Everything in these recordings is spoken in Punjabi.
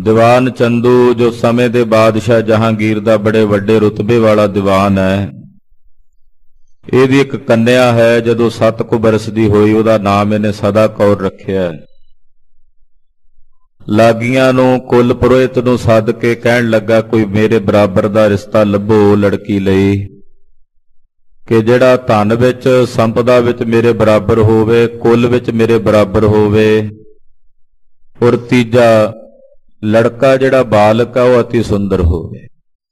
ਦੀਵਾਨ ਚੰਦੂ ਜੋ ਸਮੇਂ ਦੇ ਬਾਦਸ਼ਾਹ ਜਹਾਂਗੀਰ ਦਾ ਬੜੇ ਵੱਡੇ ਰੁਤਬੇ ਵਾਲਾ ਦੀਵਾਨ ਹੈ। ਇਹਦੀ ਇੱਕ ਕੰਨਿਆ ਹੈ, ਜਦੋਂ 7 ਕੁ ਬਰਸ ਦੀ ਹੋਈ ਉਹਦਾ ਨਾਮ ਇਹਨੇ ਸਦਾ ਕੌਰ ਰੱਖਿਆ। ਲਾਗੀਆਂ ਨੂੰ ਕੁੱਲ ਪੁਰੋਹਿਤ ਨੂੰ ਸੱਦ ਕੇ ਕਹਿਣ ਲੱਗਾ, ਕੋਈ ਮੇਰੇ ਬਰਾਬਰ ਦਾ ਰਿਸ਼ਤਾ ਲੱਭੋ ਲੜਕੀ ਲਈ, ਕਿ ਜਿਹੜਾ ਧਨ ਵਿੱਚ ਸੰਪਦਾ ਵਿੱਚ ਮੇਰੇ ਬਰਾਬਰ ਹੋਵੇ, ਕੁੱਲ ਵਿੱਚ ਮੇਰੇ ਬਰਾਬਰ ਹੋਵੇ, ਔਰ ਤੀਜਾ ਲੜਕਾ ਜਿਹੜਾ ਬਾਲਕ ਆ ਉਹ ਅਤੀ ਸੁੰਦਰ ਹੋਵੇ।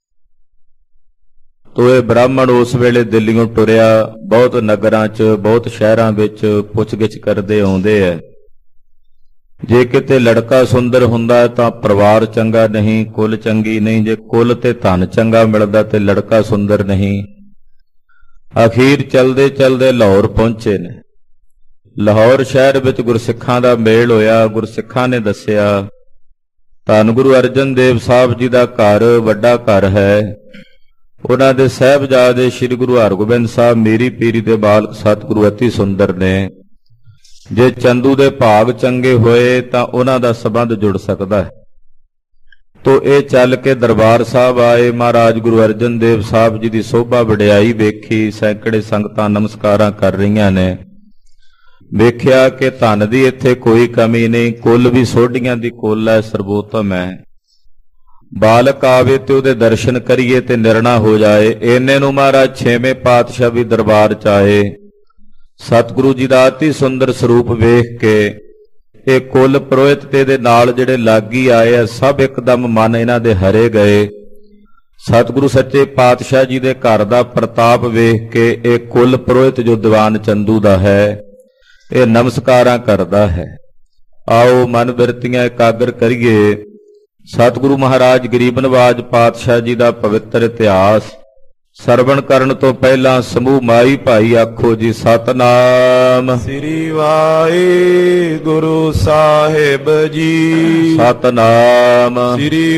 ਤੋ ਇਹ ਬ੍ਰਾਹਮਣ ਉਸ ਵੇਲੇ ਦਿੱਲੀੋਂ ਟੁਰਿਆ, ਬਹੁਤ ਨਗਰਾਂ 'ਚ ਬਹੁਤ ਸ਼ਹਿਰਾਂ ਵਿੱਚ ਪੁੱਛਗਿੱਛ ਕਰਦੇ ਆਉਂਦੇ ਐ। ਜੇ ਕਿਤੇ ਲੜਕਾ ਸੁੰਦਰ ਹੁੰਦਾ ਤਾਂ ਪਰਿਵਾਰ ਚੰਗਾ ਨਹੀਂ, ਕੁੱਲ ਚੰਗੀ ਨਹੀਂ। ਜੇ ਕੁੱਲ ਤੇ ਧਨ ਚੰਗਾ ਮਿਲਦਾ ਤੇ ਲੜਕਾ ਸੁੰਦਰ ਨਹੀਂ। ਅਖੀਰ ਚਲਦੇ ਚਲਦੇ ਲਾਹੌਰ ਪਹੁੰਚੇ ਨੇ। ਲਾਹੌਰ ਸ਼ਹਿਰ ਵਿੱਚ ਗੁਰਸਿੱਖਾਂ ਦਾ ਮੇਲ ਹੋਇਆ। ਗੁਰਸਿੱਖਾਂ ਨੇ ਦੱਸਿਆ, ਧੰਨ ਗੁਰੂ ਅਰਜਨ ਦੇਵ ਸਾਹਿਬ ਜੀ ਦਾ ਘਰ ਵੱਡਾ ਘਰ ਹੈ। ਉਹਨਾਂ ਦੇ ਸਾਹਿਬਜ਼ਾਦੇ ਸ੍ਰੀ ਗੁਰੂ ਹਰਗੋਬਿੰਦ ਸਾਹਿਬ ਮੀਰੀ ਪੀਰੀ ਦੇ ਬਾਲਕ ਸਤਿਗੁਰੂ ਅਤੀ ਸੁੰਦਰ ਨੇ। ਜੇ ਚੰਦੂ ਦੇ ਭਾਗ ਚੰਗੇ ਹੋਏ ਤਾਂ ਉਹਨਾਂ ਦਾ ਸੰਬੰਧ ਜੁੜ ਸਕਦਾ ਹੈ। ਤੋ ਇਹ ਚੱਲ ਕੇ ਦਰਬਾਰ ਸਾਹਿਬ ਆਏ। ਮਹਾਰਾਜ ਗੁਰੂ ਅਰਜਨ ਦੇਵ ਸਾਹਿਬ ਜੀ ਦੀ ਸੋਭਾ ਵਡਿਆਈ ਵੇਖੀ। ਸੈਂਕੜੇ ਸੰਗਤਾਂ ਨਮਸਕਾਰਾਂ ਕਰ ਰਹੀਆਂ ਨੇ। ਵੇਖਿਆ ਕਿ ਧਨ ਦੀ ਇੱਥੇ ਕੋਈ ਕਮੀ ਨਹੀਂ, ਕੁੱਲ ਵੀ ਸੋਢੀਆਂ ਦੀ ਕੁੱਲ ਹੈ, ਸਰਬੋਤਮ ਹੈ। ਬਾਲਕ ਆਵੇ ਤੇ ਉਹਦੇ ਦਰਸ਼ਨ ਕਰੀਏ ਤੇ ਨਿਰਣਾ ਹੋ ਜਾਏ। ਇੰਨੇ ਨੂੰ ਮਹਾਰਾਜ 6ਵੇਂ ਪਾਤਸ਼ਾਹ ਵੀ ਦਰਬਾਰ 'ਚ ਆਏ। ਸਤਿਗੁਰੂ ਜੀ ਦਾ ਅਤੀ ਸੁੰਦਰ ਸਰੂਪ ਵੇਖ ਕੇ ਇਹ ਕੁੱਲ ਪੁਰੋਹਿਤ ਤੇ ਦੇ ਨਾਲ ਜਿਹੜੇ ਲਾਗੀ ਆਏ ਆ, ਸਭ ਇੱਕਦਮ ਮਨ ਇਹਨਾਂ ਦੇ ਹਰੇ ਗਏ। ਸਤਿਗੁਰੂ ਸੱਚੇ ਪਾਤਸ਼ਾਹ ਜੀ ਦੇ ਘਰ ਦਾ ਪ੍ਰਤਾਪ ਵੇਖ ਕੇ ਇਹ ਕੁੱਲ ਪੁਰੋਹਿਤ ਜੋ ਦੀਵਾਨ ਚੰਦੂ ਦਾ ਹੈ, ਇਹ ਨਮਸਕਾਰਾਂ ਕਰਦਾ ਹੈ। ਆਓ ਮਨ ਬਿਰਤੀਆਂ ਇਕਾਗਰ ਕਰੀਏ। ਸਤਿਗੁਰੂ ਮਹਾਰਾਜ ਗਰੀਬ ਨਵਾਜ ਪਾਤਸ਼ਾਹ ਜੀ ਦਾ ਪਵਿੱਤਰ ਇਤਿਹਾਸ ਸਰਵਣ ਕਰਨ ਤੋਂ ਪਹਿਲਾਂ ਸਮੂਹ ਮਾਈ ਭਾਈ ਆਖੋ ਜੀ, ਸਤਨਾਮ ਸ੍ਰੀ ਵਾਹਿਗੁਰੂ ਸਾਹਿਬ ਜੀ। ਸਤਨਾਮ ਸ੍ਰੀ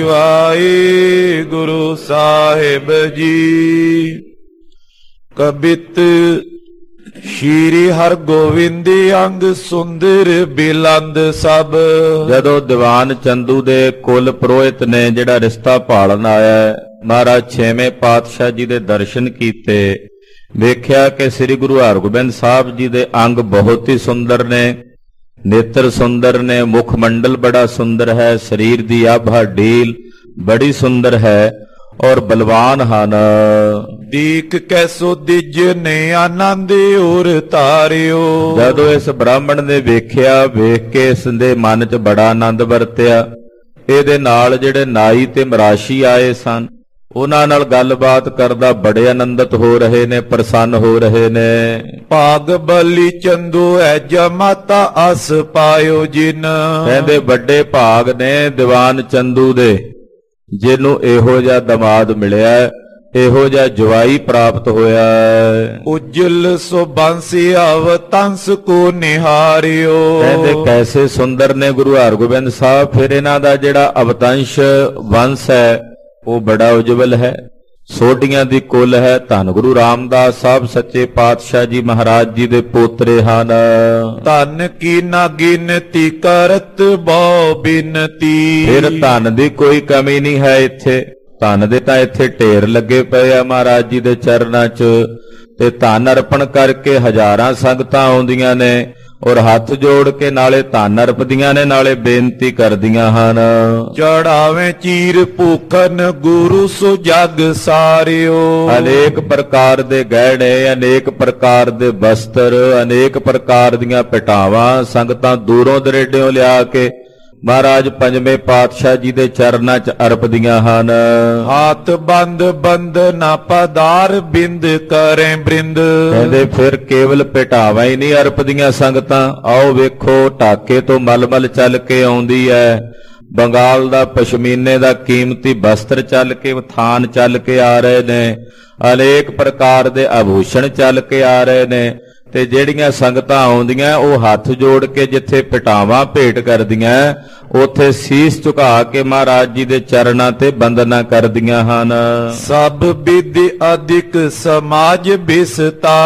ਵਾਹਿਗੁਰੂ ਸਾਹਿਬ ਜੀ। ਕਬਿਤ ਸ਼੍ਰੀ ਹਰਗੋਬਿੰਦ ਅੰਗ ਸੁੰਦਰ ਬਿਲੰਦ ਸਭ। ਜਦੋਂ ਦੀਵਾਨ ਚੰਦੂ ਦੇ ਕੁੱਲ ਪੁਰੋਹਿਤ ਨੇ ਜਿਹੜਾ ਰਿਸ਼ਤਾ ਭਾਲਣ ਆਇਆ, ਮਹਾਰਾਜ 6ਵੇਂ ਪਾਤਸ਼ਾਹ ਜੀ ਦੇ ਦਰਸ਼ਨ ਕੀਤੇ। ਵੇਖਿਆ ਕਿ ਸ੍ਰੀ ਗੁਰੂ ਹਰਗੋਬਿੰਦ ਸਾਹਿਬ ਜੀ ਦੇ ਅੰਗ ਬਹੁਤ ਹੀ ਸੁੰਦਰ ਨੇ, ਨੇਤਰ ਸੁੰਦਰ ਨੇ, ਮੁਖ ਮੰਡਲ ਬੜਾ ਸੁੰਦਰ ਹੈ, ਸਰੀਰ ਦੀ ਆਭਾ ਢੀਲ ਬੜੀ ਸੁੰਦਰ ਹੈ ਔਰ ਬਲਵਾਨ ਹਨ। ਦੀਕ ਕੈਸੋ ਦਿਜਨੇ ਆਨੰਦ ਔਰ ਤਾਰਿਓ। ਜਦੋਂ ਇਸ ਬ੍ਰਾਹਮਣ ਨੇ ਵੇਖਿਆ, ਵੇਖ ਕੇ ਇਸ ਦੇ ਮਨ 'ਚ ਬੜਾ ਆਨੰਦ ਵਰਤਿਆ। ਇਹਦੇ ਨਾਲ ਜਿਹੜੇ ਨਾਈ ਤੇ ਮਰਾਸ਼ੀ ਆਏ ਸਨ, ਉਹਨਾਂ ਨਾਲ ਗੱਲਬਾਤ ਕਰਦਾ ਬੜੇ ਆਨੰਦਿਤ ਹੋ ਰਹੇ ਨੇ, ਪ੍ਰਸੰਨ ਹੋ ਰਹੇ ਨੇ। ਭਾਗ ਬਲੀ ਚੰਦੂ ਹੈ ਜਮਾਤਾ ਅਸ ਪਾਇਓ ਜਿਨ। ਕਹਿੰਦੇ ਵੱਡੇ ਭਾਗ ਨੇ ਦੀਵਾਨ ਚੰਦੂ ਦੇ, ਜਿਹਨੂੰ ਇਹੋ ਜਿਹਾ ਦਮਾਦ ਮਿਲਿਆ, ਇਹੋ ਜਿਹਾ ਜਵਾਈ ਪ੍ਰਾਪਤ ਹੋਇਆ। ਉਜਲ ਸੋ ਬਾਂਸੀ ਅਵਤੰਸ ਕੋ ਨਿਹਾਰਿਓ। ਕਹਿੰਦੇ ਕੈਸੇ ਸੁੰਦਰ ਨੇ ਗੁਰੂ ਹਰਗੋਬਿੰਦ ਸਾਹਿਬ। ਫਿਰ ਇਹਨਾਂ ਦਾ ਜਿਹੜਾ ਅਵਤੰਸ਼ ਵੰਸ਼ ਹੈ ਉਹ ਬੜਾ ਉਜਵਲ ਹੈ, ਸੋਢੀਆਂ ਦੀ ਕੁੱਲ ਹੈ। ਧੰਨ ਗੁਰੂ ਰਾਮਦਾਸ ਸਾਹਿਬ ਸੱਚੇ ਪਾਤਸ਼ਾਹ ਜੀ ਮਹਾਰਾਜ ਜੀ ਦੇ ਪੋਤਰੇ ਹਨ। ਧਨ ਕੀ ਨਾ ਗਿਨਤੀ ਕਰਤ ਬਹੁ ਬਿਨਤੀ। ਫਿਰ ਧਨ ਦੀ ਕੋਈ ਕਮੀ ਨਹੀਂ ਹੈ ਇੱਥੇ। ਧਨ ਦੇ ਤਾਂ ਇੱਥੇ ਢੇਰ ਲੱਗੇ ਪਏ ਆ ਮਹਾਰਾਜ ਜੀ ਦੇ ਚਰਨਾਂ 'ਚ, ਤੇ ਧਨ ਅਰਪਣ ਕਰਕੇ ਹਜ਼ਾਰਾਂ ਸੰਗਤਾਂ ਆਉਂਦੀਆਂ ਨੇ ਔਰ ਹੱਥ ਜੋੜ ਕੇ ਨਾਲੇ ਧਨ ਅਰਪਦੀਆਂ ਨੇ, ਨਾਲੇ ਬੇਨਤੀ ਕਰਦੀਆਂ ਹਨ। ਚੜਾਵੇਂ ਚੀਰ ਭੂਖਨ ਗੁਰੂ ਸੋ ਜਗ ਸਾਰਿਓ। ਅਨੇਕ ਪ੍ਰਕਾਰ ਦੇ ਗਹਿਣੇ, ਅਨੇਕ ਪ੍ਰਕਾਰ ਦੇ ਬਸਤਰ, ਅਨੇਕ ਪ੍ਰਕਾਰ ਦੀਆਂ ਪਟਾਵਾਂ ਸੰਗਤਾਂ ਦੂਰੋਂ ਦਰੇਡਿਓਂ ਲਿਆ ਕੇ ਮਹਾਰਾਜ 5ਵੇਂ ਪਾਤਸ਼ਾਹ ਜੀ ਦੇ ਚਰਨਾਂ 'ਚ ਅਰਪਦੀਆਂ ਹਨ। ਹਾਥ ਬੰਦ ਬੰਦ ਨਾ ਪਦਾਰ ਬਿੰਦ ਕਰੇ ਬ੍ਰਿੰਦ। ਕਹਿੰਦੇ ਫਿਰ ਕੇਵਲ ਪਟਾਵਾਂ ਹੀ ਨਹੀਂ ਅਰਪਦੀਆਂ ਸੰਗਤਾਂ। ਆਓ ਵੇਖੋ, ਢਾਕੇ ਤੋਂ ਮਲਮਲ ਚੱਲ ਕੇ ਆਉਂਦੀ ਹੈ, ਬੰਗਾਲ ਦਾ ਪਸ਼ਮੀਨੇ ਦਾ ਕੀਮਤੀ ਬਸਤਰ ਚੱਲ ਕੇ, ਥਾਨ ਚੱਲ ਕੇ ਆ ਰਹੇ ਨੇ, ਅਨੇਕ ਪ੍ਰਕਾਰ ਦੇ ਆਭੂਸ਼ਣ ਚੱਲ ਕੇ ਆ ਰਹੇ ਨੇ। ਤੇ ਜਿਹੜੀਆਂ ਸੰਗਤਾਂ ਆਉਂਦੀਆਂ ਉਹ ਹੱਥ ਜੋੜ ਕੇ ਜਿੱਥੇ ਪਟਾਵਾਂ ਭੇਟ ਕਰਦੀਆਂ, ਉੱਥੇ ਸੀਸ ਝੁਕਾ ਕੇ ਮਹਾਰਾਜ ਜੀ ਦੇ ਚਰਨਾਂ ਤੇ ਬੰਦਨਾ ਕਰਦੀਆਂ ਹਨ। ਸਭ ਵਿਧਿ ਅਧਿਕ ਸਮਾਜ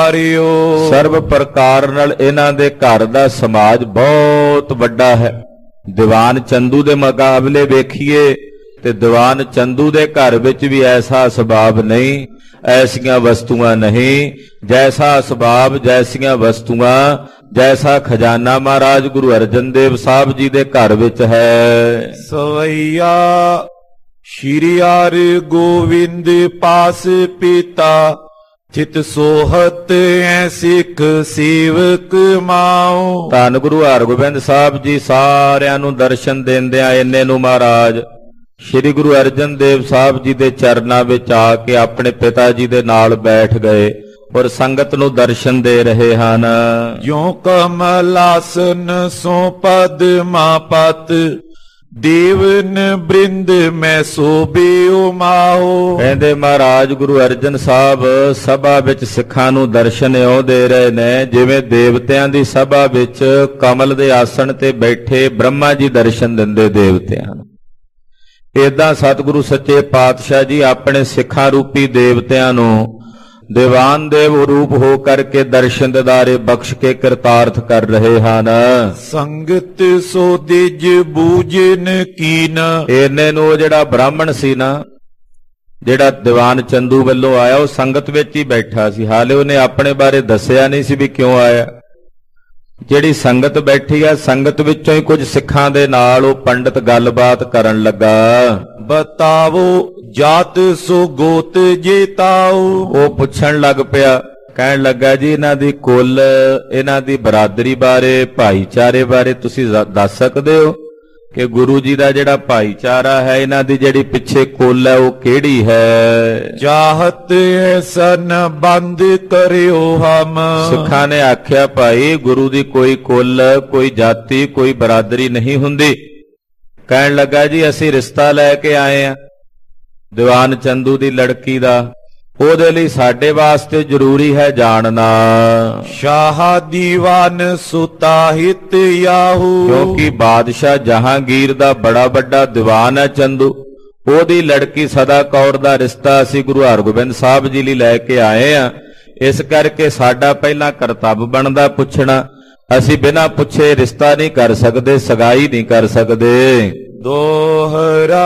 ਵਿਸਤਾਰਿਓ। ਸਰਬ ਪ੍ਰਕਾਰ ਨਾਲ ਇਹਨਾਂ ਦੇ ਘਰ ਦਾ ਸਮਾਜ ਬਹੁਤ ਵੱਡਾ ਹੈ। ਦੀਵਾਨ ਚੰਦੂ ਦੇ ਮੁਕਾਬਲੇ ਵੇਖੀਏ ਤੇ ਦੀਵਾਨ ਚੰਦੂ ਦੇ ਘਰ ਵਿੱਚ ਵੀ ਐਸਾ ਸੁਭਾਵ ਨਹੀਂ, ਐਸੀਆਂ ਵਸਤੂਆਂ ਨਹੀਂ। ਜੈਸਾ ਸੁਭਾਵ, ਜੈਸੀਆਂ ਵਸਤੂਆਂ, ਜੈਸਾ ਖਜ਼ਾਨਾ ਮਹਾਰਾਜ ਗੁਰੂ ਅਰਜਨ ਦੇਵ ਸਾਹਿਬ ਜੀ ਦੇ ਘਰ ਵਿੱਚ ਹੈ। ਸਵਈਆ ਸ਼੍ਰੀ ਹਰਿ ਗੋਬਿੰਦ ਪਾਸ ਪੀਤਾ, ਚਿਤ ਸੋਹਤ ਐ ਸਿੱਖ ਸੇਵਕ ਮਾਉ। ਧੰਨ ਗੁਰੂ ਹਰਗੋਬਿੰਦ ਸਾਹਿਬ ਜੀ ਸਾਰਿਆਂ ਨੂੰ ਦਰਸ਼ਨ ਦਿੰਦਿਆਂ ਇੰਨੇ ਨੂੰ ਮਹਾਰਾਜ ਸ਼੍ਰੀ ਗੁਰੂ ਅਰਜਨ ਦੇਵ ਸਾਹਿਬ ਜੀ ਦੇ ਚਰਨਾਂ ਵਿੱਚ ਆ ਕੇ ਆਪਣੇ ਪਿਤਾ ਜੀ ਦੇ ਨਾਲ ਬੈਠ ਗਏ ਔਰ ਸੰਗਤ ਨੂੰ ਦਰਸ਼ਨ ਦੇ ਰਹੇ ਹਨ। ਜਿਉ ਕਮਲਾਸਨ ਸੋ ਪਦਮਾ ਪਤ, ਦੇਵਨ ਬ੍ਰਿੰਦ ਮੈਂ ਸੋਭਿਓ ਮਾਓ। ਕਹਿੰਦੇ ਮਹਾਰਾਜ ਗੁਰੂ ਅਰਜਨ ਸਾਹਿਬ ਸਭਾ ਵਿੱਚ ਸਿੱਖਾਂ ਨੂੰ ਦਰਸ਼ਨ ਇਉਂ ਦੇ ਰਹੇ ਨੇ ਜਿਵੇਂ ਦੇਵਤਿਆਂ ਦੀ ਸਭਾ ਵਿੱਚ ਕਮਲ ਦੇ ਆਸਣ ਤੇ ਬੈਠੇ ਬ੍ਰਹਮਾ ਜੀ ਦਰਸ਼ਨ ਦਿੰਦੇ ਦੇਵਤਿਆਂ ਨੂੰ। ਏਦਾਂ ਸਤਿਗੁਰੂ ਸੱਚੇ ਪਾਤਸ਼ਾਹ ਜੀ ਆਪਣੇ ਸਿੱਖਾਂ ਰੂਪੀ ਦੇਵਤਿਆਂ ਨੂੰ ਦੀਵਾਨ ਦੇਵ ਰੂਪ ਹੋ ਕਰਕੇ ਦਰਸ਼ਨ ਦਿਦਾਰੇ ਬਖਸ਼ ਕੇ ਕਿਰਤਾਰਥ ਕਰ ਰਹੇ ਹਨ। ਸੰਗਤ ਸੋ ਦਿਜ ਬੂਜਨ ਕੀਨ, ਇਹਨੇ ਨੂੰ ਜਿਹੜਾ ਬ੍ਰਾਹਮਣ ਸੀ ਨਾ, ਜਿਹੜਾ ਦੀਵਾਨ ਚੰਦੂ ਵੱਲੋਂ ਆਇਆ, ਉਹ ਸੰਗਤ ਵਿੱਚ ਹੀ ਬੈਠਾ ਸੀ। ਹਾਲੇ ਉਹਨੇ ਆਪਣੇ ਬਾਰੇ ਦੱਸਿਆ ਨਹੀਂ ਸੀ ਵੀ ਕਿਉਂ ਆਇਆ। ਜਿਹੜੀ ਸੰਗਤ ਬੈਠੀ ਆ, ਸੰਗਤ ਵਿੱਚੋਂ ਹੀ ਕੁਝ ਸਿੱਖਾਂ ਦੇ ਨਾਲ ਉਹ ਪੰਡਤ ਗੱਲਬਾਤ ਕਰਨ ਲੱਗਾ। ਬਤਾਵੋ ਜਾਤ ਸੋ ਗੋਤ ਜੇਤਾਓ, ਉਹ ਪੁੱਛਣ ਲੱਗ ਪਿਆ, ਕਹਿਣ ਲੱਗਾ ਜੀ ਇਹਨਾਂ ਦੀ ਕੁੱਲ, ਇਹਨਾਂ ਦੀ ਬਰਾਦਰੀ ਬਾਰੇ, ਭਾਈਚਾਰੇ ਬਾਰੇ ਤੁਸੀਂ ਦੱਸ ਸਕਦੇ ਹੋ ਕਿ ਗੁਰੂ ਜੀ ਦਾ ਜਿਹੜਾ ਭਾਈਚਾਰਾ ਹੈ, ਇਹਨਾਂ ਦੀ ਜਿਹੜੀ ਪਿੱਛੇ ਕੁੱਲ ਹੈ ਉਹ ਕਿਹੜੀ ਹੈ? ਚਾਹਤ ਐਸਨ ਬੰਦ ਕਰਿਓ ਹਮ। ਸਿੱਖਾਂ ਨੇ ਆਖਿਆ ਭਾਈ ਗੁਰੂ ਦੀ ਕੋਈ ਕੁੱਲ, ਕੋਈ ਜਾਤੀ, ਕੋਈ ਬਰਾਦਰੀ ਨਹੀਂ ਹੁੰਦੀ। ਕਹਿਣ ਲੱਗਾ ਜੀ ਅਸੀਂ ਰਿਸ਼ਤਾ ਲੈ ਕੇ ਆਏ ਆ ਦੀਵਾਨ ਚੰਦੂ ਦੀ ਲੜਕੀ ਦਾ, ਉਹਦੇ ਲਈ ਸਾਡੇ ਵਾਸਤੇ ਜ਼ਰੂਰੀ ਹੈ ਜਾਣਨਾ। ਸ਼ਾਹ ਦੀਵਾਨ ਸੁਤਾਹਿਤ ਯਾਹੂ, ਕਿਉਂਕਿ ਬਾਦਸ਼ਾਹ ਜਹਾਂਗੀਰ ਦਾ ਬੜਾ ਵੱਡਾ ਦੀਵਾਨ ਹੈ ਚੰਦੂ, ਉਹਦੀ ਲੜਕੀ ਸਦਾ ਕੌਰ ਦਾ ਰਿਸ਼ਤਾ ਅਸੀਂ ਗੁਰੂ ਹਰਗੋਬਿੰਦ ਸਾਹਿਬ ਜੀ ਲਈ ਲੈ ਕੇ ਆਏ ਆ। ਇਸ ਕਰਕੇ ਸਾਡਾ ਪਹਿਲਾਂ ਕਰਤੱਵ ਬਣਦਾ ਪੁੱਛਣਾ। ਅਸੀਂ ਬਿਨਾਂ ਪੁੱਛੇ ਰਿਸ਼ਤਾ ਨਹੀਂ ਕਰ ਸਕਦੇ, ਸਗਾਈ ਨਹੀਂ ਕਰ ਸਕਦੇ। ਦੋਹਰਾ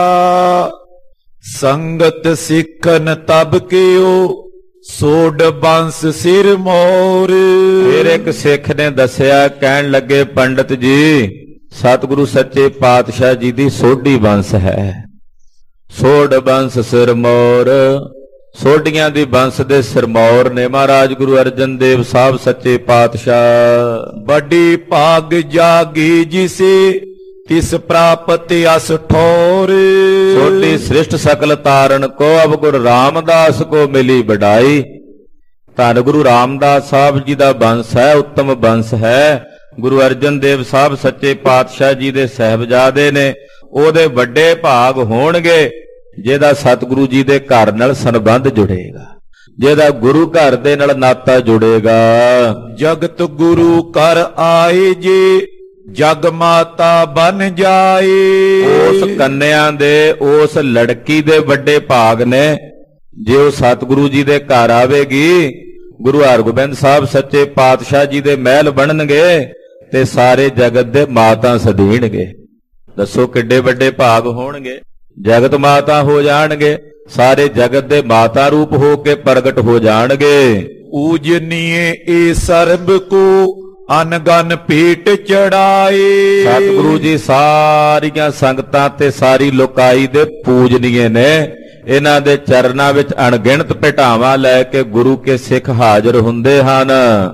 ਸੰਗਤ ਸਿੱਖਨ ਤਬ ਕਿਓ, ਸੋਡ ਬੰਸ ਸਿਰ ਮੋਰ। ਫਿਰ ਇੱਕ ਸਿੱਖ ਨੇ ਦੱਸਿਆ, ਕਹਿਣ ਲੱਗੇ ਪੰਡਤ ਜੀ ਸਤਿਗੁਰੂ ਸੱਚੇ ਪਾਤਸ਼ਾਹ ਜੀ ਦੀ ਸੋਢੀ ਬੰਸ ਹੈ। ਸੋਡ ਬੰਸ ਸਿਰ ਮੋਰ, ਸੋਢੀਆਂ ਦੀ ਬੰਸ ਦੇ ਸਿਰਮੌਰ ਨੇ ਮਹਾਰਾਜ ਗੁਰੂ ਅਰਜਨ ਦੇਵ ਸਾਹਿਬ ਸੱਚੇ ਪਾਤਸ਼ਾਹ। ਵੱਡੀ ਭਾਗ ਜਾਗੀ ਜਿਸੇ ਤਿਸ ਪ੍ਰਾਪਤ ਅਸ ਠੋਰ। ਸੋਢੀ ਸ੍ਰਿਸ਼ਟ ਸਕਲ ਤਾਰਨ ਕੋ ਅਬ ਗੁਰੂ ਰਾਮਦਾਸ ਕੋ ਮਿਲੀ ਵਡਾਈ। ਧੰਨ ਗੁਰੂ ਰਾਮਦਾਸ ਸਾਹਿਬ ਜੀ ਦਾ ਬੰਸ ਹੈ, ਉੱਤਮ ਬੰਸ ਹੈ। ਗੁਰੂ ਅਰਜਨ ਦੇਵ ਸਾਹਿਬ ਸੱਚੇ ਪਾਤਸ਼ਾਹ ਜੀ ਦੇ ਸਾਹਿਬਜ਼ਾਦੇ ਨੇ, ਉਹਦੇ ਵੱਡੇ ਭਾਗ ਹੋਣਗੇ ਜਿਹਦਾ ਸਤਿਗੁਰੂ ਜੀ ਦੇ ਘਰ ਨਾਲ ਸੰਬੰਧ ਜੁੜੇਗਾ, ਜਿਹਦਾ ਗੁਰੂ ਘਰ ਦੇ ਨਾਲ ਨਾਤਾ ਜੁੜੇਗਾ। ਜਗਤ ਗੁਰੂ ਕਰ ਆਏ ਜੇ ਜਗ ਮਾਤਾ ਬਨ ਜਾਏ। ਉਸ ਕੰਨਿਆਂ ਦੇ, ਉਸ ਲੜਕੀ ਦੇ ਵੱਡੇ ਭਾਗ ਨੇ ਜੇ ਉਹ ਸਤਿਗੁਰੂ ਜੀ ਦੇ ਘਰ ਆਵੇਗੀ, ਗੁਰੂ ਹਰਗੋਬਿੰਦ ਸਾਹਿਬ ਸੱਚੇ ਪਾਤਸ਼ਾਹ ਜੀ ਦੇ ਮਹਿਲ ਬਣਨਗੇ ਤੇ ਸਾਰੇ ਜਗਤ ਦੇ ਮਾਤਾ ਸਦੀਣਗੇ। ਦੱਸੋ ਕਿੱਡੇ ਵੱਡੇ ਭਾਗ ਹੋਣਗੇ। ਜਗਤ ਮਾਤਾ ਹੋ ਜਾਣਗੇ, ਸਾਰੇ ਜਗਤ ਦੇ ਮਾਤਾ ਰੂਪ ਹੋ ਕੇ ਪ੍ਰਗਟ ਹੋ ਜਾਣਗੇ। ਊਜਨੀਏ ਏ ਸਰਬ ਕੋ ਅਨਗਨ ਭੇਟ ਚੜਾਏ। ਸਤਿਗੁਰੂ ਜੀ ਸਾਰੀਆਂ ਸੰਗਤਾਂ ਤੇ ਸਾਰੀ ਲੋਕਾਈ ਦੇ ਪੂਜਨੀਏ ਨੇ। ਇਹਨਾਂ ਦੇ ਚਰਨਾਂ ਵਿੱਚ ਅਣਗਿਣਤ ਭੇਟਾਵਾਂ ਲੈ ਕੇ ਗੁਰੂ ਕੇ ਸਿੱਖ ਹਾਜ਼ਰ ਹੁੰਦੇ ਹਨ।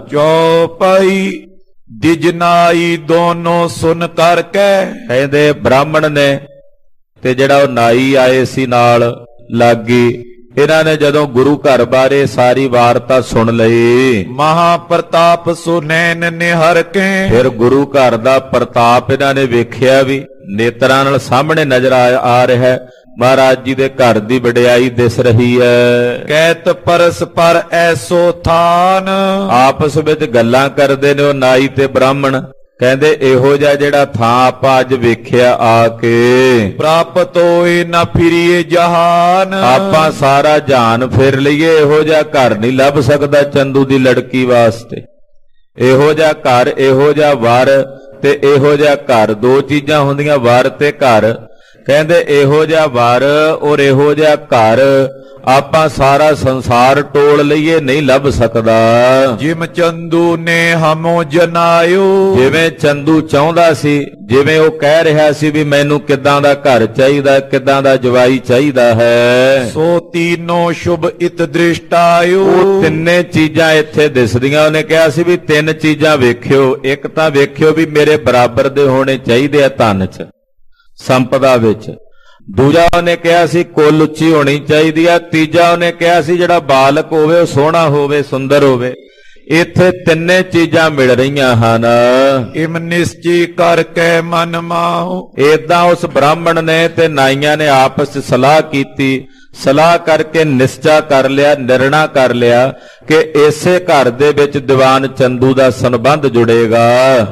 ਚੌਪਈ ਦਿਜਨਾਈ ਦੋਨੋਂ ਸੁਨ ਕਰਕੇ। ਕਹਿੰਦੇ ਬ੍ਰਾਹਮਣ ਨੇ ਤੇ ਜਿਹੜਾ ਉਹ ਨਾਈ ਆਏ ਸੀ ਨਾਲ ਲਾਗੀ, ਇਹਨਾਂ ਨੇ ਜਦੋਂ ਗੁਰੂ ਘਰ ਬਾਰੇ ਸਾਰੀ ਵਾਰਤਾ ਸੁਣ ਲਈ। ਮਹਾ ਪ੍ਰਤਾਪ ਸੁਨੈਣ ਨਿਹਰ ਕੇ। ਫਿਰ ਗੁਰੂ ਘਰ ਦਾ ਪ੍ਰਤਾਪ ਇਹਨਾਂ ਨੇ ਵੇਖਿਆ ਵੀ, ਨੇਤਰਾਂ ਨਾਲ ਸਾਹਮਣੇ ਨਜ਼ਰ ਆ ਰਿਹਾ। ਮਹਾਰਾਜ ਜੀ ਦੇ ਘਰ ਦੀ ਵਡਿਆਈ ਦਿਸ ਰਹੀ ਹੈ। ਕਹਿਤ ਪਰਸਪਰ ਐਸੋ ਥਾਨ। ਆਪਸ ਵਿੱਚ ਗੱਲਾਂ ਕਰਦੇ ਨੇ ਉਹ ਨਾਈ ਤੇ ਬ੍ਰਾਹਮਣ। ਕਹਿੰਦੇ ਇਹੋ ਜਿਹਾ ਜਿਹੜਾ ਥਾਂ ਆਪਾਂ ਅੱਜ ਵੇਖਿਆ ਆ ਕੇ, ਪ੍ਰਾਪਤ ਹੋਏ ਨਾ ਫਿਰੀਏ ਜਹਾਨ। ਆਪਾਂ ਸਾਰਾ ਜਹਾਨ ਫਿਰ ਲਈਏ, ਇਹੋ ਜਿਹਾ ਘਰ ਨਹੀਂ ਲੱਭ ਸਕਦਾ ਚੰਦੂ ਦੀ ਲੜਕੀ ਵਾਸਤੇ। ਇਹੋ ਜਿਹਾ ਘਰ, ਇਹੋ ਜਿਹਾ ਵਰ ਤੇ ਇਹੋ ਜਿਹਾ ਘਰ, ਦੋ ਚੀਜ਼ਾਂ ਹੁੰਦੀਆਂ, ਵਰ ਤੇ ਘਰ। ਕਹਿੰਦੇ ਇਹੋ ਜਿਹਾ ਵਰ ਔਰ ਇਹੋ ਜਿਹਾ ਘਰ ਆਪਾਂ ਸਾਰਾ ਸੰਸਾਰ ਟੋਲ ਲਈਏ ਨਹੀਂ ਲੱਭ ਸਕਦਾ। ਜਿਮ ਚੰਦੂ ਨੇ ਹਮੋ ਜਨਾਇਓ, ਜਿਵੇਂ ਚੰਦੂ ਚਾਹੁੰਦਾ ਸੀ, ਜਿਵੇਂ ਉਹ ਕਹਿ ਰਿਹਾ ਸੀ ਵੀ ਮੈਨੂੰ ਕਿੱਦਾਂ ਦਾ ਘਰ ਚਾਹੀਦਾ, ਕਿੱਦਾਂ ਦਾ ਜਵਾਈ ਚਾਹੀਦਾ ਹੈ, ਸੋ ਤੀਨੋ ਸ਼ੁਭ ਇਤ ਦ੍ਰਿਸ਼ਟਾਇਓ। ਉਹ ਤਿੰਨੇ ਚੀਜ਼ਾਂ ਇੱਥੇ ਦਿਸਦੀਆਂ। ਉਹਨੇ ਕਿਹਾ ਸੀ ਵੀ ਤਿੰਨ ਚੀਜ਼ਾਂ ਵੇਖਿਓ। ਇੱਕ ਤਾਂ ਵੇਖਿਓ ਵੀ ਮੇਰੇ ਬਰਾਬਰ ਦੇ ਹੋਣੇ ਚਾਹੀਦੇ ਆ ਧਨ 'ਚ, ਸੰਪਦਾ ਵਿੱਚ। ਦੂਜਾ ਉਹਨੇ ਕਿਹਾ ਸੀ ਕੁੱਲ ਉੱਚੀ ਹੋਣੀ ਚਾਹੀਦੀ ਆ। ਤੀਜਾ ਉਹਨੇ ਕਿਹਾ ਸੀ ਜਿਹੜਾ ਬਾਲਕ ਹੋਵੇ ਉਹ ਸੋਹਣਾ ਹੋਵੇ, ਸੁੰਦਰ ਹੋਵੇ। ਇੱਥੇ ਤਿੰਨੇ ਚੀਜ਼ਾਂ ਮਿਲ ਰਹੀਆਂ ਹਨ। ਇਮ ਨਿਸ਼ਚੀ ਕਰਕੇ ਮਨ ਮਾਹੂ, ਏਦਾਂ ਉਸ ਬ੍ਰਾਹਮਣ ਨੇ ਤੇ ਨਾਈਆਂ ਨੇ ਆਪਸ ਵਿੱਚ ਸਲਾਹ ਕੀਤੀ। ਸਲਾਹ ਕਰਕੇ ਨਿਸ਼ਚਾ ਕਰ ਲਿਆ, ਨਿਰਣਾ ਕਰ ਲਿਆ ਕਿ ਇਸੇ ਘਰ ਦੇ ਵਿੱਚ ਦੀਵਾਨ ਚੰਦੂ ਦਾ ਸੰਬੰਧ ਜੁੜੇਗਾ।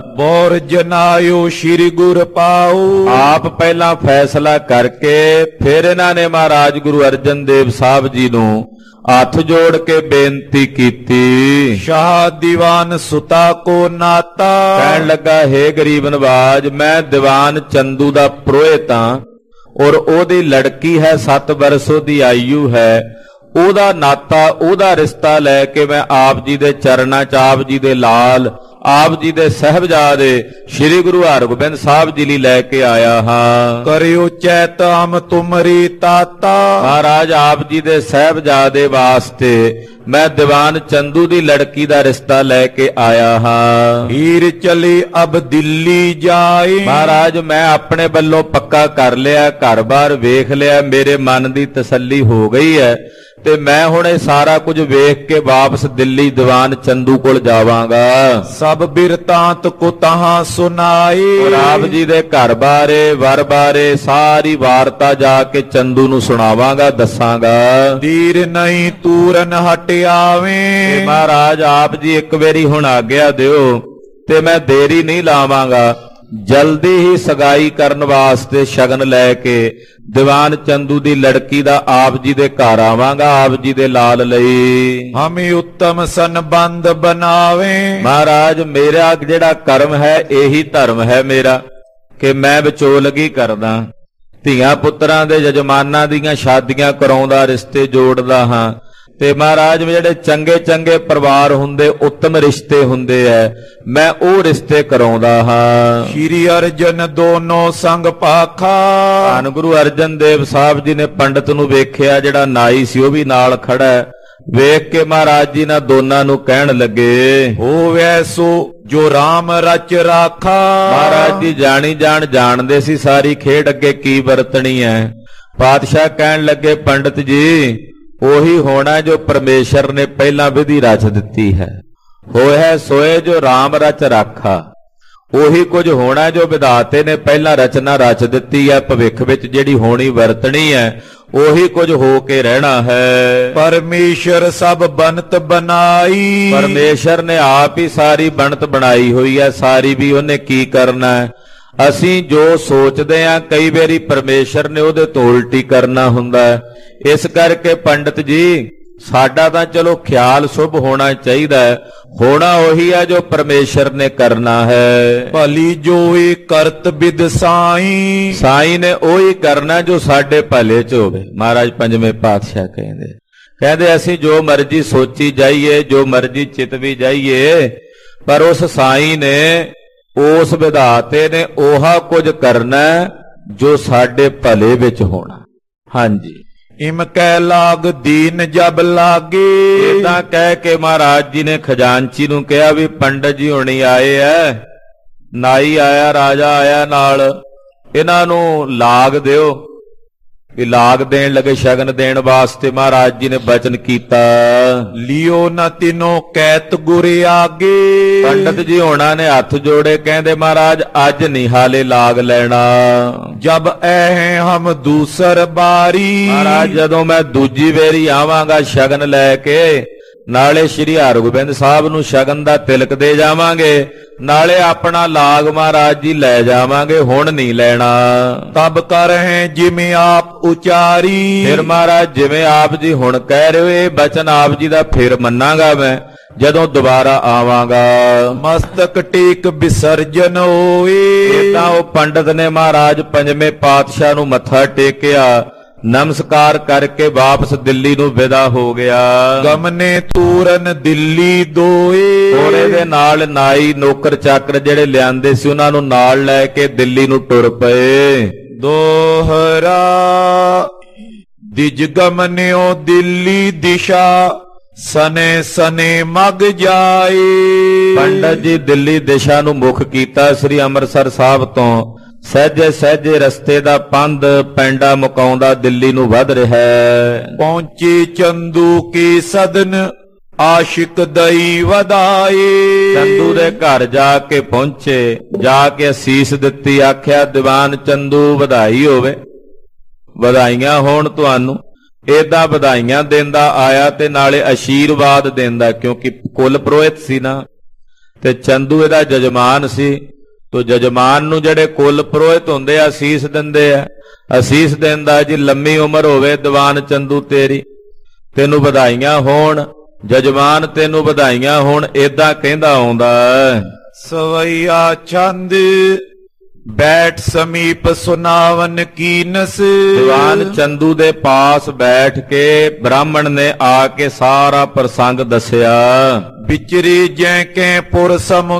ਬੋਰ ਜਨਾਇਓ ਸ਼੍ਰੀ ਗੁਰ ਪਾਉ, ਆਪ ਪਹਿਲਾਂ ਫੈਸਲਾ ਕਰਕੇ ਫਿਰ ਇਹਨਾਂ ਨੇ ਮਹਾਰਾਜ ਗੁਰੂ ਅਰਜਨ ਦੇਵ ਸਾਹਿਬ ਜੀ ਨੂੰ ਹੱਥ ਜੋੜ ਕੇ ਬੇਨਤੀ ਕੀਤੀ। ਸ਼ਾਹ ਦੀਵਾਨ ਸੁਤਾ ਕੋ ਨਾਤਾ, ਕਹਿਣ ਲੱਗਾ ਹੇ ਗਰੀਬ ਨਵਾਜ, ਮੈਂ ਦੀਵਾਨ ਚੰਦੂ ਦਾ ਪੁਰੋਹਿਤ ਹਾਂ ਔਰ ਉਹਦੀ ਲੜਕੀ ਹੈ 7 ਵਰਸ ਉਹਦੀ ਆਯੂ ਹੈ। ਉਹਦਾ ਨਾਤਾ, ਉਹਦਾ ਰਿਸ਼ਤਾ ਲੈ ਕੇ ਮੈਂ ਆਪ ਜੀ ਦੇ ਚਰਨਾਂ 'ਚ, ਆਪ ਜੀ ਦੇ ਲਾਲ, ਆਪ ਜੀ ਦੇ ਸਾਹਿਬਜ਼ਾਦੇ ਸ੍ਰੀ ਗੁਰੂ ਹਰਗੋਬਿੰਦ ਸਾਹਿਬ ਜੀ ਲਈ ਲੈ ਕੇ ਆਇਆ ਹਾਂ। ਕਰਿਓ ਚੈਤਮ ਤੁਮਰੀ ਤਾਤਾ, ਮਹਾਰਾਜ ਆਪ ਜੀ ਦੇ ਸਾਹਿਬਜ਼ਾਦੇ ਵਾਸਤੇ ਮੈਂ ਦੀਵਾਨ ਚੰਦੂ ਦੀ ਲੜਕੀ ਦਾ ਰਿਸ਼ਤਾ ਲੈ ਕੇ ਆਇਆ ਹਾਂ। ਹੀਰ ਚਲੀ ਅਬ ਦਿੱਲੀ ਜਾਏ, ਮਹਾਰਾਜ ਮੈਂ ਆਪਣੇ ਵੱਲੋਂ ਪੱਕਾ ਕਰ ਲਿਆ, ਘਰ-ਬਾਰ ਵੇਖ ਲਿਆ, ਮੇਰੇ ਮਨ ਦੀ ਤਸੱਲੀ ਹੋ ਗਈ ਹੈ ਤੇ ਮੈਂ ਹੁਣ ਇਹ ਸਾਰਾ ਕੁਝ ਵੇਖ ਕੇ ਵਾਪਸ ਦਿੱਲੀ ਦੀਵਾਨ ਚੰਦੂ ਕੋਲ ਜਾਵਾਂਗਾ। ਸਭ ਬਿਰਤਾਂਤ ਕੋ ਤਹਾਂ ਸੁਨਾਈ, ਔਰ ਆਪ ਜੀ ਦੇ ਘਰ ਬਾਰੇ, ਵਰ ਬਾਰੇ ਸਾਰੀ ਵਾਰਤਾ ਜਾ ਕੇ ਚੰਦੂ ਨੂੰ ਸੁਣਾਵਾਂਗਾ, ਦੱਸਾਂਗਾ। ਧੀਰ ਨਹੀਂ ਤੂਰਨ ਹਟ ਆਵੇਂ, ਮਹਾਰਾਜ ਆਪ ਜੀ ਇੱਕ ਵਾਰੀ ਹੁਣ ਆਗਿਆ ਦਿਓ ਤੇ ਮੈਂ ਦੇਰੀ ਨਹੀਂ ਲਾਵਾਂਗਾ। ਜਲਦੀ ਹੀ ਸਗਾਈ ਕਰਨ ਵਾਸਤੇ ਸ਼ਗਨ ਲੈ ਕੇ ਦੀਵਾਨ ਚੰਦੂ ਦੀ ਲੜਕੀ ਦਾ ਆਪ ਜੀ ਦੇ ਘਰ ਆਵਾਂਗਾ, ਆਪ ਜੀ ਦੇ ਲਾਲ ਲਈ। ਹਮੇ ਉੱਤਮ ਸੰਬੰਧ ਬਣਾਵੇ, ਮਹਾਰਾਜ ਮੇਰਾ ਜਿਹੜਾ ਕਰਮ ਹੈ ਇਹੀ ਧਰਮ ਹੈ ਮੇਰਾ ਕਿ ਮੈਂ ਵਿਚੋਲਗੀ ਕਰਦਾ, ਧੀਆਂ ਪੁੱਤਰਾਂ ਦੇ ਜਜਮਾਨਾਂ ਦੀਆਂ ਸ਼ਾਦੀਆਂ ਕਰਾਉਂਦਾ, ਰਿਸ਼ਤੇ ਜੋੜਦਾ ਹਾਂ। ਤੇ ਮਹਾਰਾਜ ਜਿਹੜੇ ਚੰਗੇ ਚੰਗੇ ਪਰਿਵਾਰ ਹੁੰਦੇ, ਉੱਤਮ ਰਿਸ਼ਤੇ ਹੁੰਦੇ ਐ, ਮੈਂ ਉਹ ਰਿਸ਼ਤੇ ਕਰਾਉਂਦਾ ਹਾਂ। ਸ਼੍ਰੀ ਅਰਜਨ ਦੋਨੋਂ ਸੰਗ ਪਾਖਾ, ਧੰਨ ਗੁਰੂ ਅਰਜਨ ਦੇਵ ਸਾਹਿਬ ਜੀ ਨੇ ਪੰਡਤ ਨੂੰ ਵੇਖਿਆ, ਜਿਹੜਾ ਨਾਈ ਸੀ ਉਹ ਵੀ ਨਾਲ ਖੜਾ ਹੈ। ਵੇਖ ਕੇ ਮਹਾਰਾਜ ਜੀ ਨਾਲ ਦੋਨਾਂ ਨੂੰ ਕਹਿਣ ਲੱਗੇ, ਹੋਵੇ ਸੋ ਜੋ ਰਾਮ ਰਚ ਰਾਖਾ। ਮਹਾਰਾਜ ਜੀ ਜਾਣੀ ਜਾਣਦੇ ਸੀ ਸਾਰੀ ਖੇਡ ਅੱਗੇ ਕੀ ਵਰਤਣੀ ਹੈ। ਪਾਤਸ਼ਾਹ ਕਹਿਣ ਲੱਗੇ, ਪੰਡਤ ਜੀ ਉਹੀ ਹੋਣਾ ਜੋ ਪਰਮੇਸ਼ਰ ਨੇ ਪਹਿਲਾਂ ਵਿਧੀ ਰਚ ਦਿੱਤੀ ਹੈ। ਹੋਇਆ ਸੋਏ ਜੋ ਰਾਮ ਰਚ ਰਾਖਾ, ਉਹੀ ਕੁਝ ਹੋਣਾ ਜੋ ਵਿਧਾਤੇ ਨੇ ਪਹਿਲਾਂ ਰਚਨਾ ਰਚ ਦਿੱਤੀ ਹੈ। ਭਵਿੱਖ ਵਿੱਚ ਜਿਹੜੀ ਹੋਣੀ ਵਰਤਣੀ ਹੈ ਉਹੀ ਕੁਝ ਹੋ ਕੇ ਰਹਿਣਾ ਹੈ। ਪਰਮੇਸ਼ਰ ਸਭ ਬਣਤ ਬਣਾਈ, ਪਰਮੇਸ਼ਰ ਨੇ ਆਪ ਹੀ ਸਾਰੀ ਬਣਤ ਬਣਾਈ ਹੋਈ ਹੈ, ਸਾਰੀ ਵੀ ਉਹਨੇ ਕੀ ਕਰਨਾ ਹੈ। ਅਸੀਂ ਜੋ ਸੋਚਦੇ ਹਾਂ ਕਈ ਵਾਰੀ ਪਰਮੇਸ਼ਰ ਨੇ ਉਹਦੇ ਤੋਂ ਉਲਟੀ ਕਰਨਾ ਹੁੰਦਾ ਹੈ। ਇਸ ਕਰਕੇ ਪੰਡਤ ਜੀ ਸਾਡਾ ਤਾਂ ਚਲੋ ਖਿਆਲ ਸ਼ੁਭ ਹੋਣਾ ਚਾਹੀਦਾ ਹੈ, ਹੋਣਾ ਉਹੀ ਹੈ ਜੋ ਪਰਮੇਸ਼ਰ ਨੇ ਕਰਨਾ ਹੈ। ਭਲੀ ਜੋਈ ਕਰਤ ਬਿਦ ਸਾਈ, ਸਾਈ ਨੇ ਉਹੀ ਕਰਨਾ ਜੋ ਸਾਡੇ ਭਲੇ ਚ ਹੋਵੇ। ਮਹਾਰਾਜ ਪੰਜਵੇਂ ਪਾਤਸ਼ਾਹ ਕਹਿੰਦੇ ਅਸੀਂ ਜੋ ਮਰਜ਼ੀ ਸੋਚੀ ਜਾਈਏ, ਜੋ ਮਰਜ਼ੀ ਚਿਤਵੀ ਜਾਈਏ, ਪਰ ਉਸ ਸਾਈ ਨੇ, ਉਸ ਵਿਧਾਤੇ ਨੇ ਉਹਾ ਕੁਝ ਕਰਨਾ ਜੋ ਸਾਡੇ ਭਲੇ ਵਿੱਚ ਹੋਣਾ। ਹਾਂਜੀ, ਇਮ ਕਹਿ ਲਾਗ ਦੀਨ ਜਬ ਲਾਗੇ, ਇਦਾਂ ਕਹਿ ਕੇ ਮਹਾਰਾਜ ਜੀ ਨੇ ਖਜ਼ਾਨਚੀ ਨੂੰ ਕਿਹਾ ਵੀ ਪੰਡਤ ਜੀ ਹੁਣੀ ਆਏ ਐ, ਨਾਈ ਆਇਆ, ਰਾਜਾ ਆਇਆ ਨਾਲ, ਇਹਨਾਂ ਨੂੰ ਲਾਗ ਦਿਓ। ਵੀ ਲਾਗ ਦੇਣ ਲੱਗੇ, ਸ਼ਗਨ ਦੇਣ ਵਾਸਤੇ ਮਹਾਰਾਜ ਜੀ ਨੇ ਬਚਨ ਕੀਤਾ, ਲਿਓ ਨਾ ਤਿਨੋ ਕੈਤ ਗੁਰੇ ਆਗੇ। ਪੰਡਤ ਜੀ ਹੋਣਾ ਨੇ ਹੱਥ ਜੋੜੇ, ਕਹਿੰਦੇ ਮਹਾਰਾਜ ਅੱਜ ਨਹੀਂ ਹਾਲੇ ਲਾਗ ਲੈਣਾ। ਜਬ ਐ ਹਮ ਦੂਸਰ ਬਾਰੀ, ਮਹਾਰਾਜ ਜਦੋਂ ਮੈਂ ਦੂਜੀ ਵੇਰੀ ਆਵਾਂਗਾ ਸ਼ਗਨ ਲੈ ਕੇ, ਨਾਲੇ ਸ਼੍ਰੀ ਹਰਗੋਬਿੰਦ ਸਾਹਿਬ ਨੂੰ ਸ਼ਗਨ ਦਾ ਤਿਲਕ ਦੇ ਜਾਵਾਂਗੇ, ਨਾਲੇ ਆਪਣਾ ਲਾਗ ਮਹਾਰਾਜ ਜੀ ਲੈ ਜਾਵਾਂਗੇ, ਹੁਣ ਨਹੀਂ ਲੈਣਾ। ਤਬ ਕਰ ਹੈ ਜਿਵੇਂ ਆਪ ਉਚਾਰੀ, ਫਿਰ ਮਹਾਰਾਜ ਜਿਵੇਂ ਆਪ ਜੀ ਹੁਣ ਕਹਿ ਰਹੇ ਹੋ ਇਹ ਬਚਨ ਆਪ ਜੀ ਦਾ ਫਿਰ ਮੰਨਾਂਗਾ ਮੈਂ। ਜਦੋਂ ਦੁਬਾਰਾ ਆਵਾਂਗਾ। ਮਸਤਕ ਟੇਕ ਵਿਸਰਜਨ ਹੋਏ। ਇਦਾਂ ਉਹ ਪੰਡਤ ਨੇ ਮਹਾਰਾਜ ਪੰਜਵੇਂ ਪਾਤਸ਼ਾਹ ਨੂੰ ਮੱਥਾ ਟੇਕਿਆ, ਨਮਸਕਾਰ ਕਰਕੇ ਵਾਪਸ ਦਿੱਲੀ ਨੂੰ ਵਿਦਾ ਹੋ ਗਿਆ। ਗਮਨੇ ਤੂਰਨ ਦਿੱਲੀ ਦੋਏ। ਉਹਦੇ ਦੇ ਨਾਲ ਨਾਈ ਨੌਕਰ ਚਾਕਰ ਜਿਹੜੇ ਲਿਆਂਦੇ ਸੀ ਉਹਨਾਂ ਨੂੰ ਨਾਲ ਲੈ ਕੇ ਦਿੱਲੀ ਨੂੰ ਟੁਰ ਪਏ। ਦੋਹਰਾ ਦਿਜ ਗਮਨਿਓ ਦਿੱਲੀ ਦਿਸ਼ਾ ਸਨੇ ਸਨੇ ਮਗ ਜਾਏ। ਪੰਡਤ ਜੀ ਦਿੱਲੀ ਦਿਸ਼ਾ ਨੂੰ ਮੁਖ ਕੀਤਾ। ਸ੍ਰੀ ਅੰਮ੍ਰਿਤਸਰ ਸਾਹਿਬ ਤੋਂ ਸਹਿਜੇ ਸਹਿਜੇ ਰਸਤੇ ਦਾ ਪੰਧ ਪੈਂਡਾ ਮੁਕਾਉਂਦਾ ਦਿੱਲੀ ਨੂੰ ਵੱਧ ਰਿਹਾ ਹੈ। ਪਹੁੰਚੇ ਚੰਦੂ ਕੀ ਸਦਨ ਆਸ਼ਿਕ ਦਈ ਵਧਾਏ। ਚੰਦੂ ਦੇ ਘਰ ਜਾ ਕੇ ਪਹੁੰਚੇ, ਜਾ ਕੇ ਅਸੀਸ ਦਿੱਤੀ, ਆਖਿਆ ਦੀਵਾਨ ਚੰਦੂ ਵਧਾਈ ਹੋਵੇ, ਵਧਾਈਆਂ ਹੋਣ ਤੁਹਾਨੂੰ। ਏਦਾਂ ਵਧਾਈਆਂ ਦਿੰਦਾ ਆਇਆ ਤੇ ਨਾਲੇ ਆਸ਼ੀਰਵਾਦ ਦਿੰਦਾ, ਕਿਉਂਕਿ ਕੁਲ ਪੁਰੋਹਿਤ ਸੀ ਨਾ, ਤੇ ਚੰਦੂ ਇਹਦਾ ਜਜਮਾਨ ਸੀ। ਤੋ ਜਜਮਾਨ ਨੂੰ ਜਿਹੜੇ ਕੁਲ ਪੁਰੋਹਿਤ ਹੁੰਦੇ ਆ ਅਸੀਸ ਦਿੰਦੇ ਆ। ਅਸੀਸ ਦਿੰਦਾ ਜੀ ਲੰਮੀ ਉਮਰ ਹੋਵੇ ਦੀਵਾਨ ਚੰਦੂ ਤੇਰੀ, ਤੈਨੂੰ ਵਧਾਈਆਂ ਹੋਣ, ਜਜਮਾਨ ਤੈਨੂੰ ਵਧਾਈਆਂ ਹੋਣ, ਏਦਾਂ ਕਹਿੰਦਾ ਆਉਂਦਾ। ਸਵਈਆ ਚੰਦ ਬੈਠ ਸਮੀਪ ਸੁਨਾਵਨ ਕੀਨਸ। ਦੀਵਾਨ ਚੰਦੂ ਦੇ ਪਾਸ ਬੈਠ ਕੇ ਬ੍ਰਾਹਮਣ ਨੇ ਆ ਕੇ ਸਾਰਾ ਪ੍ਰਸੰਗ ਦੱਸਿਆ। ਵਿਚਰੇ ਜੈ ਕੈ ਪੁਰ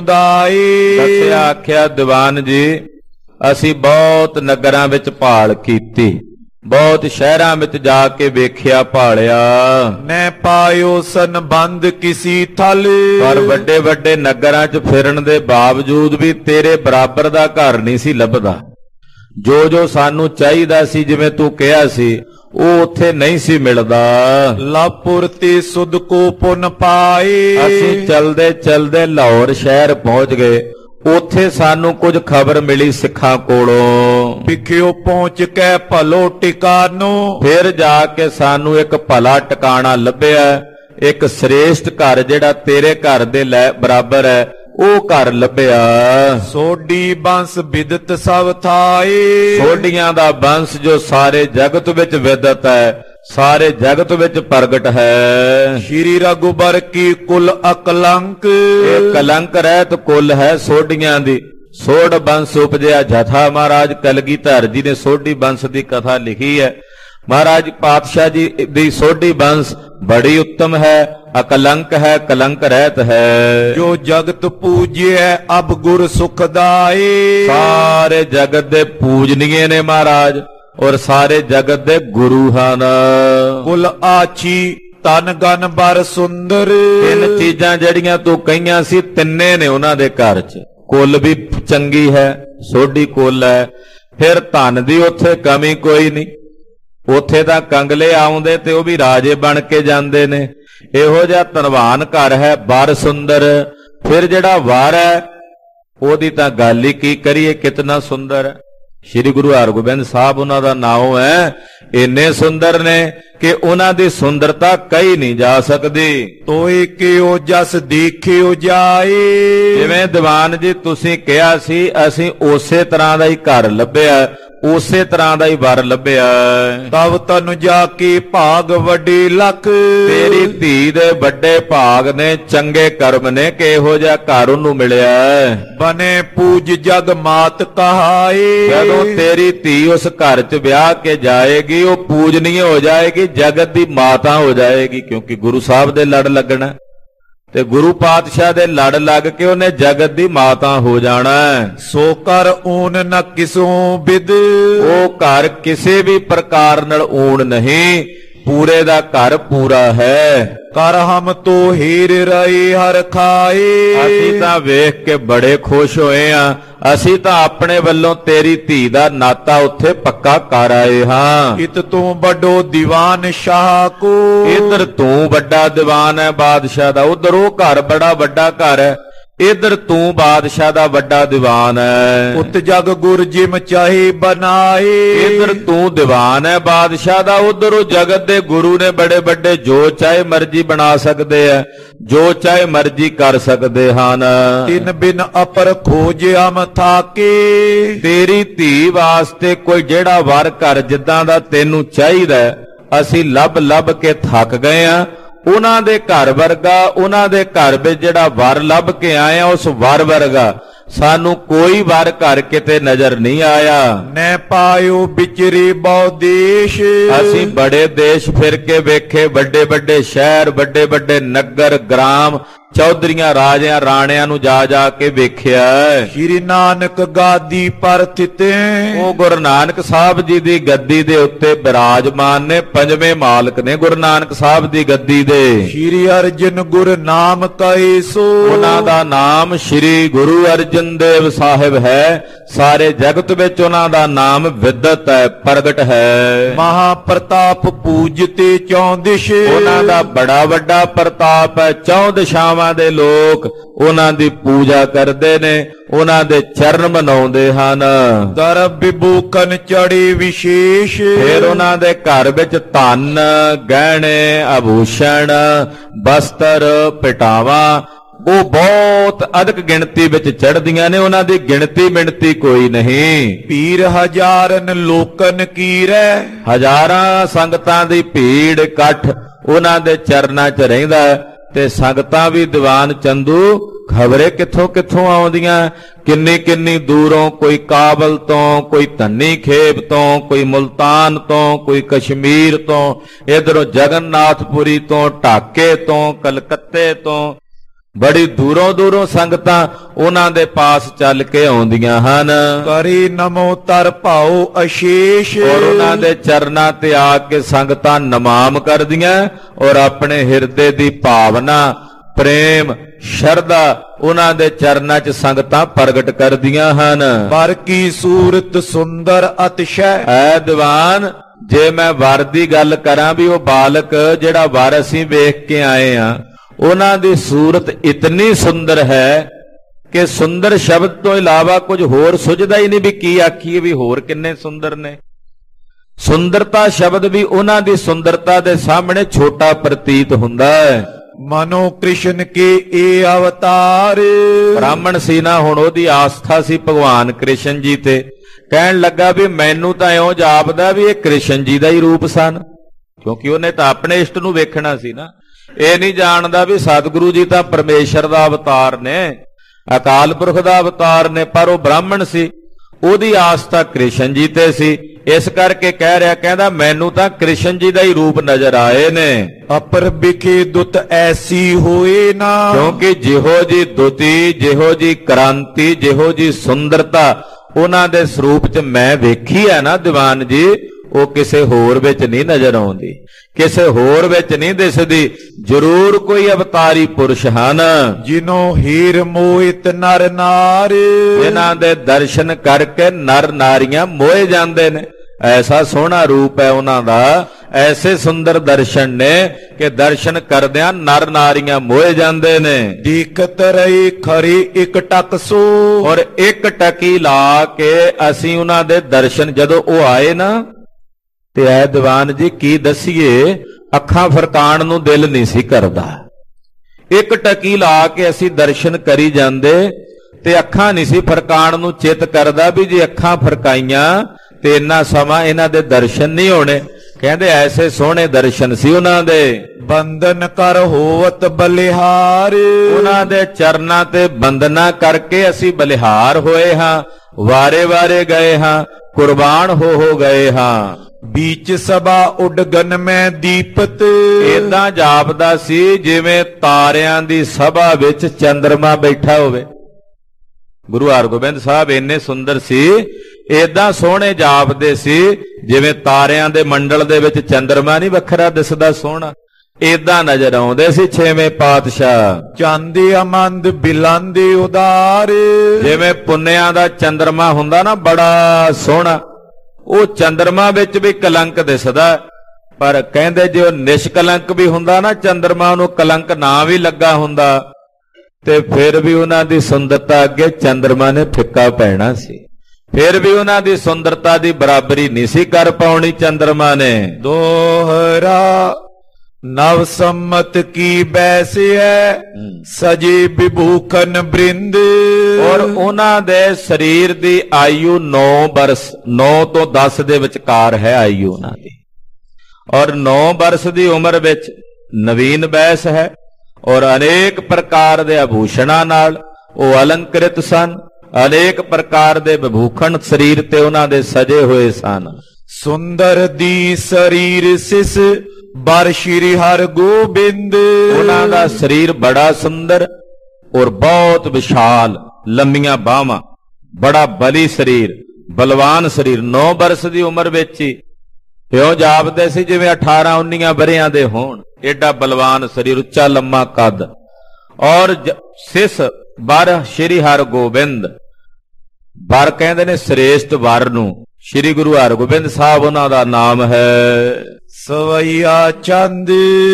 ਸਮੁਦਾਏ। ਦੱਸਿਆ, ਆਖਿਆ ਦੀਵਾਨ ਜੀ ਅਸੀਂ ਬਹੁਤ ਨਗਰਾਂ ਵਿੱਚ ਭਾਲ ਕੀਤੀ, ਬਹੁਤ ਸ਼ਹਿਰਾਂ ਵਿੱਚ ਜਾ ਕੇ ਵੇਖਿਆ ਭਾਲਿਆ, ਮੈਂ ਪਾਇਓ ਸੰਬੰਧ ਕਿਸੀ ਥਲ। ਪਰ ਵੱਡੇ ਵੱਡੇ ਨਗਰਾਂ 'ਚ ਫਿਰਨ ਦੇ ਬਾਵਜੂਦ ਵੀ ਤੇਰੇ ਬਰਾਬਰ ਦਾ ਘਰ ਨਹੀਂ ਸੀ ਲੱਭਦਾ। ਜੋ ਜੋ ਸਾਨੂੰ ਚਾਹੀਦਾ ਸੀ, ਜਿਵੇਂ ਤੂੰ ਕਿਹਾ ਸੀ, ਉਹ ਉੱਥੇ ਨਹੀਂ ਸੀ ਮਿਲਦਾ। ਲਾਪੁਰ ਤੇ ਸੁਧ ਕੋ ਪੁਨ ਪਾਏ। ਅਸੀਂ ਚਲਦੇ ਚਲਦੇ ਲਾਹੌਰ ਸ਼ਹਿਰ ਪਹੁੰਚ ਗਏ। ਉੱਥੇ ਸਾਨੂੰ ਕੁਝ ਖਬਰ ਮਿਲੀ ਸਿੱਖਾਂ ਕੋਲੋਂ। ਵਿਖਿਓ ਪਹੁੰਚ ਕੇ ਭਲੋ ਟਿਕਾਨੋ। ਫਿਰ ਜਾ ਕੇ ਸਾਨੂੰ ਇੱਕ ਭਲਾ ਟਿਕਾਣਾ ਲੱਭਿਆ, ਇੱਕ ਸ੍ਰੇਸ਼ਟ ਘਰ ਜਿਹੜਾ ਤੇਰੇ ਘਰ ਦੇ ਲੈ ਬਰਾਬਰ ਹੈ, ਉਹ ਘਰ ਲੱਭਿਆ। ਸੋਢੀ ਬੰਸ ਵਿਦਤ ਸਭ ਥਾਏ। ਸੋਢੀਆਂ ਦਾ ਬੰਸ ਜੋ ਸਾਰੇ ਜਗਤ ਵਿੱਚ ਵਿਦਤ ਹੈ, ਸਾਰੇ ਜਗਤ ਵਿੱਚ ਪ੍ਰਗਟ ਹੈ। ਸ਼੍ਰੀ ਰਘੁਬਰ ਕੀ ਕੁਲ ਅਕਲੰਕ। ਇਹ ਕਲੰਕ ਰਹਿਤ ਕੁਲ ਹੈ ਸੋਢੀਆਂ ਦੀ। ਸੋਢ ਬੰਸ ਉਪਜਿਆ ਜਥਾ। ਮਹਾਰਾਜ ਕਲਗੀਧਰ ਜੀ ਨੇ ਸੋਢੀ ਬੰਸ ਦੀ ਕਥਾ ਲਿਖੀ ਹੈ। ਮਹਾਰਾਜ ਪਾਤਸ਼ਾਹ ਜੀ ਦੀ ਸੋਢੀ ਬੰਸ ਬੜੀ ਉੱਤਮ ਹੈ, ਅਕਲੰਕ ਹੈ, ਕਲੰਕ ਰਹਿਤ ਹੈ। ਜੋ ਜਗਤ ਪੂਜਿਐ ਅਬ ਗੁਰ ਸੁਖਦਾਏ। ਸਾਰੇ ਜਗਤ ਦੇ ਪੂਜਨੀਏ ਨੇ ਮਹਾਰਾਜ, ਔਰ ਸਾਰੇ ਜਗਤ ਦੇ ਗੁਰੂ ਹਨ। ਕੁਲ ਆਚੀ ਤਨ ਗਨ ਬਰ ਸੁੰਦਰ। ਤਿੰਨ ਚੀਜ਼ਾਂ ਜਿਹੜੀਆਂ ਤੂੰ ਕਹੀਆਂ ਸੀ, ਤਿੰਨੇ ਨੇ ਉਹਨਾਂ ਦੇ ਘਰ 'ਚ। ਕੁਲ ਵੀ ਚੰਗੀ ਹੈ, ਸੋਢੀ ਕੁਲ ਹੈ, ਫਿਰ ਧਨ ਦੀ ਉੱਥੇ ਕਮੀ ਕੋਈ ਨਹੀਂ। ਉੱਥੇ ਤਾਂ ਕੰਗਲੇ ਆਉਂਦੇ ਤੇ ਉਹ ਵੀ ਰਾਜੇ ਬਣ ਕੇ ਜਾਂਦੇ ਨੇ। ਇਹੋ ਜਿਹਾ ਧਨਵਾਨ ਘਰ ਹੈ, ਬਰ ਸੁੰਦਰ। ਫਿਰ ਜਿਹੜਾ ਵਰ ਹੈ ਉਹਦੀ ਤਾਂ ਗੱਲ ਹੀ ਕੀ ਕਰੀਏ, ਕਿਤਨਾ ਸੁੰਦਰ ਹੈ। ਸ਼੍ਰੀ ਗੁਰੂ ਹਰਗੋਬਿੰਦ ਸਾਹਿਬ ਉਹਨਾਂ ਦਾ ਨਾਮ ਹੈ। ਇੰਨੇ ਸੁੰਦਰ ਨੇ ਕਿ ਉਹਨਾਂ ਦੀ ਸੁੰਦਰਤਾ ਕਹੀ ਨਹੀਂ ਜਾ ਸਕਦੀ। ਤੋਏ ਕਿਉ ਜਸ ਦੇਖਿਓ ਜਾਏ। ਜਿਵੇਂ ਦੀਵਾਨ ਜੀ ਤੁਸੀਂ ਕਿਹਾ ਸੀ, ਅਸੀਂ ਉਸੇ ਤਰ੍ਹਾਂ ਦਾ ਹੀ ਘਰ ਲੱਭਿਆ, ਉਸੇ ਤਰ੍ਹਾਂ ਦਾ ਹੀ ਵਰ ਲੱਭਿਆ। ਤਬ ਤਨ ਜਾ ਕੇ ਭਾਗ ਵੱਡੇ ਲਖ। ਤੇਰੀ ਧੀ ਦੇ ਵੱਡੇ ਭਾਗ ਨੇ, ਚੰਗੇ ਕਰਮ ਨੇ ਕਿ ਇਹੋ ਜਿਹਾ ਘਰ ਉਹਨੂੰ ਮਿਲਿਆ। ਬਨੇ ਪੂਜ ਜਗ ਮਾਤ ਕਹਾਏ। ਜਦੋਂ ਤੇਰੀ ਧੀ ਉਸ ਘਰ 'ਚ ਵਿਆਹ ਕੇ ਜਾਏਗੀ, ਉਹ ਪੂਜਨੀय ਹੋ ਜਾਏਗੀ, ਜਗਤ ਦੀ ਮਾਤਾ ਹੋ ਜਾਏਗੀ, ਕਿਉਂਕਿ ਗੁਰੂ ਸਾਹਿਬ ਦੇ ਲੜ ਲੱਗਣਾ ਤੇ ਗੁਰੂ ਪਾਤਸ਼ਾਹ ਦੇ ਲੜ ਲੱਗ ਕੇ ਉਹਨੇ ਜਗਤ ਦੀ ਮਾਤਾ ਹੋ ਜਾਣਾ। ਸੋ ਕਰ ਊਨ ਨ ਕਿਸੋਂ ਬਿਦ। ਉਹ ਘਰ ਕਿਸੇ ਵੀ ਪ੍ਰਕਾਰ ਨਾਲ ਊਣ ਨਹੀਂ, ਪੂਰੇ ਦਾ ਘਰ ਪੂਰਾ ਹੈ। ਕਰ ਹਮ ਤੋ ਹੀਰ ਰਹੀ ਹਰ ਖਾਏ। ਅਸੀਂ ਤਾਂ ਵੇਖ ਕੇ ਬੜੇ ਖੁਸ਼ ਹੋਏ ਆ। ਅਸੀਂ ਤਾਂ ਆਪਣੇ ਵੱਲੋਂ ਤੇਰੀ ਧੀ ਦਾ ਨਾਤਾ ਉੱਥੇ ਪੱਕਾ ਕਰ ਆਏ ਹਾਂ। ਇਤ ਤੂੰ ਵੱਡੋ ਦੀਵਾਨ ਸ਼ਾਹ ਕੋ। ਇਧਰ ਤੂੰ ਵੱਡਾ ਦੀਵਾਨ ਹੈ ਬਾਦਸ਼ਾਹ ਦਾ, ਉਧਰ ਉਹ ਘਰ ਬੜਾ ਵੱਡਾ ਘਰ ਹੈ, ਇਧਰ ਤੂੰ ਬਾਦਸ਼ਾਹ ਦਾ ਵੱਡਾ ਦੀਵਾਨ ਹੈ। ਉਤ ਜਗ ਗੁਰ ਜਿਮ ਚਾਹੇ ਬਨਾਏ। ਇਧਰ ਤੂੰ ਦੀਵਾਨ ਹੈ ਬਾਦਸ਼ਾਹ ਦਾ, ਉਧਰ ਉਹ ਜਗਤ ਦੇ ਗੁਰੂ ਨੇ ਬੜੇ ਵੱਡੇ, ਜੋ ਚਾਹੇ ਮਰਜ਼ੀ ਬਣਾ ਸਕਦੇ ਆ, ਜੋ ਚਾਹੇ ਮਰਜ਼ੀ ਕਰ ਸਕਦੇ ਹਨ। ਤਿੰਨ ਬਿਨ ਅਪਰ ਖੋਜ ਹਮ ਥਾਕੇ। ਤੇਰੀ ਧੀ ਵਾਸਤੇ ਕੋਈ ਜਿਹੜਾ ਵਰ ਘਰ ਜਿੱਦਾਂ ਦਾ ਤੈਨੂੰ ਚਾਹੀਦਾ, ਅਸੀਂ ਲੱਭ ਲੱਭ ਕੇ ਥੱਕ ਗਏ ਆ। ਉਹਨਾਂ ਦੇ ਘਰ ਵਰਗਾ, ਉਹਨਾਂ ਦੇ ਘਰ ਵਿੱਚ ਜਿਹੜਾ ਵਰ ਲੱਭ ਕੇ ਆਏ ਆ ਉਸ ਵਰ ਵਰਗਾ ਸਾਨੂੰ ਕੋਈ ਵਰ ਘਰ ਕਿਤੇ ਨਜ਼ਰ ਨਹੀਂ ਆਇਆ। ਨੈ ਪਾਇਓ ਵਿਚਰੀ ਬਹੁ ਦੇਸ਼, ਅਸੀਂ ਬੜੇ ਦੇਸ਼ ਫਿਰ ਕੇ ਵੇਖੇ, ਵੱਡੇ ਵੱਡੇ ਸ਼ਹਿਰ, ਵੱਡੇ ਵੱਡੇ ਨਗਰ ਗ੍ਰਾਮ, ਚੌਧਰੀਆਂ ਰਾਜਿਆਂ ਰਾਣਿਆਂ ਨੂੰ ਜਾ ਜਾ ਕੇ ਵੇਖਿਆ। ਸ਼੍ਰੀ ਨਾਨਕ ਗਾਦੀ ਪਰ ਥਿਤੇ, ਉਹ ਗੁਰੂ ਨਾਨਕ ਸਾਹਿਬ ਜੀ ਦੀ ਗੱਦੀ ਦੇ ਉੱਤੇ ਬਿਰਾਜਮਾਨ ਨੇ, ਪੰਜਵੇਂ ਮਾਲਕ ਨੇ ਗੁਰੂ ਨਾਨਕ ਸਾਹਿਬ ਦੀ ਗੱਦੀ ਦੇ। ਸ਼੍ਰੀ ਅਰਜਨ ਗੁਰ ਨਾਮ ਕੈ ਸੋ, ਉਹਨਾਂ ਦਾ ਨਾਮ ਸ਼੍ਰੀ ਗੁਰੂ ਅਰਜਨ ਦੇਵ ਸਾਹਿਬ ਹੈ। ਸਾਰੇ ਜਗਤ ਵਿੱਚ ਉਹਨਾਂ ਦਾ ਨਾਮ ਵਿਦਤ ਹੈ, ਪ੍ਰਗਟ ਹੈ। ਮਹਾ ਪ੍ਰਤਾਪ ਪੂਜਤੇ ਚੌਂ ਦਿਸ਼, ਉਹਨਾਂ ਦਾ ਬੜਾ ਵੱਡਾ ਪ੍ਰਤਾਪ ਹੈ। ਚੌਂ ਦਿਸ਼ਾਵਾਂ ਦੇ ਲੋਕ ਉਹਨਾਂ ਦੀ ਪੂਜਾ ਕਰਦੇ ਨੇ, ਉਹਨਾਂ ਦੇ ਚਰਨ ਮਨਾਉਂਦੇ ਹਨ। ਦਰ ਵਿਭੂਖਨ ਚੜੇ ਵਿਸ਼ੇਸ਼, ਫਿਰ ਉਹਨਾਂ ਦੇ ਘਰ ਵਿੱਚ ਧਨ ਗਹਿਣੇ ਆਭੂਸ਼ਣ ਬਸਤਰ ਪਟਾਵਾਂ ਉਹ ਬਹੁਤ ਅਧਿਕ ਗਿਣਤੀ ਵਿੱਚ ਚੜ੍ਹਦੀਆਂ ਨੇ, ਉਹਨਾਂ ਦੀ ਗਿਣਤੀ ਮਿਣਤੀ ਕੋਈ ਨਹੀਂ। ਪੀਰ ਹਜ਼ਾਰਨ ਲੋਕਨ ਕੀਰੈ, ਹਜ਼ਾਰਾਂ ਸੰਗਤਾਂ ਦੀ ਭੀੜ ਇਕੱਠ ਉਹਨਾਂ ਦੇ ਚਰਨਾਂ 'ਚ ਰਹਿੰਦਾ ਤੇ ਸੰਗਤਾਂ ਵੀ ਦੀਵਾਨ ਚੰਦੂ ਖਬਰੇ ਕਿੱਥੋਂ ਕਿੱਥੋਂ ਆਉਂਦੀਆਂ, ਕਿੰਨੀ ਕਿੰਨੀ ਦੂਰੋਂ, ਕੋਈ ਕਾਬਲ ਤੋਂ, ਕੋਈ ਧੰਨੀ ਖੇਬ ਤੋਂ, ਕੋਈ ਮੁਲਤਾਨ ਤੋਂ, ਕੋਈ ਕਸ਼ਮੀਰ ਤੋਂ, ਇਧਰੋਂ ਜਗਨਨਾਥਪੁਰੀ ਤੋਂ, ਢਾਕੇ ਤੋਂ, ਕਲਕੱਤੇ ਤੋਂ, ਬੜੀ ਦੂਰੋਂ ਦੂਰੋਂ ਸੰਗਤਾਂ ਉਹਨਾਂ ਦੇ ਪਾਸ ਚੱਲ ਕੇ ਆਉਂਦੀਆਂ ਹਨ। ਕਰੀ ਨਮੋ ਤਰ ਭਾਉ ਅਸ਼ੇਸ਼, ਔਰ ਉਹਨਾਂ ਦੇ ਚਰਨਾਂ ਤੇ ਆ ਕੇ ਸੰਗਤਾਂ ਨਮਾਮ ਕਰਦੀਆਂ ਔਰ ਆਪਣੇ ਹਿਰਦੇ ਦੀ ਭਾਵਨਾ ਪ੍ਰੇਮ ਸ਼ਰਧਾ ਉਹਨਾਂ ਦੇ ਚਰਨਾਂ 'ਚ ਸੰਗਤਾਂ ਪ੍ਰਗਟ ਕਰਦੀਆਂ ਹਨ। ਵਰ ਕੀ ਸੂਰਤ ਸੁੰਦਰ ਅਤਿਸ਼ੈ, ਐ ਦੀਵਾਨ ਜੇ ਮੈਂ ਵਰ ਦੀ ਗੱਲ ਕਰਾਂ ਵੀ ਉਹ ਬਾਲਕ ਜਿਹੜਾ ਵਰ ਅਸੀਂ ਵੇਖ ਕੇ ਆਏ ਆ ਉਹਨਾਂ ਦੀ ਸੂਰਤ ਇਤਨੀ ਸੁੰਦਰ ਹੈ ਕਿ ਸੁੰਦਰ ਸ਼ਬਦ ਤੋਂ ਇਲਾਵਾ ਕੁਝ ਹੋਰ ਸੁਝਦਾ ਹੀ ਨਹੀਂ ਵੀ ਕੀ ਆਖੀਏ ਵੀ ਹੋਰ ਕਿੰਨੇ ਸੁੰਦਰ ਨੇ। ਸੁੰਦਰਤਾ ਸ਼ਬਦ ਵੀ ਉਹਨਾਂ ਦੀ ਸੁੰਦਰਤਾ ਦੇ ਸਾਹਮਣੇ ਛੋਟਾ ਪ੍ਰਤੀਤ ਹੁੰਦਾ ਹੈ। ਮਨੋ ਕ੍ਰਿਸ਼ਨ ਕੇ ਏ ਅਵਤਾਰ, ਬ੍ਰਾਹਮਣ ਸੀ ਨਾ, ਹੁਣ ਉਹਦੀ ਆਸਥਾ ਸੀ ਭਗਵਾਨ ਕ੍ਰਿਸ਼ਨ ਜੀ ਤੇ। ਕਹਿਣ ਲੱਗਾ ਵੀ ਮੈਨੂੰ ਤਾਂ ਇਉਂ ਜਾਪਦਾ ਵੀ ਇਹ ਕ੍ਰਿਸ਼ਨ ਜੀ ਦਾ ਹੀ ਰੂਪ ਸਨ, ਕਿਉਂਕਿ ਉਹਨੇ ਤਾਂ ਆਪਣੇ ਇਸ਼ਟ ਨੂੰ ਵੇਖਣਾ ਸੀ ਨਾ। ਇਹ ਨਹੀਂ ਜਾਣਦਾ ਵੀ ਸਤਿਗੁਰੂ ਜੀ ਤਾਂ ਪਰਮੇਸ਼ਰ ਦਾ ਅਵਤਾਰ ਨੇ, ਅਕਾਲ ਪੁਰਖ ਦਾ ਅਵਤਾਰ ਨੇ, ਪਰ ਉਹ ਬ੍ਰਾਹਮਣ ਸੀ, ਉਹਦੀ ਆਸਥਾ ਕ੍ਰਿਸ਼ਨ ਜੀ ਤੇ ਸੀ। ਇਸ ਕਰਕੇ ਕਹਿ ਰਿਹਾ, ਕਹਿੰਦਾ ਮੈਨੂੰ ਤਾਂ ਕ੍ਰਿਸ਼ਨ ਜੀ ਦਾ ਹੀ ਰੂਪ ਨਜ਼ਰ ਆਏ ਨੇ। ਅਪਰ ਬਿਖੇ ਦੁੱਤ ਐਸੀ ਹੋਏ ਨਾ, ਕਿਉਂਕਿ ਜਿਹੋ ਜੀ ਦੁਤੀ, ਜਿਹੋ ਜੀ ਕ੍ਰਾਂਤੀ, ਜਿਹੋ ਜੀ ਸੁੰਦਰਤਾ ਉਹਨਾਂ ਦੇ ਸਰੂਪ 'ਚ ਮੈਂ ਵੇਖੀ ਹੈ ਨਾ ਦੀਵਾਨ ਜੀ, ਉਹ ਕਿਸੇ ਹੋਰ ਵਿੱਚ ਨਹੀਂ ਨਜ਼ਰ ਆਉਂਦੀ, ਕਿਸੇ ਹੋਰ ਵਿੱਚ ਨਹੀਂ ਦਿਸਦੀ। ਜ਼ਰੂਰ ਕੋਈ ਅਵਤਾਰੀ ਪੁਰਸ਼ ਹਨ ਜਿਨੋਂ ਹੀਰ ਮੋਹਿਤ ਨਰ ਨਾਰ, ਇਹਨਾਂ ਦੇ ਦਰਸ਼ਨ ਕਰਕੇ ਨਰ ਨਾਰੀਆਂ ਮੋਹੇ ਜਾਂਦੇ ਨੇ। ਐਸਾ ਸੋਹਣਾ ਰੂਪ ਹੈ ਉਹਨਾਂ ਦਾ, ਐਸੇ ਸੁੰਦਰ ਦਰਸ਼ਨ ਨੇ ਕਿ ਦਰਸ਼ਨ ਕਰਦਿਆਂ ਨਰ ਨਾਰੀਆਂ ਮੋਹੇ ਜਾਂਦੇ ਨੇ। ਦੀਕਤ ਰਹੀ ਖਰੀ ਇੱਕ ਟਕ ਸੋ, ਔਰ ਇੱਕ ਟਕੀ ਲਾ ਕੇ ਅਸੀਂ ਉਹਨਾਂ ਦੇ ਦਰਸ਼ਨ ਜਦੋਂ ਉਹ ਆਏ ਨਾ ਤੇ ਐ ਦੀਵਾਨ ਜੀ ਕੀ ਦਸੀਏ, ਅੱਖਾਂ ਫਰਕਾਣ ਨੂੰ ਦਿਲ ਨਹੀਂ ਸੀ ਕਰਦਾ। ਇੱਕ ਟਕੀ ਲਾ ਕੇ ਅਸੀਂ ਦਰਸ਼ਨ ਕਰੀ ਜਾਂਦੇ ਤੇ ਅੱਖਾਂ ਨਹੀਂ ਸੀ ਫਰਕਾਣ ਨੂੰ ਚਿੱਤ ਕਰਦਾ ਵੀ ਜੇ ਅੱਖਾਂ ਫਰਕਾਈਆਂ ਤੇ ਇੰਨਾ ਸਮਾਂ ਇਹਨਾਂ ਦੇ ਦਰਸ਼ਨ ਨਹੀਂ ਹੋਣੇ। ਕਹਿੰਦੇ ਐਸੇ ਸੋਹਣੇ ਦਰਸ਼ਨ ਸੀ ਉਹਨਾਂ ਦੇ। ਬੰਦਨ ਕਰ ਹੋਵਤ ਬਲਿਹਾਰ, ਉਹਨਾਂ ਦੇ ਚਰਨਾਂ ਤੇ ਬੰਦਨਾ ਕਰਕੇ ਅਸੀਂ ਬਲਿਹਾਰ ਹੋਏ ਹਾਂ, ਵਾਰੇ ਵਾਰੇ ਗਏ ਹਾਂ, ਕੁਰਬਾਨ ਹੋ ਗਏ ਹਾਂ। बीच सभा उडगन में दीपत, ਇਦਾਂ ਜਾਪਦਾ ਸੀ ਜਿਵੇਂ ਤਾਰਿਆਂ ਦੀ ਸਭਾ ਵਿੱਚ ਚੰਦਰਮਾ ਬੈਠਾ ਹੋਵੇ। ਗੁਰੂ ਹਰਗੋਬਿੰਦ ਸਾਹਿਬ ਇੰਨੇ ਸੁੰਦਰ ਸੀ, ਇਦਾਂ ਸੋਹਣੇ ਜਾਪਦੇ ਸੀ ਜਿਵੇਂ ਤਾਰਿਆਂ ਦੇ ਮੰਡਲ ਦੇ ਵਿੱਚ ਚੰਦਰਮਾ ਨਹੀਂ ਵੱਖਰਾ ਦਿਸਦਾ ਸੋਹਣਾ, ਇਦਾਂ ਨਜ਼ਰ ਆਉਂਦੇ ਸੀ ਛੇਵੇਂ ਪਾਤਸ਼ਾਹ। ਚਾਂਦੇ ਅਮੰਦ ਬਿਲਾਂਦੇ ਉਦਾਰ, ਜਿਵੇਂ ਪੁੰਨਿਆਂ ਦਾ ਚੰਦਰਮਾ ਹੁੰਦਾ ਨਾ ਬੜਾ ਸੋਹਣਾ, ਉਹ ਚੰਦਰਮਾ ਵਿੱਚ ਵੀ ਕਲੰਕ ਦਿਸਦਾ, ਪਰ ਕਹਿੰਦੇ ਜੇ ਉਹ ਨਿਸ਼ਕਲੰਕ ਵੀ ਹੁੰਦਾ ਨਾ ਚੰਦਰਮਾ, ਉਹਨੂੰ ਕਲੰਕ ਨਾ ਵੀ ਲੱਗਾ ਹੁੰਦਾ ਤੇ ਫਿਰ ਵੀ ਉਹਨਾਂ ਦੀ ਸੁੰਦਰਤਾ ਅੱਗੇ ਚੰਦਰਮਾ ਨੇ ਫਿੱਕਾ ਪੈਣਾ ਸੀ, ਫਿਰ ਵੀ ਉਹਨਾਂ ਦੀ ਸੁੰਦਰਤਾ ਦੀ ਬਰਾਬਰੀ ਨਹੀਂ ਸੀ ਕਰ ਪਾਉਣੀ ਚੰਦਰਮਾ ਨੇ। ਦੋਹਰਾ ਨਵ ਸੰਮਤ ਕੀ ਬੈਸੇ ਹੈ ਸਜੇ ਵਿਭੂਖਨ ਬ੍ਰਿੰਦ, ਔਰ ਉਹਨਾਂ ਦੇ ਸਰੀਰ ਦੀ ਆਯੂ 9 ਬਰਸ, 9 ਤੋਂ 10 ਦੇ ਵਿਚਕਾਰ ਹੈ ਆਯੂ ਉਹਨਾਂ ਦੀ, ਔਰ 9 ਬਰਸ ਦੀ ਉਮਰ ਵਿੱਚ ਨਵੀਨ ਬੈਸ ਹੈ ਔਰ ਅਨੇਕ ਪ੍ਰਕਾਰ ਦੇ ਆਭੂਸ਼ਣਾਂ ਨਾਲ ਉਹ ਅਲੰਕ੍ਰਿਤ ਸਨ। ਅਨੇਕ ਪ੍ਰਕਾਰ ਦੇ ਵਿਭੂਖਣ ਸਰੀਰ ਤੇ ਉਹਨਾਂ ਦੇ ਸਜੇ ਹੋਏ ਸਨ। ਸੁੰਦਰ ਦੀ ਸਰੀਰ ਸਿਸ ਬਰ ਸ਼੍ਰੀ ਹਰਿ ਗੋਬਿੰਦ। ਉਹਨਾਂ ਦਾ ਸਰੀਰ ਬੜਾ ਸੁੰਦਰ ਔਰ ਬਹੁਤ ਵਿਸ਼ਾਲ, ਲੰਮੀਆਂ ਬਾਹਾਂ, ਬੜਾ ਬਲੀ ਸਰੀਰ, ਬਲਵਾਨ ਸਰੀਰ। 9 ਬਰਸ ਦੀ ਉਮਰ ਵਿੱਚ ਹੀ ਇਉਂ ਜਾਪਦੇ ਸੀ ਜਿਵੇਂ 18-19 ਵਰ੍ਹਿਆਂ ਦੇ ਹੋਣ। ਏਡਾ ਬਲਵਾਨ ਸਰੀਰ, ਉੱਚਾ ਲੰਮਾ ਕੱਦ ਔਰ ਸਿਸ ਬਰ ਸ਼੍ਰੀ ਹਰਿ ਗੋਬਿੰਦ। ਬਰ ਕਹਿੰਦੇ ਨੇ ਸ੍ਰੇਸ਼ਟ ਵਰ ਨੂੰ। ਸ਼੍ਰੀ ਗੁਰੂ ਹਰਗੋਬਿੰਦ ਸਾਹਿਬ ਉਹਨਾਂ ਦਾ ਨਾਮ ਹੈ। ਸਵਈਆ ਚੰਦ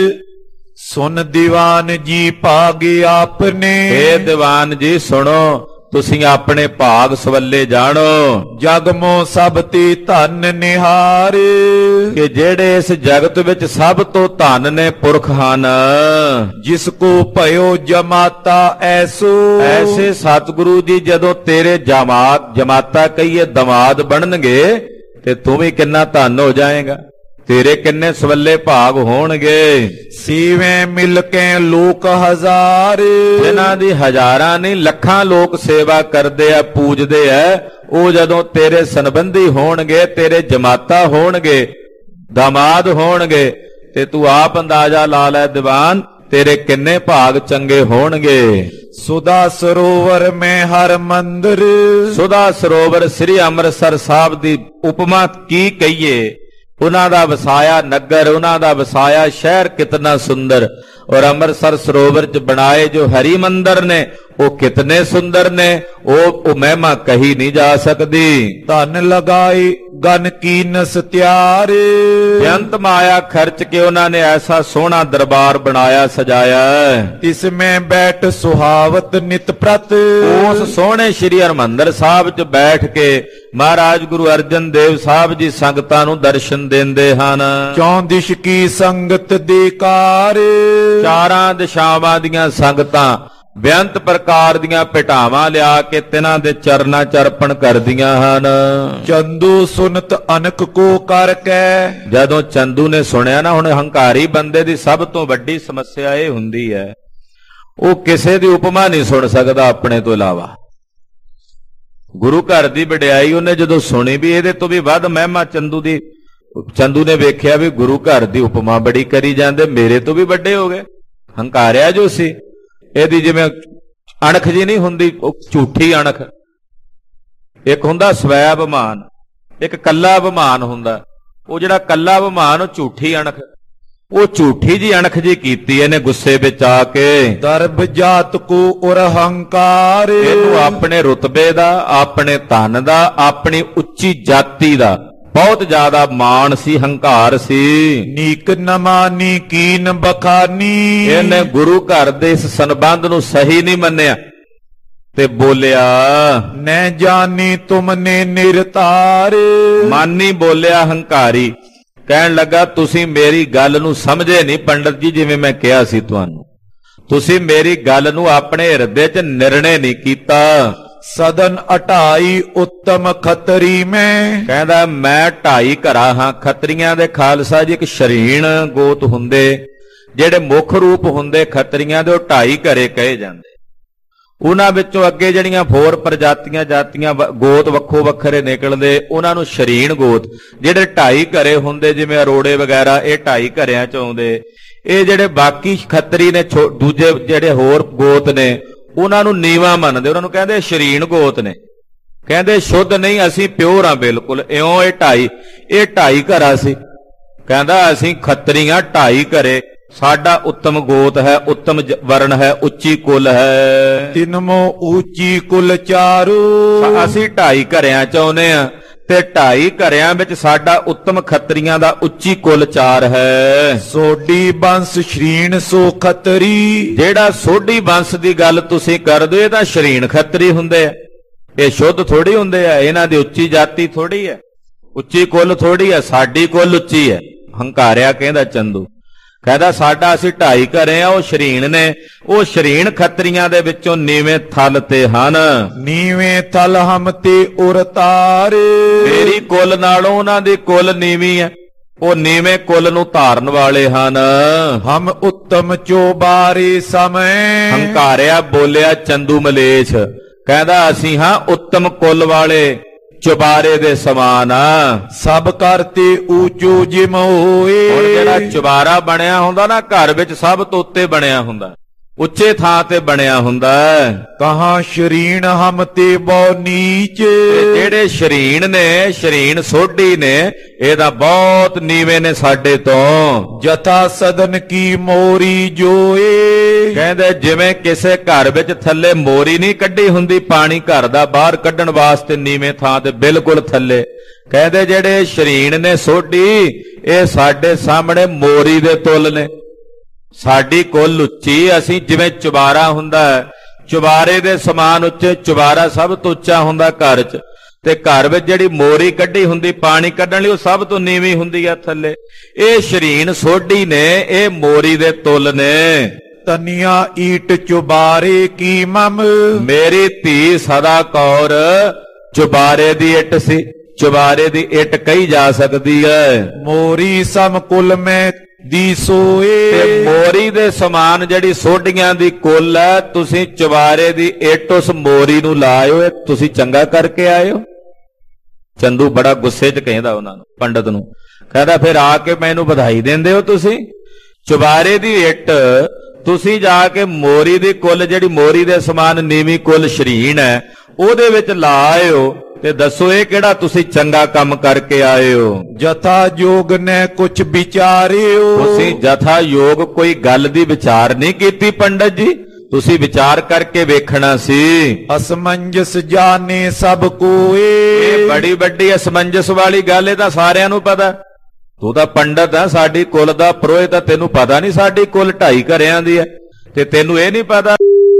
ਸੁਨ ਦੀਵਾਨ ਜੀ ਭਾਗ ਆਪਨੇ। ਏ ਦੀਵਾਨ ਜੀ ਸੁਣੋ, ਤੁਸੀਂ ਆਪਣੇ ਭਾਗ ਸਵੱਲੇ ਜਾਣੋ। ਜਗ ਮੋ ਸਭ ਤੇ ਧਨ ਨਿਹਾਰ। ਕਿ ਜਿਹੜੇ ਇਸ ਜਗਤ ਵਿੱਚ ਸਭ ਤੋਂ ਧਨ ਨੇ ਪੁਰਖ ਹਨ। ਜਿਸ ਕੋ ਭਇਓ ਜਮਾਤਾ ਐਸੋ। ਐਸੇ ਸਤਿਗੁਰੂ ਜੀ ਜਦੋਂ ਤੇਰੇ ਜਮਾਤਾ ਕਹੀਏ ਦਮਾਦ ਬਣਨਗੇ ਤੇ ਤੂੰ ਵੀ ਕਿੰਨਾ ਧਨ ਹੋ ਜਾਏਗਾ। ਤੇਰੇ ਕਿੰਨੇ ਸਵੱਲੇ ਭਾਗ ਹੋਣਗੇ। ਸੀਵੇਂ ਮਿਲ ਕੇ ਲੋਕ ਹਜ਼ਾਰ। ਜਿਨ੍ਹਾਂ ਦੀ ਹਜ਼ਾਰਾਂ ਨਹੀਂ ਲੱਖਾਂ ਲੋਕ ਸੇਵਾ ਕਰਦੇ ਆ, ਪੂਜਦੇ ਆ, ਉਹ ਜਦੋਂ ਤੇਰੇ ਸੰਬੰਧੀ ਹੋਣਗੇ, ਤੇਰੇ ਜਮਾਤਾ ਹੋਣਗੇ, ਦਮਾਦ ਹੋਣਗੇ, ਤੇ ਤੂੰ ਆਪ ਅੰਦਾਜ਼ਾ ਲਾ ਲੈ ਦੀਵਾਨ, ਤੇਰੇ ਕਿੰਨੇ ਭਾਗ ਚੰਗੇ ਹੋਣਗੇ। ਸੁਦਾ ਸਰੋਵਰ ਮੈਂ ਹਰ ਮੰਦਰ। ਸੁਦਾ ਸਰੋਵਰ ਸ੍ਰੀ ਅੰਮ੍ਰਿਤਸਰ ਸਾਹਿਬ ਦੀ ਉਪਮਾ ਕੀ ਕਹੀਏ। ਉਹਨਾਂ ਦਾ ਵਸਾਇਆ ਨਗਰ, ਉਹਨਾਂ ਦਾ ਵਸਾਇਆ ਸ਼ਹਿਰ ਕਿਤਨਾ ਸੁੰਦਰ। ਔਰ ਅੰਮ੍ਰਿਤਸਰ ਸਰੋਵਰ ਚ ਬਣਾਏ ਜੋ ਹਰੀ ਮੰਦਰ ਨੇ ਉਹ ਕਿਤਨੇ ਸੁੰਦਰ ਨੇ। ਉਹ ਮਹਿਮਾ ਕਹੀ ਨਹੀਂ ਜਾ ਸਕਦੀ। ਧਨ ਲਗਾਏ ਗਨ ਕੀਨਸ ਤਿਆਰ। ਬੇਅੰਤ ਮਾਇਆ ਖਰਚ ਕੇ ਉਹਨਾਂ ਨੇ ਐਸਾ ਸੋਹਣਾ ਦਰਬਾਰ ਬਣਾਇਆ, ਸਜਾਇਆ। ਇਸ ਮੈਂ ਬੈਠ ਸੁਹਾਵਤ ਨਿਤ ਪ੍ਰਤ। ਉਸ ਸੋਹਣੇ ਸ਼੍ਰੀ ਹਰਿਮੰਦਰ ਸਾਹਿਬ ਚ ਬੈਠ ਕੇ ਮਹਾਰਾਜ ਗੁਰੂ ਅਰਜਨ ਦੇਵ ਸਾਹਿਬ ਜੀ ਸੰਗਤਾਂ ਨੂੰ ਦਰਸ਼ਨ ਦਿੰਦੇ ਹਨ। ਚੌਂ ਦਿਸ਼ ਕੀ ਸੰਗਤ ਦੇ ਕਾਰ। ਚਾਰਾਂ ਦਿਸ਼ਾਵਾਂ ਦੀਆਂ ਸੰਗਤਾਂ ਬੇਅੰਤ ਪ੍ਰਕਾਰ ਦੀਆਂ ਭੇਟਾਵਾਂ ਲਿਆ ਕੇ ਤਿਨਾਂ ਦੇ ਚਰਨਾਂ ਚ ਅਰਪਣ ਕਰਦੀਆਂ ਹਨ। ਚੰਦੂ ਸੁਨਤ ਅਨਕ ਕੋ ਕਰਕੇ। ਜਦੋਂ ਚੰਦੂ ਨੇ ਸੁਣਿਆ ਨਾ, ਹੁਣ ਹੰਕਾਰੀ ਬੰਦੇ ਦੀ ਸਭ ਤੋਂ ਵੱਡੀ ਸਮੱਸਿਆ ਇਹ ਹੁੰਦੀ ਹੈ, ਉਹ ਕਿਸੇ ਦੀ ਉਪਮਾ ਨਹੀਂ ਸੁਣ ਸਕਦਾ ਆਪਣੇ ਤੋਂ ਇਲਾਵਾ। ਗੁਰੂ ਘਰ ਦੀ ਵਡਿਆਈ ਉਹਨੇ ਜਦੋਂ ਸੁਣੀ ਵੀ ਇਹਦੇ ਤੋਂ ਵੀ ਵੱਧ ਮਹਿਮਾ ਚੰਦੂ ਦੀ, ਚੰਦੂ ਨੇ ਵੇਖਿਆ ਵੀ ਗੁਰੂ ਘਰ ਦੀ ਉਪਮਾ ਬੜੀ ਕਰੀ ਜਾਂਦੇ, ਮੇਰੇ ਤੋਂ ਵੀ ਵੱਡੇ ਹੋ ਗਏ। ਹੰਕਾਰਿਆ ਜੋ ਸੀ, ਇਹਦੀ ਜਿਵੇਂ ਅਣਖ ਜੀ ਨਹੀਂ ਹੁੰਦੀ, ਉਹ ਝੂਠੀ ਅਣਖ। ਇੱਕ ਹੁੰਦਾ ਸਵੈ ਅਭਿਮਾਨ, ਇੱਕ ਕੱਲਾ ਅਭਿਮਾਨ ਹੁੰਦਾ। ਉਹ ਜਿਹੜਾ ਕੱਲਾ ਅਭਿਮਾਨ ਉਹ ਝੂਠੀ ਅਣਖ, ਉਹ ਝੂਠੀ ਜੀ ਅਣਖ ਜੀ ਕੀਤੀ ਇਹਨੇ ਗੁੱਸੇ ਵਿੱਚ ਆ ਕੇ। ਦਰਬ ਜਾਤ ਕੋ ਉਰ ਹੰਕਾਰ। ਇਹਨੂੰ ਆਪਣੇ ਰੁਤਬੇ ਦਾ, ਆਪਣੇ ਧਨ ਦਾ, ਆਪਣੀ ਉੱਚੀ ਜਾਤੀ ਦਾ ਬਹੁਤ ਜ਼ਿਆਦਾ ਮਾਣ ਸੀ, ਹੰਕਾਰ ਸੀ। ਨੀਕ ਨਮਾਨੀ ਕੀਨ ਬਖਾਨੀ। ਇਹਨੇ ਗੁਰੂ ਘਰ ਦੇ ਇਸ ਸੰਬੰਧ ਨੂੰ ਸਹੀ ਨਹੀਂ ਮੰਨਿਆ ਤੇ ਬੋਲਿਆ, ਨੈ ਜਾਨੀ ਤੁਮਨੇ ਨਿਰਤਾਰ। ਮਾਨੀ ਬੋਲਿਆ ਹੰਕਾਰੀ, ਕਹਿਣ ਲੱਗਾ ਤੁਸੀਂ ਮੇਰੀ ਗੱਲ ਨੂੰ ਸਮਝੇ ਨਹੀਂ ਪੰਡਤ ਜੀ। ਜਿਵੇਂ ਮੈਂ ਕਿਹਾ ਸੀ ਤੁਹਾਨੂੰ, ਤੁਸੀਂ ਮੇਰੀ ਗੱਲ ਨੂੰ ਆਪਣੇ ਹਿਰਦੇ 'ਚ ਨਿਰਣੇ ਨਹੀਂ ਕੀਤਾ। ਸਦਨ 28 ਉੱਤਮ ਖੱਤਰੀ ਮੈਂ। ਕਹਿੰਦਾ ਮੈਂ 2.5 ਘਰਾ ਹਾਂ। ਖੱਤਰੀਆਂ ਦੇ ਖਾਲਸਾ ਜੀ ਇੱਕ ਸ਼ਰੀਣ ਗੋਤ ਹੁੰਦੇ, ਜਿਹੜੇ ਮੁੱਖ ਰੂਪ ਹੁੰਦੇ ਖੱਤਰੀਆਂ ਦੇ, ਉਹ 2.5 ਘਰੇ ਕਹੇ ਜਾਂਦੇ। ਉਹਨਾਂ ਵਿੱਚੋਂ ਅੱਗੇ ਜਿਹੜੀਆਂ ਹੋਰ ਪ੍ਰਜਾਤੀਆਂ ਜਾਤੀਆਂ ਗੋਤ ਵੱਖੋ ਵੱਖਰੇ ਨਿਕਲਦੇ, ਉਹਨਾਂ ਨੂੰ ਸ਼ਰੀਣ ਗੋਤ। ਜਿਹੜੇ 2.5 ਘਰੇ ਹੁੰਦੇ ਜਿਵੇਂ ਅਰੋੜੇ ਵਗੈਰਾ, ਇਹ 2.5 ਘਰਿਆਂ ਚ ਆਉਂਦੇ। ਇਹ ਜਿਹੜੇ ਬਾਕੀ ਖੱਤਰੀ ਨੇ, ਦੂਜੇ ਜਿਹੜੇ ਹੋਰ ਗੋਤ ਨੇ, ਉਹਨਾਂ ਨੂੰ ਨੀਵਾਂ ਮੰਨਦੇ, ਉਹਨਾਂ ਨੂੰ ਕਹਿੰਦੇ ਸ਼ਰੀਣ ਗੋਤ ਨੇ। ਕਹਿੰਦੇ ਸ਼ੁੱਧ ਨਹੀਂ, ਅਸੀਂ ਪਿਓਰ ਆ ਬਿਲਕੁਲ। ਇਉਂ ਇਹ 2.5 ਘਰਾ ਸੀ। ਕਹਿੰਦਾ ਅਸੀਂ ਖੱਤਰੀ ਆ 2.5 ਘਰੇ, ਸਾਡਾ ਉੱਤਮ ਗੋਤ ਹੈ, ਉੱਤਮ ਵਰਣ ਹੈ, ਉੱਚੀ ਕੁਲ ਹੈ। ਤਿਨਮੋ ਉੱਚੀ ਕੁਲ ਚਾਰੂ। ਅਸੀਂ 2.5 ਘਰਿਆਂ ਚ ਆਉਨੇ ਆ ਤੇ 2.5 ਘਰਿਆਂ ਵਿੱਚ ਸਾਡਾ ਉੱਤਮ ਖੱਤਰੀਆਂ ਦਾ ਉੱਚੀ ਕੁਲ 4 ਹੈ। ਸੋਢੀ ਬੰਸ ਸ਼ਰੀਣ ਸੋ ਖੱਤਰੀ। ਜਿਹੜਾ ਸੋਢੀ ਬੰਸ ਦੀ ਗੱਲ ਤੁਸੀਂ ਕਰਦੇ ਹੋ, ਇਹ ਤਾਂ ਸ਼ਰੀਣ ਖੱਤਰੀ ਹੁੰਦੇ ਆ, ਇਹ ਸ਼ੁੱਧ ਥੋੜੀ ਹੁੰਦੇ ਆ। ਇਹਨਾਂ ਦੀ ਉੱਚੀ ਜਾਤੀ ਥੋੜੀ ਹੈ, ਉੱਚੀ ਕੁਲ ਥੋੜੀ ਹੈ, ਸਾਡੀ ਕੁਲ ਉੱਚੀ ਹੈ। ਹੰਕਾਰਿਆ ਕਹਿੰਦਾ ਚੰਦੂ, ਕਹਿੰਦਾ ਸਾਡਾ ਅਸੀਂ 2.5 ਘਰੇ ਆ, ਉਹ ਸ਼ਰੀਣ ਨੇ। ਉਹ ਸ਼ਰੀਣ ਖੱਤਰੀਆਂ ਦੇ ਵਿੱਚੋਂ ਨੀਵੇਂ ਥਲ ਤੇ ਹਨ। ਨੀਵੇਂ ਥਲ ਹਮ ਤੇ ਉਰ ਤਾਰੇ। ਮੇਰੀ ਕੁਲ ਨਾਲੋਂ ਉਹਨਾਂ ਦੀ ਕੁਲ ਨੀਵੀਂ ਹੈ। ਉਹ ਨੀਵੇਂ ਕੁੱਲ ਨੂੰ ਧਾਰਨ ਵਾਲੇ ਹਨ। ਹਮ ਉੱਤਮ ਚੋਬਾਰੇ ਸਮੈ। ਹੰਕਾਰਿਆ ਬੋਲਿਆ ਚੰਦੂ ਮਲੇਛ, ਕਹਿੰਦਾ ਅਸੀਂ ਹਾਂ ਉੱਤਮ ਕੁੱਲ ਵਾਲੇ, ਚੁਬਾਰੇ ਦੇ ਸਮਾਨ ਆ। ਸਭ ਕਰਤੇ ਊਚੋ ਜਿਮ ਹੋਏ। ਹੁਣ ਜਿਹੜਾ ਚੁਬਾਰਾ ਬਣਿਆ ਹੁੰਦਾ ਨਾ, ਘਰ ਵਿੱਚ ਸਭ ਤੋਂ ਉੱਤੇ ਬਣਿਆ ਹੁੰਦਾ, ਉੱਚੇ ਥਾਂ ਤੇ ਬਣਿਆ ਹੁੰਦਾ। ਕਹਾਂ ਸ਼ਰੀਣ ਹਮ ਤੇ ਬਹੁ ਨੀਚ। ਜਿਹੜੇ ਸ਼ਰੀਣ ਨੇ, ਸ਼ਰੀਣ ਸੋਢੀ ਨੇ, ਇਹ ਤਾਂ ਬਹੁਤ ਨੀਵੇਂ ਨੇ ਸਾਡੇ ਤੋਂ। ਜਥਾ ਸਦਨ ਕੀ ਮੋਰੀ ਜੋਏ। ਕਹਿੰਦੇ ਜਿਵੇਂ ਕਿਸੇ ਘਰ ਵਿੱਚ ਥੱਲੇ ਮੋਰੀ ਨਹੀਂ ਕੱਢੀ ਹੁੰਦੀ, ਪਾਣੀ ਘਰ ਦਾ ਬਾਹਰ ਕੱਢਣ ਵਾਸਤੇ ਨੀਵੇਂ ਥਾਂ ਤੇ ਬਿਲਕੁਲ ਥੱਲੇ, ਕਹਿੰਦੇ ਜਿਹੜੇ ਸ਼ਰੀਣ ਨੇ ਸੋਢੀ, ਇਹ ਸਾਡੇ ਸਾਹਮਣੇ ਮੋਰੀ ਦੇ ਤੁੱਲ ਨੇ। ਸਾਡੀ ਕੁੱਲ ਉੱਚੀ, ਅਸੀਂ ਜਿਵੇਂ ਚੁਬਾਰਾ ਹੁੰਦਾ, ਚੁਬਾਰੇ ਦੇ ਸਮਾਨ ਉੱਚੇ। ਚੁਬਾਰਾ ਸਭ ਤੋਂ ਉੱਚਾ ਹੁੰਦਾ ਘਰ 'ਚ, ਤੇ ਘਰ ਵਿੱਚ ਜਿਹੜੀ ਮੋਰੀ ਕੱਢੀ ਹੁੰਦੀ ਪਾਣੀ ਕੱਢਣ ਲਈ, ਉਹ ਸਭ ਤੋਂ ਨੀਵੀਂ ਹੁੰਦੀ ਆ ਥੱਲੇ। ਇਹ ਸ਼ਰੀਣ ਸੋਢੀ ਨੇ, ਇਹ ਮੋਰੀ ਦੇ ਤੁੱਲ ਨੇ। ਤਨੀਆਂ ਈਟ ਚੁਬਾਰੇ ਕੀ ਮਮ। ਮੇਰੀ ਧੀ ਸਦਾ ਕੌਰ ਚੁਬਾਰੇ ਦੀ ਇੱਟ ਸੀ, ਚੁਬਾਰੇ ਦੀ ਇੱਟ ਕਹੀ ਜਾ ਸਕਦੀ ਹੈ। ਮੋਰੀ ਸਮ ਕੁਲ ਮੈਂ ਦੀ ਸੋਏ। ਤੇ ਮੋਰੀ ਦੇ ਸਮਾਨ ਜਿਹੜੀ ਸੋਢੀਆਂ ਦੀ ਕੁੱਲ ਹੈ, ਤੁਸੀਂ ਚੁਬਾਰੇ ਦੀ ਇੱਟ ਉਸ ਮੋਰੀ ਨੂੰ ਲਾਇਓ, ਤੁਸੀਂ ਚੰਗਾ ਕਰਕੇ ਆਇਓ। ਚੰਦੂ ਬੜਾ ਗੁੱਸੇ 'ਚ ਕਹਿੰਦਾ ਉਹਨਾਂ ਨੂੰ, ਪੰਡਤ ਨੂੰ, ਕਹਿੰਦਾ ਫਿਰ ਆ ਕੇ ਮੈਨੂੰ ਵਧਾਈ ਦਿੰਦੇ ਹੋ ਤੁਸੀਂ? ਚੁਬਾਰੇ ਦੀ ਇੱਟ ਤੁਸੀਂ ਜਾ ਕੇ ਮੋਰੀ ਦੀ ਕੁੱਲ, ਜਿਹੜੀ ਮੋਰੀ ਦੇ ਸਮਾਨ ਨੀਵੀਂ ਕੁੱਲ ਸ਼ਰੀਣ ਹੈ, ਉਹਦੇ ਵਿੱਚ ਲਾਇਓ, ਤੇ ਦੱਸੋ ਇਹ ਕਿਹੜਾ ਤੁਸੀਂ ਚੰਗਾ ਕੰਮ ਕਰਕੇ ਆਏ ਹੋ? ਜਥਾ ਯੋਗ ਨੇ ਕੁਛ ਵਿਚਾਰਿਓ। ਤੁਸੀਂ ਜਥਾ ਯੋਗ ਕੋਈ ਗੱਲ ਦੀ ਵਿਚਾਰ ਨਹੀਂ ਕੀਤੀ ਪੰਡਤ ਜੀ, ਤੁਸੀਂ ਵਿਚਾਰ ਕਰਕੇ ਵੇਖਣਾ ਸੀ। ਅਸਮੰਜਸ ਜਾਣੇ ਸਭ ਕੋਏ। ਇਹ ਬੜੀ ਵੱਡੀ ਅਸਮੰਜਸ ਵਾਲੀ ਗੱਲ, ਇਹ ਤਾਂ ਸਾਰਿਆਂ ਨੂੰ ਪਤਾ। ਤੂੰ ਤਾਂ ਪੰਡਤ ਆ, ਸਾਡੀ ਕੁੱਲ ਦਾ ਪੁਰੋਹਿਤ ਆ, ਤੈਨੂੰ ਪਤਾ ਨਹੀਂ ਸਾਡੀ ਕੁੱਲ 2.5 ਘਰਿਆਂ ਦੀ ਹੈ, ਤੇ ਤੈਨੂੰ ਇਹ ਨਹੀਂ ਪਤਾ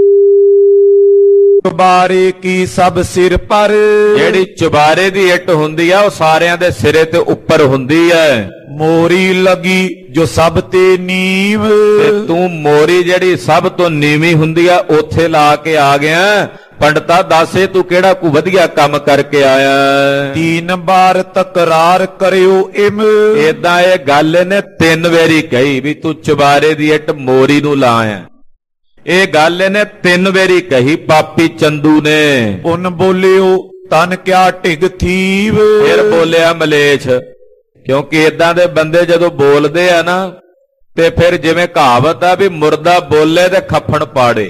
ਚੁਬਾਰੇ ਕੀ ਸਭ ਸਿਰ ਪਰ। ਜਿਹੜੀ ਚੁਬਾਰੇ ਦੀ ਇੱਟ ਹੁੰਦੀ ਆ, ਉਹ ਸਾਰਿਆਂ ਦੇ ਸਿਰੇ ਤੇ ਉੱਪਰ ਹੁੰਦੀ ਹੈ। ਮੋਰੀ ਲੱਗੀ ਜੋ ਸਭ ਤੇ ਨੀਵ। ਤੇ ਤੂੰ ਮੋਰੀ ਜਿਹੜੀ ਸਭ ਤੋਂ ਨੀਵੀਂ ਹੁੰਦੀ ਆ, ਉੱਥੇ ਲਾ ਕੇ ਆ ਗਿਆ। ਪੰਡਤਾ ਦੱਸੇ ਤੂੰ ਕਿਹੜਾ ਕੋ ਵਧੀਆ ਕੰਮ ਕਰਕੇ ਆਇਆ? 3 ਵਾਰ ਤਕਰਾਰ ਕਰਿਓ ਇਮ। ਏਦਾਂ ਇਹ ਗੱਲ ਇਹਨੇ 3 ਵਾਰੀ ਕਹੀ ਵੀ ਤੂੰ ਚੁਬਾਰੇ ਦੀ ਇੱਟ ਮੋਰੀ ਨੂੰ ਲਾਇਆ। ਇਹ ਗੱਲ ਇਹਨੇ 3 ਵਾਰੀ ਕਹੀ ਪਾਪੀ ਚੰਦੂ ਨੇ। ਉਨ ਬੋਲਿਓ ਤਨ ਕਿਆ ਢਿਗ ਥੀਵ। ਫਿਰ ਬੋਲਿਆ ਮਲੇਛ, ਕਿਉਂਕਿ ਏਦਾਂ ਦੇ ਬੰਦੇ ਜਦੋਂ ਬੋਲਦੇ ਆ ਨਾ, ਤੇ ਫਿਰ ਜਿਵੇਂ ਕਹਾਵਤ ਆ ਵੀ ਮੁਰਦਾ ਬੋਲੇ ਤੇ ਖੱਫਣ ਪਾੜੇ,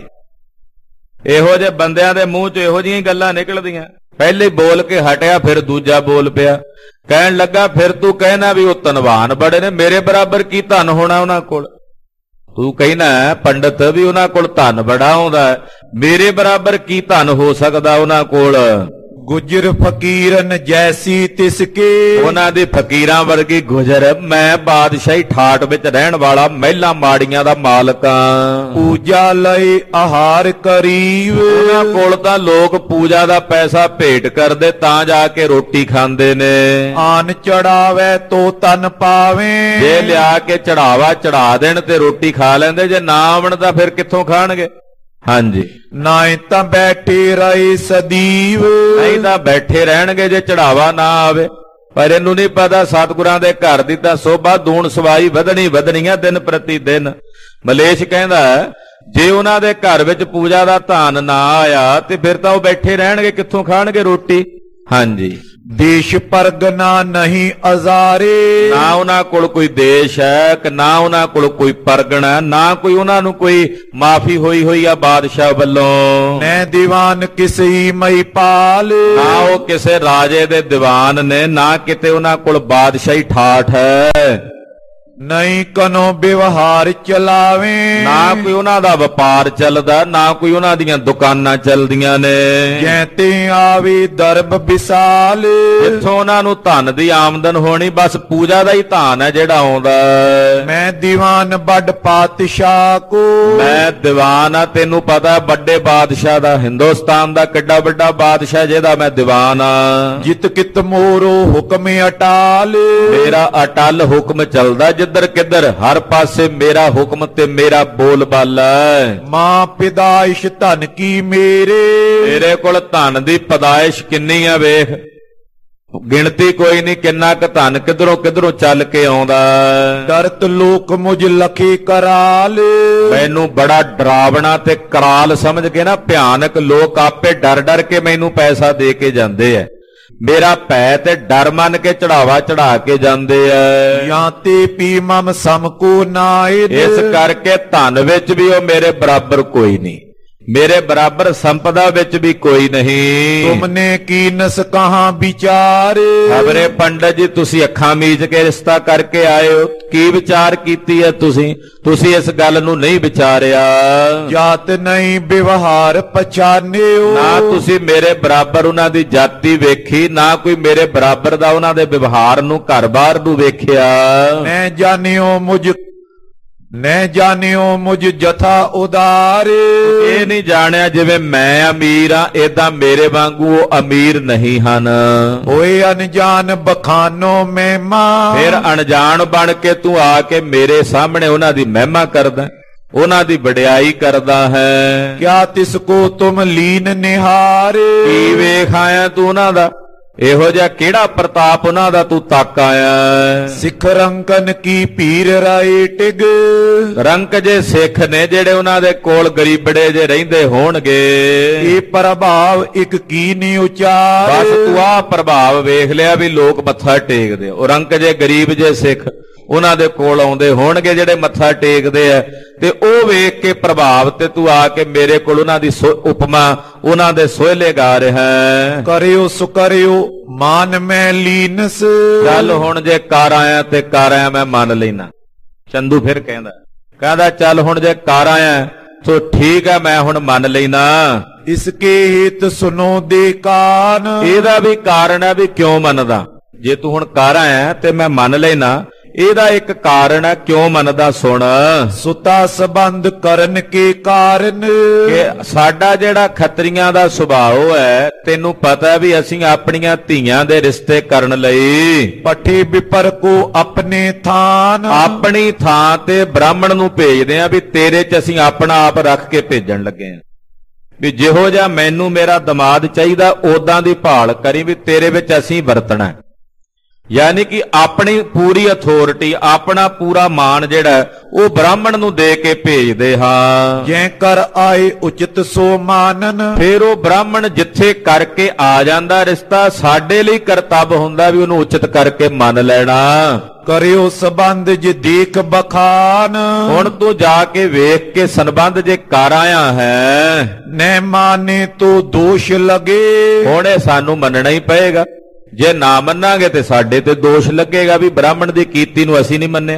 ਇਹੋ ਜਿਹੇ ਬੰਦਿਆਂ ਦੇ ਮੂੰਹ 'ਚ ਇਹੋ ਜਿਹੀਆਂ ਗੱਲਾਂ ਨਿਕਲਦੀਆਂ। ਪਹਿਲੇ ਬੋਲ ਕੇ ਹਟਿਆ, ਫਿਰ ਦੂਜਾ ਬੋਲ ਪਿਆ, ਕਹਿਣ ਲੱਗਾ ਫਿਰ ਤੂੰ ਕਹਿਣਾ ਵੀ ਉਹ ਧਨਵਾਨ ਬੜੇ ਨੇ, ਮੇਰੇ ਬਰਾਬਰ ਕੀ ਧਨ ਹੋਣਾ ਉਹਨਾਂ ਕੋਲ? ਤੂੰ ਕਹਿਣਾ ਪੰਡਤ ਵੀ ਉਹਨਾਂ ਕੋਲ ਧਨ ਬੜਾ ਆਉਂਦਾ, ਮੇਰੇ ਬਰਾਬਰ ਕੀ ਧਨ ਹੋ ਸਕਦਾ ਉਹਨਾਂ ਕੋਲ? ਗੁਜਰ ਫਕੀਰਨ ਜੈਸੀ ਤਿਸਕੇ। ਉਹਨਾਂ ਦੀ ਫਕੀਰਾਂ ਵਰਗੀ ਗੁਜਰ। ਮੈਂ ਬਾਦਸ਼ਾਹੀ ਠਾਠ ਵਿੱਚ ਰਹਿਣ ਵਾਲਾ, ਮਹਿਲਾਂ ਮਾੜੀਆਂ ਦਾ ਮਾਲਕ ਆ। ਪੂਜਾ ਲਈ ਆਹਾਰ ਕਰੀਵ। ਉਹਨਾਂ ਕੋਲ ਤਾਂ ਲੋਕ ਪੂਜਾ ਦਾ ਪੈਸਾ ਭੇਟ ਕਰਦੇ, ਤਾਂ ਜਾ ਕੇ ਰੋਟੀ ਖਾਂਦੇ ਨੇ। ਆਨ ਚੜਾਵੇ ਤੋ ਤਨ ਪਾਵੇ। ਜੇ ਲਿਆ ਕੇ ਚੜਾਵਾ ਚੜਾ ਦੇਣ ਤੇ ਰੋਟੀ ਖਾ ਲੈਂਦੇ, ਜੇ ਨਾ ਆਵਣ ਤਾਂ ਫਿਰ ਕਿੱਥੋਂ ਖਾਣਗੇ? ਹਾਂਜੀ, ਨਾ ਤਾਂ ਬੈਠੇ ਰਹੇ ਸਦੀਵ। ਨਹੀਂ ਤਾਂ ਬੈਠੇ ਰਹਿਣਗੇ ਜੇ ਚੜਾਵਾ ਨਾ ਆਵੇ। ਪਰ ਇਹਨੂੰ ਨਹੀਂ ਪਤਾ ਸਤਿਗੁਰਾਂ ਦੇ ਘਰ ਦੀ ਤਾਂ ਸੋਭਾ ਦੂਣ ਸਵਾਈ ਵਧਣੀ ਆ ਦਿਨ ਪ੍ਰਤੀ ਦਿਨ। ਮਲੇਛ ਕਹਿੰਦਾ ਜੇ ਉਹਨਾਂ ਦੇ ਘਰ ਵਿੱਚ ਪੂਜਾ ਦਾ ਧਾਨ ਨਾ ਆਇਆ ਤੇ ਫਿਰ ਤਾਂ ਉਹ ਬੈਠੇ ਰਹਿਣਗੇ, ਕਿੱਥੋਂ ਖਾਣਗੇ ਰੋਟੀ? ਹਾਂਜੀ, ਦੇਸ਼ ਪਰਗਨਾ ਨਹੀਂ ਅਜ਼ਾਰੇ। ਨਾ ਉਹਨਾਂ ਕੋਲ ਕੋਈ ਦੇਸ਼ ਹੈ, ਕਿ ਨਾ ਉਹਨਾਂ ਕੋਲ ਕੋਈ ਪਰਗਣਾ, ਨਾ ਕੋਈ ਉਹਨਾਂ ਨੂੰ ਕੋਈ ਮਾਫੀ ਹੋਈ ਆ ਬਾਦਸ਼ਾਹ ਵੱਲੋਂ। ਮੈਂ ਦੀਵਾਨ ਕਿਸੇ ਮਈ ਪਾਲ। ਨਾ ਉਹ ਕਿਸੇ ਰਾਜੇ ਦੇ ਦੀਵਾਨ ਨੇ, ਨਾ ਕਿਤੇ ਉਹਨਾਂ ਕੋਲ ਬਾਦਸ਼ਾਹੀ ਠਾਠ ਹੈ। ਨਹੀਂ ਕਨੋ ਵਿਵਹਾਰ ਚਲਾਵੇ। ਨਾ ਕੋਈ ਉਹਨਾਂ ਦਾ ਵਪਾਰ ਚੱਲਦਾ, ਨਾ ਕੋਈ ਉਹਨਾਂ ਦੀਆਂ ਦੁਕਾਨਾਂ ਚੱਲਦੀਆਂ ਨੇ। ਜੈਤੇ ਆਵੇ ਦਰਬ ਵਿਸਾਲ। ਜਿੱਥੋਂ ਉਹਨਾਂ ਨੂੰ ਧਨ ਦੀ ਆਮਦਨ ਹੋਣੀ, ਬਸ ਪੂਜਾ ਦਾ ਹੀ ਧਨ ਹੈ ਜਿਹੜਾ ਆਉਂਦਾ। ਮੈਂ ਦੀਵਾਨ ਵੱਡ ਪਾਤਸ਼ਾਹ ਕੋ। ਮੈਂ ਦੀਵਾਨ ਆ, ਤੈਨੂੰ ਪਤਾ ਵੱਡੇ ਬਾਦਸ਼ਾਹ ਦਾ, ਹਿੰਦੁਸਤਾਨ ਦਾ ਕਿੱਡਾ ਵੱਡਾ ਬਾਦਸ਼ਾਹ ਜਿਹਦਾ ਮੈਂ ਦੀਵਾਨ ਆ। ਜਿਤ ਕਿਤ ਮੋਰੋ ਹੁਕਮ ਅਟਾਲ। ਮੇਰਾ ਅਟਲ ਹੁਕਮ ਚੱਲਦਾ ਜਿੱਧਰ ਕਿੱਧਰ, ਹਰ ਪਾਸੇ ਮੇਰਾ ਹੁਕਮ ਤੇ ਮੇਰਾ ਬੋਲ ਬਾਲਾ। ਮਾਂ ਪਿਦਾਇਸ਼ ਧਨ ਕੀ ਮੇਰੇ। ਮੇਰੇ ਕੋਲ ਧਨ ਦੀ ਪਦਾਇਸ਼ ਕਿੰਨੀ ਆ ਵੇਖ। ਗਿਣਤੀ ਕੋਈ ਨਹੀਂ ਕਿੰਨਾ ਕੁ ਧਨ ਕਿਧਰੋਂ ਕਿਧਰੋਂ ਚੱਲ ਕੇ ਆਉਂਦਾ। ਡਰਤ ਲੋਕ ਮੁਝ ਲਖੇ ਕਰਾਲ। ਮੈਨੂੰ ਬੜਾ ਡਰਾਵਣਾ ਤੇ ਕਰਾਲ ਸਮਝ ਕੇ ਨਾ ਭਿਆਨਕ ਲੋਕ ਆਪੇ ਡਰ ਡਰ ਕੇ ਮੈਨੂੰ ਪੈਸਾ ਦੇ ਕੇ ਜਾਂਦੇ ਐ। ਮੇਰਾ ਭੈ ਤੇ ਡਰ ਮੰਨ ਕੇ ਚੜਾਵਾ ਚੜਾ ਕੇ ਜਾਂਦੇ ਐ। ਜਾਂ ਤੇ ਪੀ ਮਮ ਸਮ ਕੋ ਨਾਇਦ। ਇਸ ਕਰਕੇ ਧਨ ਵਿੱਚ ਵੀ ਉਹ ਮੇਰੇ ਬਰਾਬਰ ਕੋਈ ਨਹੀਂ, ਮੇਰੇ ਬਰਾਬਰ ਸੰਪਦਾ ਵਿੱਚ ਵੀ ਕੋਈ ਨਹੀਂ। ਤੁਮਨੇ ਕੀਨਸ ਕਹਾਂ ਵਿਚਾਰ। ਖਬਰੇ ਪੰਡਤ ਜੀ ਤੁਸੀਂ ਅੱਖਾਂ ਮੀਚ ਕੇ ਰਿਸ਼ਤਾ ਕਰਕੇ ਆਏ ਹੋ, ਕੀ ਵਿਚਾਰ ਕੀਤੀ ਹੈ ਤੁਸੀਂ ਇਸ ਗੱਲ ਨੂੰ ਨਹੀਂ ਵਿਚਾਰਿਆ। ਜਾਤ ਨਹੀਂ ਵਿਵਹਾਰ ਪਛਾਨਿਓ। ਨਾ ਤੁਸੀਂ ਮੇਰੇ ਬਰਾਬਰ ਉਹਨਾਂ ਦੀ ਜਾਤੀ ਵੇਖੀ, ਨਾ ਕੋਈ ਮੇਰੇ ਬਰਾਬਰ ਦਾ ਉਹਨਾਂ ਦੇ ਵਿਵਹਾਰ ਨੂੰ ਘਰ-ਬਾਰ ਨੂੰ ਵੇਖਿਆ। ਨੈ ਜਾਣਿਓ ਮੁਝ ਜਥਾ ਉਦਾਰ। ਇਹ ਨਹੀਂ ਜਾਣਿਆ ਜਿਵੇਂ ਮੈਂ ਅਮੀਰ ਆ, ਏਦਾਂ ਮੇਰੇ ਵਾਂਗੂ ਉਹ ਅਮੀਰ ਨਹੀਂ ਹਨ। ਹੋਏ ਅਣਜਾਣ ਬਖਾਨੋ ਮਹਿਮਾ। ਫਿਰ ਅਣਜਾਣ ਬਣ ਕੇ ਤੂੰ ਆ ਕੇ ਮੇਰੇ ਸਾਹਮਣੇ ਉਹਨਾਂ ਦੀ ਮਹਿਮਾ ਕਰਦਾ, ਉਹਨਾਂ ਦੀ ਵਡਿਆਈ ਕਰਦਾ ਹੈ। ਕਿਆ ਤਿਸ ਕੋ ਤੁਮ ਲੀਨ ਨਿਹਾਰ। ਕੀ ਵੇਖ ਆਇਆ ਤੂੰ ਉਹਨਾਂ ਦਾ, ਇਹੋ ਜਿਹਾ ਕਿਹੜਾ ਪ੍ਰਤਾਪ ਉਹਨਾਂ ਦਾ ਤੂੰ ਤੱਕ ਆਇਆ। ਸਿੱਖ ਰੰਕਨ ਕੀ ਪੀਰ ਰਾਏ ਟਿਗ। ਰੰਕ ਜੇ ਸਿੱਖ ਨੇ ਜਿਹੜੇ ਉਹਨਾਂ ਦੇ ਕੋਲ ਗਰੀਬੜੇ ਜੇ ਰਹਿੰਦੇ ਹੋਣਗੇ। ਇਹ ਪ੍ਰਭਾਵ ਇੱਕ ਕੀ ਨਹੀਂ ਉਚਾਰ। ਬਸ ਤੂੰ ਆਹ ਪ੍ਰਭਾਵ ਵੇਖ ਲਿਆ ਵੀ ਲੋਕ ਮੱਥਾ ਟੇਕਦੇ। ਉਹ ਰੰਕ ਜੇ ਗਰੀਬ ਜੇ ਸਿੱਖ ਉਹਨਾਂ ਦੇ ਕੋਲ ਆਉਂਦੇ ਹੋਣਗੇ ਜਿਹੜੇ ਮੱਥਾ ਟੇਕਦੇ ਆ, ਤੇ ਉਹ ਵੇਖ ਕੇ ਪ੍ਰਭਾਵ ਤੇ ਤੂੰ ਆ ਕੇ ਮੇਰੇ ਕੋਲ ਉਹਨਾਂ ਦੀ ਉਪਮਾ, ਉਹਨਾਂ ਦੇ ਸੋਹਲੇ ਗਾ ਰਿਹਾ। ਕਰਿਓ ਸੁ ਕਰਿਓ ਮਾਨ ਮੈਂ ਲੀਨਸ। ਚੱਲ ਹੁਣ ਜੇ ਕਰ ਆਇਆ ਤੇ ਕਰ ਆਇਆ ਮੈਂ ਮੰਨ ਲੈਣਾ। ਚੰਦੂ ਫਿਰ ਕਹਿੰਦਾ ਚੱਲ ਹੁਣ ਜੇ ਕਰ ਆਇਆ ਸੋ ਠੀਕ ਹੈ ਮੈਂ ਹੁਣ ਮੰਨ ਲੈਣਾ। ਇਸਕੇ ਹਿਤ ਸੁਨੋ ਦੇ ਕਾਨ। ਇਹਦਾ ਵੀ ਕਾਰਨ ਹੈ ਵੀ ਕਿਉਂ ਮੰਨਦਾ। ਜੇ ਤੂੰ ਹੁਣ ਕਰ ਆਇਆ ਤੇ ਮੈਂ ਮੰਨ ਲੈਣਾ, ਇਹਦਾ ਇੱਕ ਕਾਰਨ ਹੈ ਕਿਉਂ ਮੰਨਦਾ। ਸੁਣ। ਸੁਤਾ ਸੰਬੰਧ ਕਰਨ ਕੇ ਕਾਰਨ। ਕਿ ਸਾਡਾ ਜਿਹੜਾ ਖੱਤਰੀਆਂ ਦਾ ਸੁਭਾਅ ਹੈ, ਤੈਨੂੰ ਪਤਾ ਵੀ ਅਸੀਂ ਆਪਣੀਆਂ ਧੀਆਂ ਦੇ ਰਿਸ਼ਤੇ ਕਰਨ ਲਈ ਪੱਠੇ ਵਿਪਰ ਕੋ ਆਪਣੇ ਥਾਨ। ਆਪਣੀ ਥਾਂ ਤੇ ਬ੍ਰਾਹਮਣ ਨੂੰ ਭੇਜਦੇ ਆ ਵੀ ਤੇਰੇ 'ਚ ਅਸੀਂ ਆਪਣਾ ਆਪ ਰੱਖ ਕੇ ਭੇਜਣ ਲੱਗੇ ਆ ਵੀ ਜਿਹੋ ਜਿਹਾ ਮੈਨੂੰ ਮੇਰਾ ਦਮਾਦ ਚਾਹੀਦਾ ਉਦਾਂ ਦੀ ਭਾਲ ਕਰੀ ਵੀ ਤੇਰੇ ਵਿੱਚ ਅਸੀਂ ਵਰਤਣਾ। ਯਾਨੀ ਕਿ ਆਪਣੀ ਪੂਰੀ ਅਥਾਰਟੀ, ਆਪਣਾ ਪੂਰਾ ਮਾਨ ਜਿਹੜਾ ਉਹ ਬ੍ਰਾਹਮਣ ਨੂੰ ਦੇ ਕੇ ਭੇਜਦੇ ਹਾਂ। ਜੈ ਕਰ ਆਏ ਉਚਿਤ ਸੋ ਮਾਨਨ। ਫਿਰ ਉਹ ਬ੍ਰਾਹਮਣ ਜਿੱਥੇ ਕਰਕੇ ਆ ਜਾਂਦਾ ਰਿਸ਼ਤਾ, ਸਾਡੇ ਲਈ ਕਰਤੱਵ ਹੁੰਦਾ ਵੀ ਉਹਨੂੰ ਉਚਿਤ ਕਰਕੇ ਮੰਨ ਲੈਣਾ। ਕਰਿਓ ਸੰਬੰਧ ਜੇ ਦੇਖ ਬਖਾਨ। ਹੁਣ ਤੂੰ ਜਾ ਕੇ ਵੇਖ ਕੇ ਸੰਬੰਧ ਜੇ ਕਰ ਆਇਆ ਹੈ, ਨੈ ਮਾਨੇ ਤੋ ਦੋਸ਼ ਲਗੇ। ਹੁਣ ਇਹ ਸਾਨੂੰ ਮੰਨਣਾ ਹੀ ਪਏਗਾ। ਜੇ ਨਾ ਮੰਨਾਂਗੇ ਤੇ ਸਾਡੇ ਤੇ ਦੋਸ਼ ਲੱਗੇਗਾ ਵੀ ਬ੍ਰਾਹਮਣ ਦੀ ਕੀਤੀ ਨੂੰ ਅਸੀਂ ਨਹੀਂ ਮੰਨਿਆ।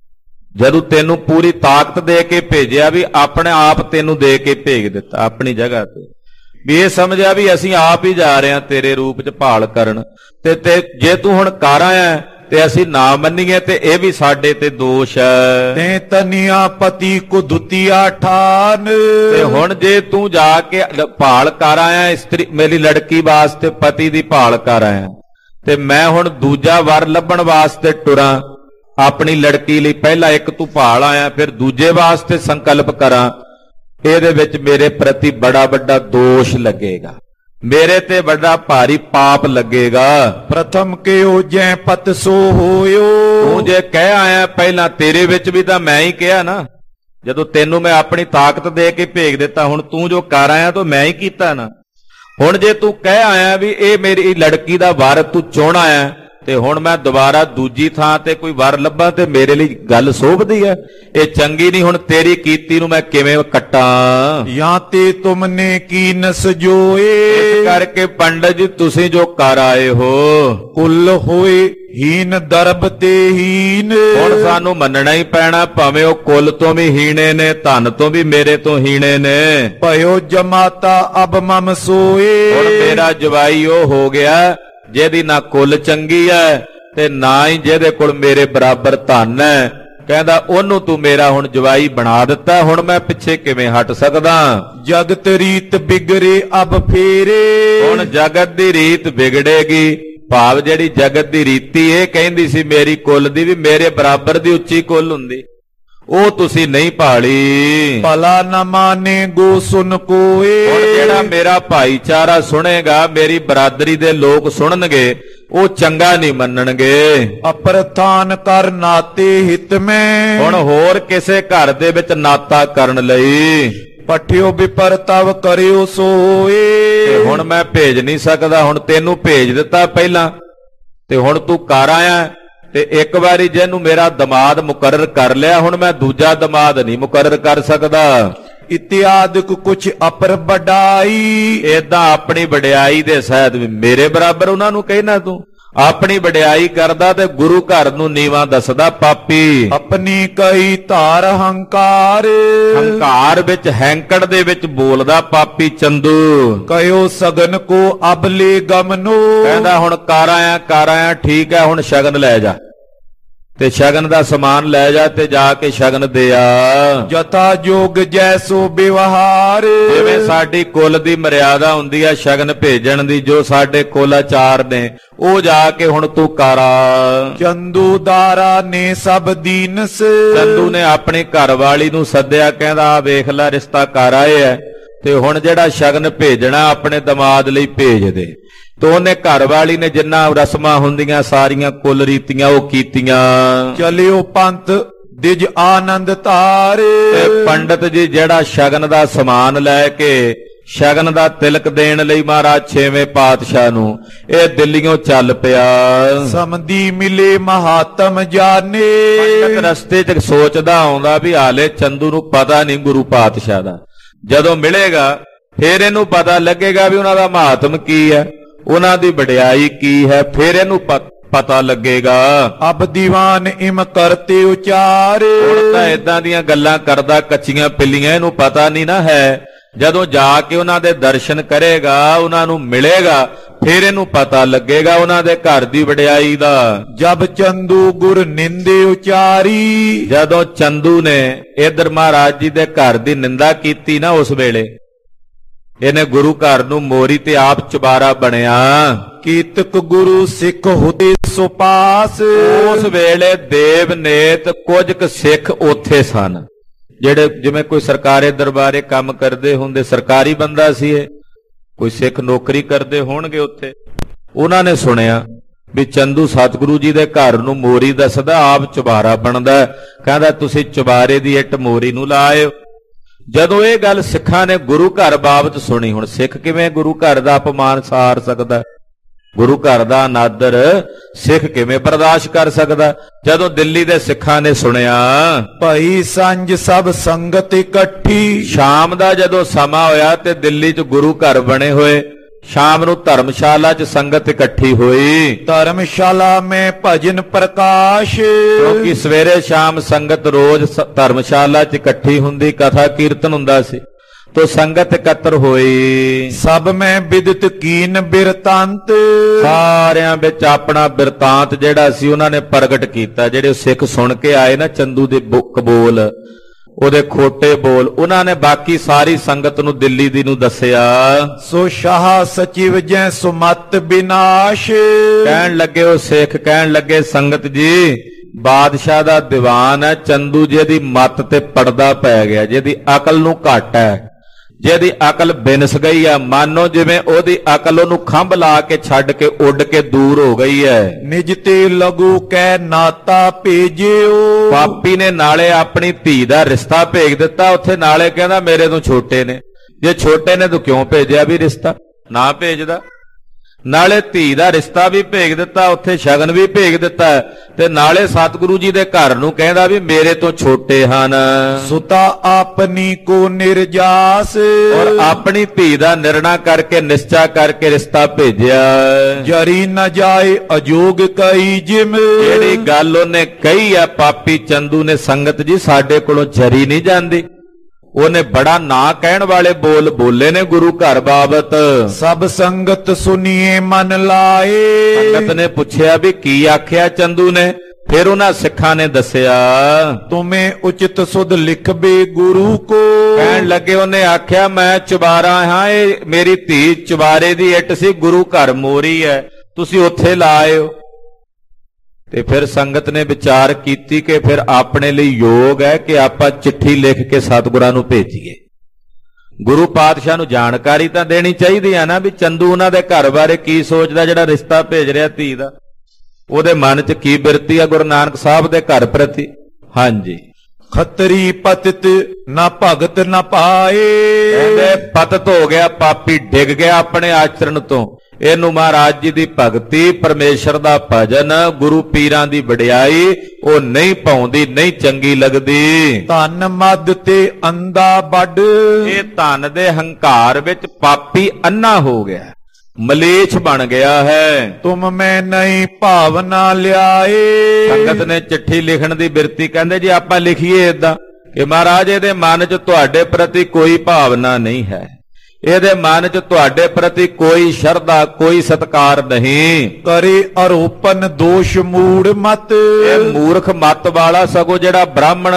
ਜਦੋਂ ਤੈਨੂੰ ਪੂਰੀ ਤਾਕਤ ਦੇ ਕੇ ਭੇਜਿਆ ਵੀ ਆਪਣੇ ਆਪ ਤੈਨੂੰ ਦੇ ਕੇ ਭੇਜ ਦਿੱਤਾ ਆਪਣੀ ਜਗ੍ਹਾ ਤੇ, ਵੀ ਇਹ ਸਮਝਿਆ ਵੀ ਅਸੀਂ ਆਪ ਹੀ ਜਾ ਰਹੇ ਹਾਂ ਤੇਰੇ ਰੂਪ 'ਚ ਭਾਲ ਕਰਨ, ਤੇ ਜੇ ਤੂੰ ਹੁਣ ਕਰ ਆਇਆ ਤੇ ਅਸੀਂ ਨਾ ਮੰਨੀਏ ਤੇ ਇਹ ਵੀ ਸਾਡੇ ਤੇ ਦੋਸ਼ ਹੈ। ਤੇ ਤਨੀਆ ਪਤੀ ਕੋ ਦੁਤੀਆ ਠਾਨ। ਤੇ ਹੁਣ ਜੇ ਤੂੰ ਜਾ ਕੇ ਭਾਲ ਕਰ ਆਇਆ ਇਸਤਰੀ, ਮੇਰੀ ਲੜਕੀ ਵਾਸਤੇ ਪਤੀ ਦੀ ਭਾਲ ਕਰ ਆਇਆ, ਤੇ ਮੈਂ ਹੁਣ ਦੂਜਾ ਵਰ ਲੱਭਣ ਵਾਸਤੇ ਟੁਰਾਂ ਆਪਣੀ ਲੜਕੀ ਲਈ। ਪਹਿਲਾਂ ਇੱਕ ਤੂੰ ਭਾਲ ਆਇਆ, ਫਿਰ ਦੂਜੇ ਵਾਸਤੇ ਸੰਕਲਪ ਕਰਾਂ, ਇਹਦੇ ਵਿੱਚ ਮੇਰੇ ਪ੍ਰਤੀ ਬੜਾ ਵੱਡਾ ਦੋਸ਼ ਲੱਗੇਗਾ, ਮੇਰੇ ਤੇ ਵੱਡਾ ਭਾਰੀ ਪਾਪ ਲੱਗੇਗਾ। ਪ੍ਰਥਮ ਕਿਉ ਜੈ ਪਤ ਸੋ ਹੋਇਓ। ਤੂੰ ਜੇ ਕਹਿ ਆਇਆ ਪਹਿਲਾਂ, ਤੇਰੇ ਵਿੱਚ ਵੀ ਤਾਂ ਮੈਂ ਹੀ ਕਿਹਾ ਨਾ, ਜਦੋਂ ਤੈਨੂੰ ਮੈਂ ਆਪਣੀ ਤਾਕਤ ਦੇ ਕੇ ਭੇਜ ਦਿੱਤਾ, ਹੁਣ ਤੂੰ ਜੋ ਕਰ ਆਇਆ ਤਾਂ ਮੈਂ ਹੀ ਕੀਤਾ ਨਾ। ਹੁਣ ਜੇ ਤੂੰ ਕਹਿ ਆਇਆ ਵੀ ਇਹ ਮੇਰੀ ਲੜਕੀ ਦਾ ਵਰ ਤੂੰ ਚੁਣ ਆਇਆ, ਤੇ ਹੁਣ ਮੈਂ ਦੁਬਾਰਾ ਦੂਜੀ ਥਾਂ ਤੇ ਕੋਈ ਵਰ ਲੱਭਾਂ ਤੇ ਮੇਰੇ ਲਈ ਗੱਲ ਸੋਭਦੀ ਹੈ, ਇਹ ਚੰਗੀ ਨਹੀਂ। ਹੁਣ ਤੇਰੀ ਕੀਤੀ ਨੂੰ ਮੈਂ ਕਿਵੇਂ ਕੱਟਾਂ। ਜਾਂ ਤੇ ਤੁਮਨੇ ਕੀਨਸ ਜੋਏ। ਇਸ ਕਰਕੇ ਪੰਡਤ ਜੀ ਤੁਸੀਂ ਜੋ ਕਰ ਆਏ ਹੋ, ਕੁੱਲ ਹੋਏ ਹੀਨ ਦਰਬ ਤੇ ਹੀਨ। ਹੁਣ ਸਾਨੂੰ ਮੰਨਣਾ ਹੀ ਪੈਣਾ, ਭਾਵੇਂ ਉਹ ਕੁੱਲ ਤੋਂ ਵੀ ਹੀਣੇ ਨੇ, ਧਨ ਤੋਂ ਵੀ ਮੇਰੇ ਤੋਂ ਹੀਣੇ ਨੇ। ਭਇਓ ਜਮਾਤਾ ਅਬ ਮਮ ਸੋਏ। ਹੁਣ ਮੇਰਾ ਜਵਾਈ ਉਹ ਹੋ ਗਿਆ ਜਿਹਦੀ ਨਾ ਕੁੱਲ ਚੰਗੀ ਹੈ ਤੇ ਨਾ ਹੀ ਜਿਹਦੇ ਕੋਲ ਮੇਰੇ ਬਰਾਬਰ ਧਨ ਹੈ। ਕਹਿੰਦਾ ਉਹਨੂੰ ਤੂੰ ਮੇਰਾ ਹੁਣ ਜਵਾਈ ਬਣਾ ਦਿੱਤਾ, ਹੁਣ ਮੈਂ ਪਿੱਛੇ ਕਿਵੇਂ ਹਟ ਸਕਦਾ। ਜਗਤ ਰੀਤ ਬਿਗੜੇ ਅਬ ਫੇਰੇ। ਹੁਣ ਜਗਤ ਦੀ ਰੀਤ ਵਿਗੜੇਗੀ, ਭਾਵ ਜਿਹੜੀ ਜਗਤ ਦੀ ਰੀਤੀ ਇਹ ਕਹਿੰਦੀ ਸੀ ਮੇਰੀ ਕੁੱਲ ਦੀ ਵੀ ਮੇਰੇ ਬਰਾਬਰ ਦੀ ਉੱਚੀ ਕੁੱਲ ਹੁੰਦੀ, ਉਹ ਤੁਸੀਂ ਨਹੀਂ ਭਾਲੀ। ਭਲਾ ਨਾ ਮਾਨੇ ਗੋ ਸੁਨ ਕੋਏ। ਹੁਣ ਜਿਹੜਾ ਮੇਰਾ ਭਾਈਚਾਰਾ ਸੁਣੇਗਾ, ਮੇਰੀ ਬਰਾਦਰੀ ਦੇ ਲੋਕ ਸੁਣਨਗੇ, ਉਹ ਚੰਗਾ ਨਹੀਂ ਮੰਨਣਗੇ। ਅਪਰਥਾਨ ਕਰ ਨਾਤੇ ਹਿਤ ਮੈਂ, ਹੁਣ ਹੋਰ ਕਿਸੇ ਘਰ ਦੇ ਵਿੱਚ ਨਾਤਾ ਕਰਨ ਲਈ ਪਠਿਓ ਵਿਪਰ ਤਵ ਕਰਿਓ ਸੋਏ। ਤੇ ਹੁਣ ਮੈਂ ਭੇਜ ਨਹੀਂ ਸਕਦਾ, ਹੁਣ ਤੈਨੂੰ ਭੇਜ ਦਿੱਤਾ ਪਹਿਲਾਂ, ਤੇ ਹੁਣ ਤੂੰ ਕਰ ਆਇਆ, ਤੇ ਇੱਕ ਵਾਰੀ ਜਿਹਨੂੰ ਮੇਰਾ ਦਮਾਦ ਮੁਕਰਰ ਕਰ ਲਿਆ, ਹੁਣ ਮੈਂ ਦੂਜਾ ਦਮਾਦ ਨਹੀਂ ਮੁਕਰਰ ਕਰ ਸਕਦਾ। ਇਤਿਆਦਿਕ ਕੁਛ ਅਪਰ ਵਡਾਈ, ਏਦਾਂ ਆਪਣੀ ਵਡਿਆਈ ਦੇ ਸਹਿਤ ਵੀ ਮੇਰੇ ਬਰਾਬਰ ਉਹਨਾਂ ਨੂੰ ਕਹਿਣਾ, ਤੂੰ ਆਪਣੀ ਵਡਿਆਈ ਕਰਦਾ ਤੇ ਗੁਰੂ ਘਰ ਨੂੰ ਨੀਵਾਂ ਦੱਸਦਾ ਪਾਪੀ। ਆਪਣੀ ਕਈ ਧਾਰ ਹੰਕਾਰ, ਹੰਕਾਰ ਵਿੱਚ ਹੈਂਕੜ ਦੇ ਵਿੱਚ ਬੋਲਦਾ ਪਾਪੀ ਚੰਦੂ। ਕਯੋ ਸਗਨ ਕੋ ਅਬਲੇ ਗਮਨੋ, ਕਹਿੰਦਾ ਹੁਣ ਕਰ ਆਇਆ ਠੀਕ ਹੈ, ਹੁਣ ਸ਼ਗਨ ਲੈ ਜਾ, ਤੇ ਸ਼ਗਨ ਦਾ ਸਮਾਨ ਲੈ ਜਾ ਤੇ ਜਾ ਕੇ ਸ਼ਗਨ ਦੇ ਆ। ਜਥਾ ਜੋਗ ਜੈਸੋ ਵਿਵਹਾਰ, ਜਿਵੇਂ ਸਾਡੀ ਕੁੱਲ ਦੀ ਮਰਿਆਦਾ ਹੁੰਦੀ ਆ ਸ਼ਗਨ ਭੇਜਣ ਦੀ, ਜੋ ਸਾਡੇ ਕੁੱਲ ਆਚਾਰ ਨੇ ਉਹ ਜਾ ਕੇ ਹੁਣ ਤੂੰ ਕਰ ਆ। ਚੰਦੂ ਦਾਰਾ ਨੇ ਸਭ ਦੀਨਸ, ਚੰਦੂ ਨੇ ਆਪਣੀ ਘਰ ਵਾਲੀ ਨੂੰ ਸੱਦਿਆ, ਕਹਿੰਦਾ ਆ ਵੇਖ ਲੈ ਰਿਸ਼ਤਾ ਕਰ ਆਏ ਐ, ਤੇ ਹੁਣ ਜਿਹੜਾ ਸ਼ਗਨ ਭੇਜਣਾ ਆਪਣੇ ਦਮਾਦ ਲਈ ਭੇਜ ਦੇ। ਤੋ ਉਹਨੇ ਘਰ ਵਾਲੀ ਨੇ ਜਿੰਨਾ ਰਸਮਾਂ ਹੁੰਦੀਆਂ ਸਾਰੀਆਂ ਕੁੱਲ ਰੀਤੀਆਂ ਉਹ ਕੀਤੀਆਂ। ਚਲਿਓ ਪੰਥ ਦਿਜ ਆਨੰਦ ਧਾਰੇ, ਤੇ ਪੰਡਤ ਜੀ ਜਿਹੜਾ ਸ਼ਗਨ ਦਾ ਸਮਾਨ ਲੈ ਕੇ ਸ਼ਗਨ ਦਾ ਤਿਲਕ ਦੇਣ ਲਈ ਮਹਾਰਾਜ 6ਵੇਂ ਪਾਤਸ਼ਾਹ ਨੂੰ ਇਹ ਦਿੱਲੀੋਂ ਚੱਲ ਪਿਆ। ਸਮਧੀ ਮਿਲੇ ਮਹਾਤਮ ਜਾਣੇ, ਪੰਡਤ ਰਸਤੇ 'ਚ ਸੋਚਦਾ ਆਉਂਦਾ ਵੀ ਹਾਲੇ ਚੰਦੂ ਨੂੰ ਪਤਾ ਨਹੀਂ ਗੁਰੂ ਪਾਤਸ਼ਾਹ ਦਾ, ਜਦੋਂ ਮਿਲੇਗਾ ਫੇਰ ਇਹਨੂੰ ਪਤਾ ਲੱਗੇਗਾ ਵੀ ਉਹਨਾਂ ਦਾ ਮਹਾਤਮ ਕੀ ਹੈ, ਉਹਨਾਂ ਦੀ ਵਡਿਆਈ ਕੀ ਹੈ, ਫਿਰ ਇਹਨੂੰ ਪਤਾ ਲੱਗੇਗਾ। ਅਬ ਦੀਵਾਨ ਇਮ ਕਰਤੇ ਉਚਾਰੇ, ਹੁਣ ਤਾਂ ਇਦਾਂ ਦੀਆਂ ਗੱਲਾਂ ਕਰਦਾ ਕੱਚੀਆਂ ਪਿੱਲੀਆਂ, ਇਹਨੂੰ ਪਤਾ ਨਹੀਂ ਨਾ ਹੈ। ਜਦੋਂ ਜਾ ਕੇ ਉਹਨਾਂ ਦੇ ਦਰਸ਼ਨ ਕਰੇਗਾ, ਉਹਨਾਂ ਨੂੰ ਮਿਲੇਗਾ, ਫਿਰ ਇਹਨੂੰ ਪਤਾ ਲੱਗੇਗਾ ਉਹਨਾਂ ਦੇ ਘਰ ਦੀ ਵਡਿਆਈ ਦਾ। ਜਬ ਚੰਦੂ ਗੁਰ ਨਿੰਦੇ ਉਚਾਰੀ, ਜਦੋਂ ਚੰਦੂ ਨੇ ਇਧਰ ਮਹਾਰਾਜ ਜੀ ਦੇ ਘਰ ਦੀ ਨਿੰਦਾ ਕੀਤੀ ਨਾ, ਉਸ ਵੇਲੇ ਇਹਨੇ ਗੁਰੂ ਘਰ ਨੂੰ ਮੋਰੀ ਤੇ ਆਪ ਚੁਬਾਰਾ ਬਣਿਆ। ਕੀਤਕ ਗੁਰੂ ਸਿੱਖ ਹੋਤੇ ਸੋ ਪਾਸ, ਉਸ ਵੇਲੇ ਦੇਵ ਨੇਤ ਕੁਝ ਕੁ ਸਿੱਖ ਉੱਥੇ ਸਨ, ਜਿਹੜੇ ਜਿਵੇਂ ਕੋਈ ਸਰਕਾਰੀ ਦਰਬਾਰੇ ਕੰਮ ਕਰਦੇ ਹੁੰਦੇ, ਸਰਕਾਰੀ ਬੰਦਾ ਸੀ ਇਹ, ਕੋਈ ਸਿੱਖ ਨੌਕਰੀ ਕਰਦੇ ਹੋਣਗੇ ਉੱਥੇ। ਉਹਨਾਂ ਨੇ ਸੁਣਿਆ ਵੀ ਚੰਦੂ ਸਤਿਗੁਰੂ ਜੀ ਦੇ ਘਰ ਨੂੰ ਮੋਰੀ ਦੱਸਦਾ, ਆਪ ਚੁਬਾਰਾ ਬਣਦਾ, ਕਹਿੰਦਾ ਤੁਸੀਂ ਚੁਬਾਰੇ ਦੀ ਇੱਟ ਮੋਰੀ ਨੂੰ ਲਾਇਓ। ਜਦੋਂ ਇਹ ਗੱਲ ਸਿੱਖਾਂ ਨੇ ਗੁਰੂ ਘਰ ਬਾਬਤ ਸੁਣੀ, ਹੁਣ ਸਿੱਖ ਕਿਵੇਂ ਗੁਰੂ ਘਰ ਦਾ ਅਪਮਾਨ ਸਹਾਰ ਸਕਦਾ, ਗੁਰੂ ਘਰ ਦਾ ਅਨਾਦਰ ਸਿੱਖ ਕਿਵੇਂ ਬਰਦਾਸ਼ਤ ਕਰ ਸਕਦਾ। ਜਦੋਂ ਦਿੱਲੀ ਦੇ ਸਿੱਖਾਂ ਨੇ ਸੁਣਿਆ, ਭਾਈ ਸੰਜ ਸਭ ਸੰਗਤ ਇਕੱਠੀ, ਸ਼ਾਮ ਦਾ ਜਦੋਂ ਸਮਾਂ ਹੋਇਆ ਤੇ ਦਿੱਲੀ 'ਚ ਗੁਰੂ ਘਰ ਬਣੇ ਹੋਏ, ਸ਼ਾਮ ਨੂੰ ਧਰਮਸ਼ਾਲਾ 'ਚ ਸੰਗਤ ਇਕੱਠੀ ਹੋਈ। ਧਰਮਸ਼ਾਲਾ ਮੈਂ ਭਜਨ ਪ੍ਰਕਾਸ਼, ਕਿਉਂਕਿ ਸਵੇਰੇ ਸ਼ਾਮ ਸੰਗਤ ਰੋਜ਼ ਧਰਮਸ਼ਾਲਾ 'ਚ ਇਕੱਠੀ ਹੁੰਦੀ, ਕਥਾ ਕੀਰਤਨ ਹੁੰਦਾ ਸੀ, ਤੋ ਸੰਗਤ ਇਕੱਤਰ ਹੋਈ। ਸਭ ਮੈਂ ਵਿਦਿਤ ਕੀਨ ਬਿਰਤਾਂਤ, ਸਾਰਿਆਂ ਵਿੱਚ ਆਪਣਾ ਬਿਰਤਾਂਤ ਜਿਹੜਾ ਸੀ ਉਹਨਾਂ ਨੇ ਪ੍ਰਗਟ ਕੀਤਾ। ਜਿਹੜੇ ਸਿੱਖ ਸੁਣ ਕੇ ਆਏ ਨਾ ਚੰਦੂ ਦੇ ਬੋਲ, ਉਹਦੇ ਖੋਟੇ ਬੋਲ, ਉਹਨਾਂ ਨੇ ਬਾਕੀ ਸਾਰੀ ਸੰਗਤ ਨੂੰ ਦਿੱਲੀ ਦੀ ਨੂੰ ਦੱਸਿਆ। ਸੋ ਸ਼ਾਹ ਸਚਿਵ ਜੈ ਸੁਮਤ ਬਿਨਾਸ਼, ਕਹਿਣ ਲੱਗੇ ਉਹ ਸਿੱਖ, ਕਹਿਣ ਲੱਗੇ ਸੰਗਤ ਜੀ ਬਾਦਸ਼ਾਹ ਦਾ ਦੀਵਾਨ ਹੈ, ਚੰਦੂ ਜਿਹਦੀ ਮੱਤ ਤੇ ਪੜਦਾ ਪੈ ਗਿਆ, ਜਿਹਦੀ ਅਕਲ ਨੂੰ ਘੱਟ ਹੈ, ਜਿਹਦੀ ਅਕਲ ਬਿਨਸ ਗਈ ਹੈ, ਮਾਨੋ ਜਿਵੇਂ ਉਹਦੀ ਅਕਲ ਉਹਨੂੰ ਖੰਭ ਲਾ ਕੇ ਛੱਡ ਕੇ ਉੱਡ ਕੇ ਦੂਰ ਹੋ ਗਈ ਹੈ। ਨਿਜ ਤੇ ਲਗੂ ਕਹਿ ਨਾਤਾ ਭੇਜਿਓ, ਪਾਪੀ ਨੇ ਨਾਲੇ ਆਪਣੀ ਧੀ ਦਾ ਰਿਸ਼ਤਾ ਭੇਜ ਦਿੱਤਾ ਉੱਥੇ, ਨਾਲੇ ਕਹਿੰਦਾ ਮੇਰੇ ਤੋਂ ਛੋਟੇ ਨੇ, ਜੇ ਛੋਟੇ ਨੇ ਤੂੰ ਕਿਉਂ ਭੇਜਿਆ ਵੀ ਰਿਸ਼ਤਾ, ਨਾ ਭੇਜਦਾ। ਨਾਲੇ ਧੀ ਦਾ ਰਿਸ਼ਤਾ ਵੀ ਭੇਜ ਦਿੱਤਾ ਉੱਥੇ, ਸ਼ਗਨ ਵੀ ਭੇਜ ਦਿੱਤਾ, ਤੇ ਨਾਲੇ ਸਤਿਗੁਰੂ ਜੀ ਦੇ ਘਰ ਨੂੰ ਕਹਿੰਦਾ ਵੀ ਮੇਰੇ ਤੋਂ ਛੋਟੇ ਹਨ। ਸੁਤਾ ਆਪਣੀ ਕੋ ਨਿਰਜਾਸ, ਔਰ ਆਪਣੀ ਧੀ ਦਾ ਨਿਰਣਾ ਕਰਕੇ ਨਿਸ਼ਚਾ ਕਰਕੇ ਰਿਸ਼ਤਾ ਭੇਜਿਆ। ਜਰੀ ਨਾ ਜਾਏ ਅਜੋਗ ਕਈ ਜਿਮ, ਜਿਹੜੀ ਗੱਲ ਉਹਨੇ ਕਹੀ ਆ ਪਾਪੀ ਚੰਦੂ ਨੇ, ਸੰਗਤ ਜੀ ਸਾਡੇ ਕੋਲੋਂ ਜਰੀ ਨਹੀਂ ਜਾਂਦੀ। ਉਹਨੇ ਬੜਾ ਨਾ ਕਹਿਣ ਵਾਲੇ ਬੋਲ ਬੋਲੇ ਨੇ ਗੁਰੂ ਘਰ ਬਾਬਤ। ਸਭ ਸੰਗਤ ਸੁਨੀਏ ਮਨ ਲਾਏ, ਸੰਗਤ ਨੇ ਪੁੱਛਿਆ ਵੀ ਕੀ ਆਖਿਆ ਚੰਦੂ ਨੇ, ਫਿਰ ਉਹਨਾਂ ਸਿੱਖਾਂ ਨੇ ਦੱਸਿਆ ਤੁਮੇ ਉਚਿਤ ਸੁਧ ਲਿਖਬੇ ਗੁਰੂ ਕੋ, ਕਹਿਣ ਲੱਗੇ ਉਹਨੇ ਆਖਿਆ ਮੈਂ ਚੁਬਾਰਾ ਹਾਂ, ਇਹ ਮੇਰੀ ਧੀ ਚੁਬਾਰੇ ਦੀ ਇੱਟ ਸੀ, ਗੁਰੂ ਘਰ ਮੋਰੀ ਹੈ, ਤੁਸੀਂ ਉੱਥੇ ਲਾਇਓ। ਤੇ ਫਿਰ ਸੰਗਤ ਨੇ ਵਿਚਾਰ ਕੀਤੀ ਕਿ ਫਿਰ ਆਪਣੇ ਲਈ ਯੋਗ ਹੈ ਕਿ ਆਪਾਂ ਚਿੱਠੀ ਲਿਖ ਕੇ ਸਤਿਗੁਰਾਂ ਨੂੰ ਭੇਜੀਏ। ਗੁਰੂ ਪਾਤਸ਼ਾਹ ਨੂੰ ਜਾਣਕਾਰੀ ਤਾਂ ਦੇਣੀ ਚਾਹੀਦੀ ਆ ਨਾ ਵੀ ਚੰਦੂ ਉਹਨਾਂ ਦੇ ਘਰ ਬਾਰੇ ਕੀ ਸੋਚਦਾ, ਜਿਹੜਾ ਰਿਸ਼ਤਾ ਭੇਜ ਰਿਹਾ ਧੀ ਦਾ, ਉਹਦੇ ਮਨ 'ਚ ਕੀ ਬਿਰਤੀ ਆ ਗੁਰੂ ਨਾਨਕ ਸਾਹਿਬ ਦੇ ਘਰ ਪ੍ਰਤੀ। ਹਾਂਜੀ, ਖੱਤਰੀ ਪਤਿਤ ਨਾ ਭਗਤ ਨਾ ਪਾਏ। ਕਹਿੰਦੇ ਪਤਿਤ ਹੋ ਗਿਆ, ਪਾਪੀ ਡਿੱਗ ਗਿਆ ਆਪਣੇ ਆਚਰਣ ਤੋਂ। ਇਹਨੂੰ ਮਹਾਰਾਜ ਜੀ ਦੀ ਭਗਤੀ, ਪਰਮੇਸ਼ਰ ਦਾ ਭਜਨ, ਗੁਰੂ ਪੀਰਾਂ ਦੀ ਵਡਿਆਈ ਉਹ ਨਹੀਂ ਪਾਉਂਦੀ, ਨਹੀਂ ਚੰਗੀ ਲੱਗਦੀ। ਧਨ ਮਦ ਤੇ ਅੰਧਾ ਵੱਡ। ਇਹ ਧਨ ਦੇ ਹੰਕਾਰ ਵਿੱਚ ਪਾਪੀ ਅੰਨਾ ਹੋ ਗਿਆ, ਮਲੇਛ ਬਣ ਗਿਆ ਹੈ। ਤੁਮ ਮੈਂ ਨਹੀਂ ਭਾਵਨਾ ਲਿਆਏ। ਸੰਗਤ ਨੇ ਚਿੱਠੀ ਲਿਖਣ ਦੀ ਬਿਰਤੀ, ਕਹਿੰਦੇ ਜੀ ਆਪਾਂ ਲਿਖੀਏ ਏਦਾਂ ਕਿ ਮਹਾਰਾਜ ਇਹਦੇ ਮਨ 'ਚ ਤੁਹਾਡੇ ਪ੍ਰਤੀ ਕੋਈ ਭਾਵਨਾ ਨਹੀਂ ਹੈ, ਇਹਦੇ ਮਨ 'ਚ ਤੁਹਾਡੇ ਪ੍ਰਤੀ ਕੋਈ ਸ਼ਰਧਾ, ਕੋਈ ਸਤਕਾਰ ਨਹੀਂ। ਕਰੇ ਆਰੋਪਨ ਦੋਸ਼ ਮੂੜ ਮਤ। ਇਹ ਮੂਰਖ ਮਤ ਵਾਲਾ, ਸਗੋਂ ਜਿਹੜਾ ਬ੍ਰਾਹਮਣ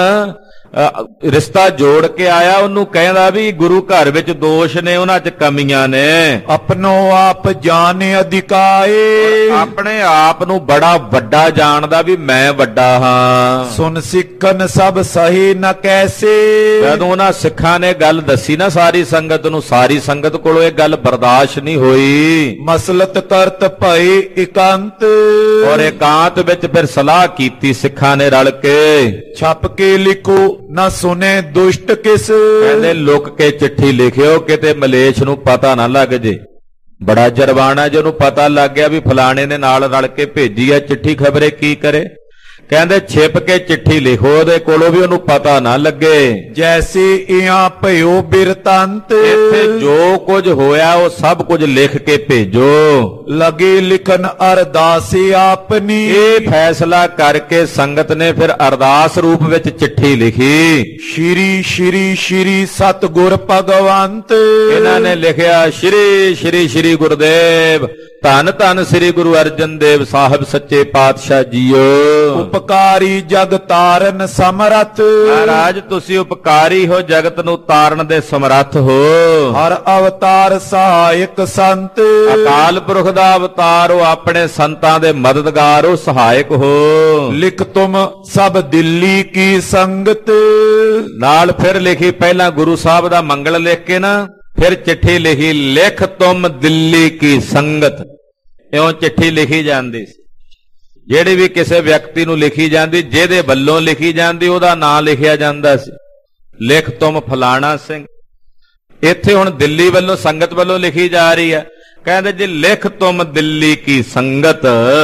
ਰਿਸ਼ਤਾ ਜੋੜ ਕੇ ਆਇਆ ਉਹਨੂੰ ਕਹਿੰਦਾ ਵੀ ਗੁਰੂ ਘਰ ਵਿੱਚ ਦੋਸ਼ ਨੇ, ਉਹਨਾਂ 'ਚ ਕਮੀਆਂ ਨੇ। ਆਪਣੋ ਆਪ ਜਾਣੇ ਅਧਿਕਾਏ। ਆਪਣੇ ਆਪ ਨੂੰ ਬੜਾ ਵੱਡਾ ਜਾਣਦਾ ਵੀ ਮੈਂ ਵੱਡਾ ਹਾਂ। ਸੁਨ ਸਿੱਖਨ ਸਭ ਸਹੀ ਨ ਕੈਸੇ। ਜਦੋਂ ਉਹਨਾਂ ਸਿੱਖਾਂ ਨੇ ਗੱਲ ਦੱਸੀ ਨਾ ਸਾਰੀ ਸੰਗਤ ਨੂੰ, ਸਾਰੀ ਸੰਗਤ ਕੋਲੋਂ ਇਹ ਗੱਲ ਬਰਦਾਸ਼ਤ ਨਹੀਂ ਹੋਈ। ਮਸਲਤ ਕਰਤ ਭਏ ਇਕਾਂਤ। ਔਰ ਇਕਾਂਤ ਵਿੱਚ ਫਿਰ ਸਲਾਹ ਕੀਤੀ ਸਿੱਖਾਂ ਨੇ ਰਲ ਕੇ। ਛਪ ਕੇ ਲਿਖੋ ਨਾ ਸੁਨੇ ਦੁਸ਼ਟ ਕਿਸ। ਕਹਿੰਦੇ ਲੁਕ ਕੇ ਚਿੱਠੀ ਲਿਖਿਓ, ਕਿਤੇ ਮਲੇਛ ਨੂੰ ਪਤਾ ਨਾ ਲੱਗ ਜੇ। ਬੜਾ ਜਰਵਾਣਾ ਜੇ ਉਹਨੂੰ ਪਤਾ ਲੱਗ ਗਿਆ ਵੀ ਫਲਾਣੇ ਨੇ ਨਾਲ ਰਲ ਕੇ ਭੇਜੀ ਆ ਚਿੱਠੀ, ਖਬਰੇ ਕੀ ਕਰੇ। ਕਹਿੰਦੇ ਛਿਪ ਕੇ ਚਿੱਠੀ ਲਿਖੋ ਉਹਦੇ ਕੋਲੋਂ ਵੀ ਉਹਨੂੰ ਪਤਾ ਨਾ ਲੱਗੇ। ਜੈਸੇ ਇਹਾਂ ਭਇਓ ਬਿਰਤੰਤ। ਇੱਥੇ ਜੋ ਕੁਝ ਹੋਇਆ ਉਹ ਸਭ ਕੁਝ ਲਿਖ ਕੇ ਭੇਜੋ। ਲਗੇ ਲਿਖਨ ਅਰਦਾਸੀ ਆਪਨੀ। ਇਹ ਫੈਸਲਾ ਕਰਕੇ ਸੰਗਤ ਨੇ ਫਿਰ ਅਰਦਾਸ ਰੂਪ ਵਿੱਚ ਚਿੱਠੀ ਲਿਖੀ। ਸ਼੍ਰੀ ਸ਼੍ਰੀ ਸ਼੍ਰੀ ਸਤਿਗੁਰ ਭਗਵੰਤ। ਇਹਨਾਂ ਨੇ ਲਿਖਿਆ ਸ਼੍ਰੀ ਸ਼੍ਰੀ ਸ਼੍ਰੀ ਗੁਰਦੇਵ, ਧੰਨ ਧੰਨ ਸ੍ਰੀ ਗੁਰੂ ਅਰਜਨ ਦੇਵ ਸਾਹਿਬ ਸੱਚੇ ਪਾਤਸ਼ਾਹ ਜੀਓ। ਉਪਕਾਰੀ ਜਗ ਤਾਰਨ ਸਮਰੱਥ। ਮਹਾਰਾਜ ਤੁਸੀਂ ਉਪਕਾਰੀ ਹੋ, ਜਗਤ ਨੂੰ ਤਾਰਨ ਦੇ ਸਮਰੱਥ ਹੋ। ਹਰ ਅਵਤਾਰ ਸਹਾਇਕ ਸੰਤ। ਅਕਾਲ ਪੁਰਖ ਦਾ ਅਵਤਾਰ ਹੋ, ਆਪਣੇ ਸੰਤਾਂ ਦੇ ਮਦਦਗਾਰ ਹੋ, ਸਹਾਇਕ ਹੋ। ਲਿਖ ਤੁਮ ਸਭ ਦਿੱਲੀ ਕੀ ਸੰਗਤ। ਨਾਲ ਫਿਰ ਲਿਖੀ, ਪਹਿਲਾਂ ਗੁਰੂ ਸਾਹਿਬ ਦਾ ਮੰਗਲ ਲਿਖ ਕੇ ਨਾ ਫਿਰ ਚਿੱਠੀ ਲਿਖੀ, ਲਿਖ ਤੁਮ ਦਿੱਲੀ ਕੀ ਸੰਗਤ। ਇਉਂ ਚਿੱਠੀ ਲਿਖੀ ਜਾਂਦੀ ਸੀ। ਜਿਹੜੀ ਵੀ ਕਿਸੇ ਵਿਅਕਤੀ ਨੂੰ ਲਿਖੀ ਜਾਂਦੀ, ਜਿਹਦੇ ਵੱਲੋਂ ਲਿਖੀ ਜਾਂਦੀ ਉਹਦਾ ਨਾਂ ਲਿਖਿਆ ਜਾਂਦਾ ਸੀ। ਲਿਖ ਤੁਮ ਫਲਾਣਾ ਸਿੰਘ। ਇੱਥੇ ਹੁਣ ਦਿੱਲੀ ਵੱਲੋਂ, ਸੰਗਤ ਵੱਲੋਂ ਲਿਖੀ ਜਾ ਰਹੀ ਹੈ। ਕਹਿੰਦੇ ਜੀ ਲਿਖ ਤੁਮ ਦਿੱਲੀ ਕੀ ਸੰਗਤ।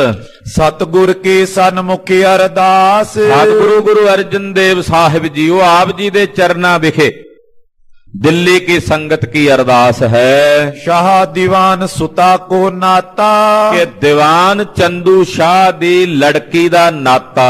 ਸਤਿਗੁਰ ਕੀ ਸਨਮੁਖ ਅਰਦਾਸ। ਸਤਿਗੁਰੂ ਗੁਰੂ ਅਰਜਨ ਦੇਵ ਸਾਹਿਬ ਜੀ ਉਹ ਆਪ ਜੀ ਦੇ ਚਰਨਾਂ ਵਿਖੇ ਦਿੱਲੀ ਕੀ ਸੰਗਤ ਕੀ ਅਰਦਾਸ ਹੈ। ਸ਼ਾਹ ਦੀਵਾਨ ਸੁਤਾ ਕੋ ਨਾਤਾ। ਕਿ ਦੀਵਾਨ ਚੰਦੂ ਸ਼ਾਹ ਦੀ ਲੜਕੀ ਦਾ ਨਾਤਾ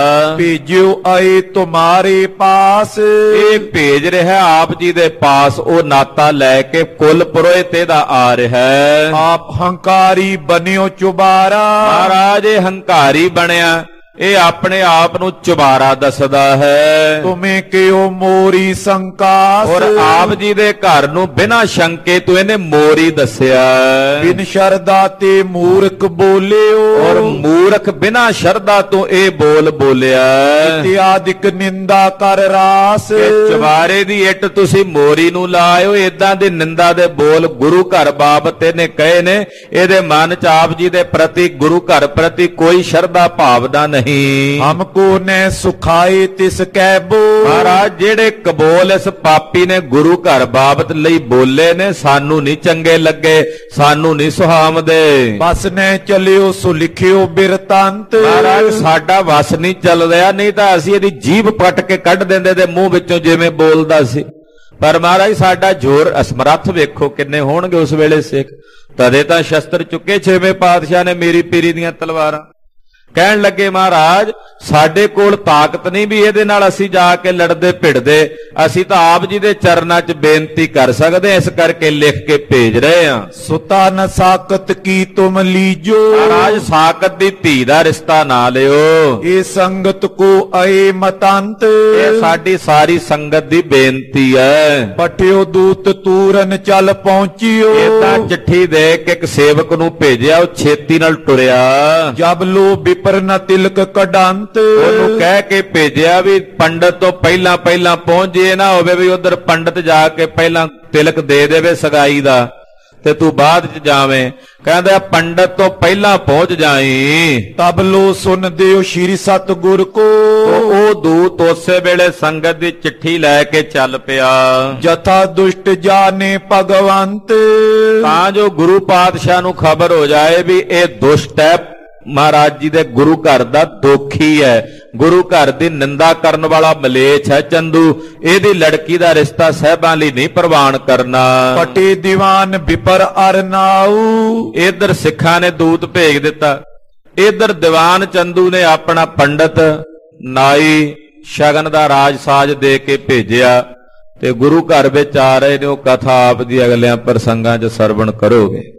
ਭੇਜਿਓ ਆਏ ਤੁਮਾਰੇ ਪਾਸ। ਇਹ ਭੇਜ ਰਿਹਾ ਆਪ ਜੀ ਦੇ ਪਾਸ, ਉਹ ਨਾਤਾ ਲੈ ਕੇ ਕੁਲ ਪੁਰੋਹਿਤ ਦਾ ਆ ਰਿਹਾ। ਆਪ ਹੰਕਾਰੀ ਬਨਿਓ ਚੁਬਾਰਾ। ਮਹਾਰਾਜ ਇਹ ਹੰਕਾਰੀ ਬਣਿਆ, ਇਹ ਆਪਣੇ ਆਪ ਨੂੰ ਚੁਬਾਰਾ ਦੱਸਦਾ ਹੈ। ਤੁਮੇ ਕਿਉ ਮੋਰੀ ਸੰਕਾਸ। ਔਰ ਆਪ ਜੀ ਦੇ ਘਰ ਨੂੰ ਬਿਨਾਂ ਸ਼ੰਕੇ ਤੋਂ ਇਹਨੇ ਮੋਰੀ ਦੱਸਿਆ। ਬਿਨ ਸ਼ਰਧਾ ਤੇ ਮੂਰਖ ਬੋਲਿਓ। ਔਰ ਮੂਰਖ ਬਿਨਾਂ ਸ਼ਰਧਾ ਤੋਂ ਇਹ ਬੋਲ ਬੋਲਿਆ। ਇਤਿਆਦਿਕ ਨਿੰਦਾ ਕਰ ਰਾਸ। ਚੁਬਾਰੇ ਦੀ ਇੱਟ ਤੁਸੀਂ ਮੋਰੀ ਨੂੰ ਲਾਇਓ, ਏਦਾਂ ਦੀ ਨਿੰਦਾ ਦੇ ਬੋਲ ਗੁਰੂ ਘਰ ਬਾਬਤ ਇਹਨੇ ਕਹੇ ਨੇ। ਇਹਦੇ ਮਨ ਚ ਆਪ ਜੀ ਦੇ ਪ੍ਰਤੀ, ਗੁਰੂ ਘਰ ਪ੍ਰਤੀ ਕੋਈ ਸ਼ਰਧਾ ਭਾਵਨਾ ਨਹੀਂ। ਹਮਕੋ ਨੇ ਸੁਖਾਏ ਤਿਸ ਕੈ ਬੋ। ਮਹਾਰਾਜ ਜਿਹੜੇ ਕਬੋਲ ਇਸ ਪਾਪੀ ਨੇ ਗੁਰੂ ਘਰ ਬਾਬਤ ਲਈ ਬੋਲੇ ਨੇ, ਸਾਨੂੰ ਨਹੀਂ ਚੰਗੇ ਲੱਗੇ, ਸਾਨੂੰ ਨਹੀਂ ਸੁਹਾਵਦੇ। ਬਸ ਨੇ ਚਲਿਓ ਸੋ ਲਿਖਿਓ ਬਿਰਤੰਤ। ਮਹਾਰਾਜ ਸਾਡਾ ਵਸ ਨਹੀਂ ਚੱਲ ਰਿਹਾ, ਨਹੀਂ ਤਾਂ ਅਸੀਂ ਇਹਦੀ ਜੀਭ ਪੱਟ ਕੇ ਕੱਢ ਦਿੰਦੇ ਤੇ ਮੂੰਹ ਵਿੱਚੋਂ ਜਿਵੇਂ ਬੋਲਦਾ ਸੀ। ਪਰ ਮਹਾਰਾਜ ਸਾਡਾ ਜ਼ੋਰ ਅਸਮਰੱਥ ਵੇਖੋ ਕਿੰਨੇ ਹੋਣਗੇ ਉਸ ਵੇਲੇ ਸਿੱਖ। ਤਦੇ ਤਾਂ ਸ਼ਸਤਰ ਚੁੱਕੇ ਛੇਵੇਂ ਪਾਤਸ਼ਾਹ ਨੇ ਮੇਰੀ ਪੀਰੀ ਦੀਆਂ ਤਲਵਾਰਾਂ। ਕਹਿਣ ਲੱਗੇ ਮਹਾਰਾਜ ਸਾਡੇ ਕੋਲ ਤਾਕਤ ਨਹੀਂ ਵੀ ਇਹਦੇ ਨਾਲ ਅਸੀਂ ਜਾ ਕੇ ਲੜਦੇ ਭਿੜਦੇ, ਅਸੀਂ ਤਾਂ ਆਪ ਜੀ ਦੇ ਚਰਨਾਂ 'ਚ ਬੇਨਤੀ ਕਰ ਸਕਦੇ, ਇਸ ਕਰਕੇ ਲਿਖ ਕੇ ਭੇਜ ਰਹੇ ਹਾਂ। ਸੁਤਾ ਨ ਸਾਕਤ ਕੀ ਤੁਮ ਲੀਜੋ। ਮਹਾਰਾਜ ਸਾਕਤ ਦੀ ਧੀ ਦਾ ਰਿਸ਼ਤਾ ਨਾ ਲਿਓ। ਇਹ ਸੰਗਤ ਕੋ ਆਏ ਮਤੰਤ। ਇਹ ਸਾਡੀ ਸਾਰੀ ਸੰਗਤ ਦੀ ਬੇਨਤੀ ਹੈ। ਪਠਿਓ ਦੂਤ ਤੂਰਨ ਚੱਲ ਪਹੁੰਚਿਓ। ਇਹ ਤਾਂ ਚਿੱਠੀ ਦੇ ਕੇ ਇੱਕ ਸੇਵਕ ਨੂੰ ਭੇਜਿਆ, ਉਹ ਛੇਤੀ ਨਾਲ ਟੁਰਿਆ। ਜਬ ਲੋ ਵਿਪਰ ਨ ਤਿਲਕ ਕਡੰਤ। ਉਹਨੂੰ ਕਹਿ ਕੇ ਭੇਜਿਆ ਵੀ ਪੰਡਤ ਤੋਂ ਪਹਿਲਾਂ ਪਹੁੰਚ ਜੇ, ਨਾ ਹੋਵੇ ਵੀ ਉਧਰ ਪੰਡਤ ਜਾ ਕੇ ਪਹਿਲਾਂ ਤਿਲਕ ਦੇ ਦੇਵੇ ਸਗਾਈ ਦਾ ਤੇ ਤੂੰ ਬਾਅਦ ਚ ਜਾਵੇਂ। ਕਹਿੰਦਾ ਪੰਡਤ ਤੋਂ ਪਹਿਲਾਂ ਪਹੁੰਚ ਜਾਈ। ਤਬ ਲੋ ਸੁਨ ਦਿਓ ਸ਼੍ਰੀ ਸਤਿਗੁਰ ਕੋ। ਉਹ ਦੂਤ ਉਸੇ ਵੇਲੇ ਸੰਗਤ ਦੀ ਚਿੱਠੀ ਲੈ ਕੇ ਚੱਲ ਪਿਆ। ਜਥਾ ਦੁਸ਼ਟ ਜਾਣੇ ਭਗਵੰਤ। ਤਾਂ ਜੋ ਗੁਰੂ ਪਾਤਸ਼ਾਹ ਨੂੰ ਖਬਰ ਹੋ ਜਾਏ ਵੀ ਇਹ ਦੁਸ਼ਟ ਹੈ, ਮਹਾਰਾਜ ਜੀ ਦੇ ਗੁਰੂ ਘਰ ਦਾ ਦੋਖੀ ਹੈ, ਗੁਰੂ ਘਰ ਦੀ ਨਿੰਦਾ ਕਰਨ ਵਾਲਾ ਮਲੇਛ ਹੈ ਚੰਦੂ, ਇਹਦੀ ਲੜਕੀ ਦਾ ਰਿਸ਼ਤਾ ਸਾਹਿਬਾਂ ਲਈ ਨਹੀਂ ਪ੍ਰਵਾਨ ਕਰਨਾ। ਪਟੇ ਦੀਵਾਨ ਵਿਪਰ ਅਰਨਾਉ। ਇਧਰ ਸਿੱਖਾਂ ਨੇ ਦੂਤ ਭੇਜ ਦਿੱਤਾ, ਇਧਰ ਦੀਵਾਨ ਚੰਦੂ ਨੇ ਆਪਣਾ ਪੰਡਤ ਨਾਈ ਸ਼ਗਨ ਦਾ ਰਾਜ ਸਾਜ ਦੇ ਕੇ ਭੇਜਿਆ ਤੇ ਗੁਰੂ ਘਰ ਵਿੱਚ ਆ ਰਹੇ ਨੇ। ਉਹ ਕਥਾ ਆਪ ਦੀ ਅਗਲਿਆਂ ਪ੍ਰਸੰਗਾਂ 'ਚ ਸਰਵਣ ਕਰੋਗੇ।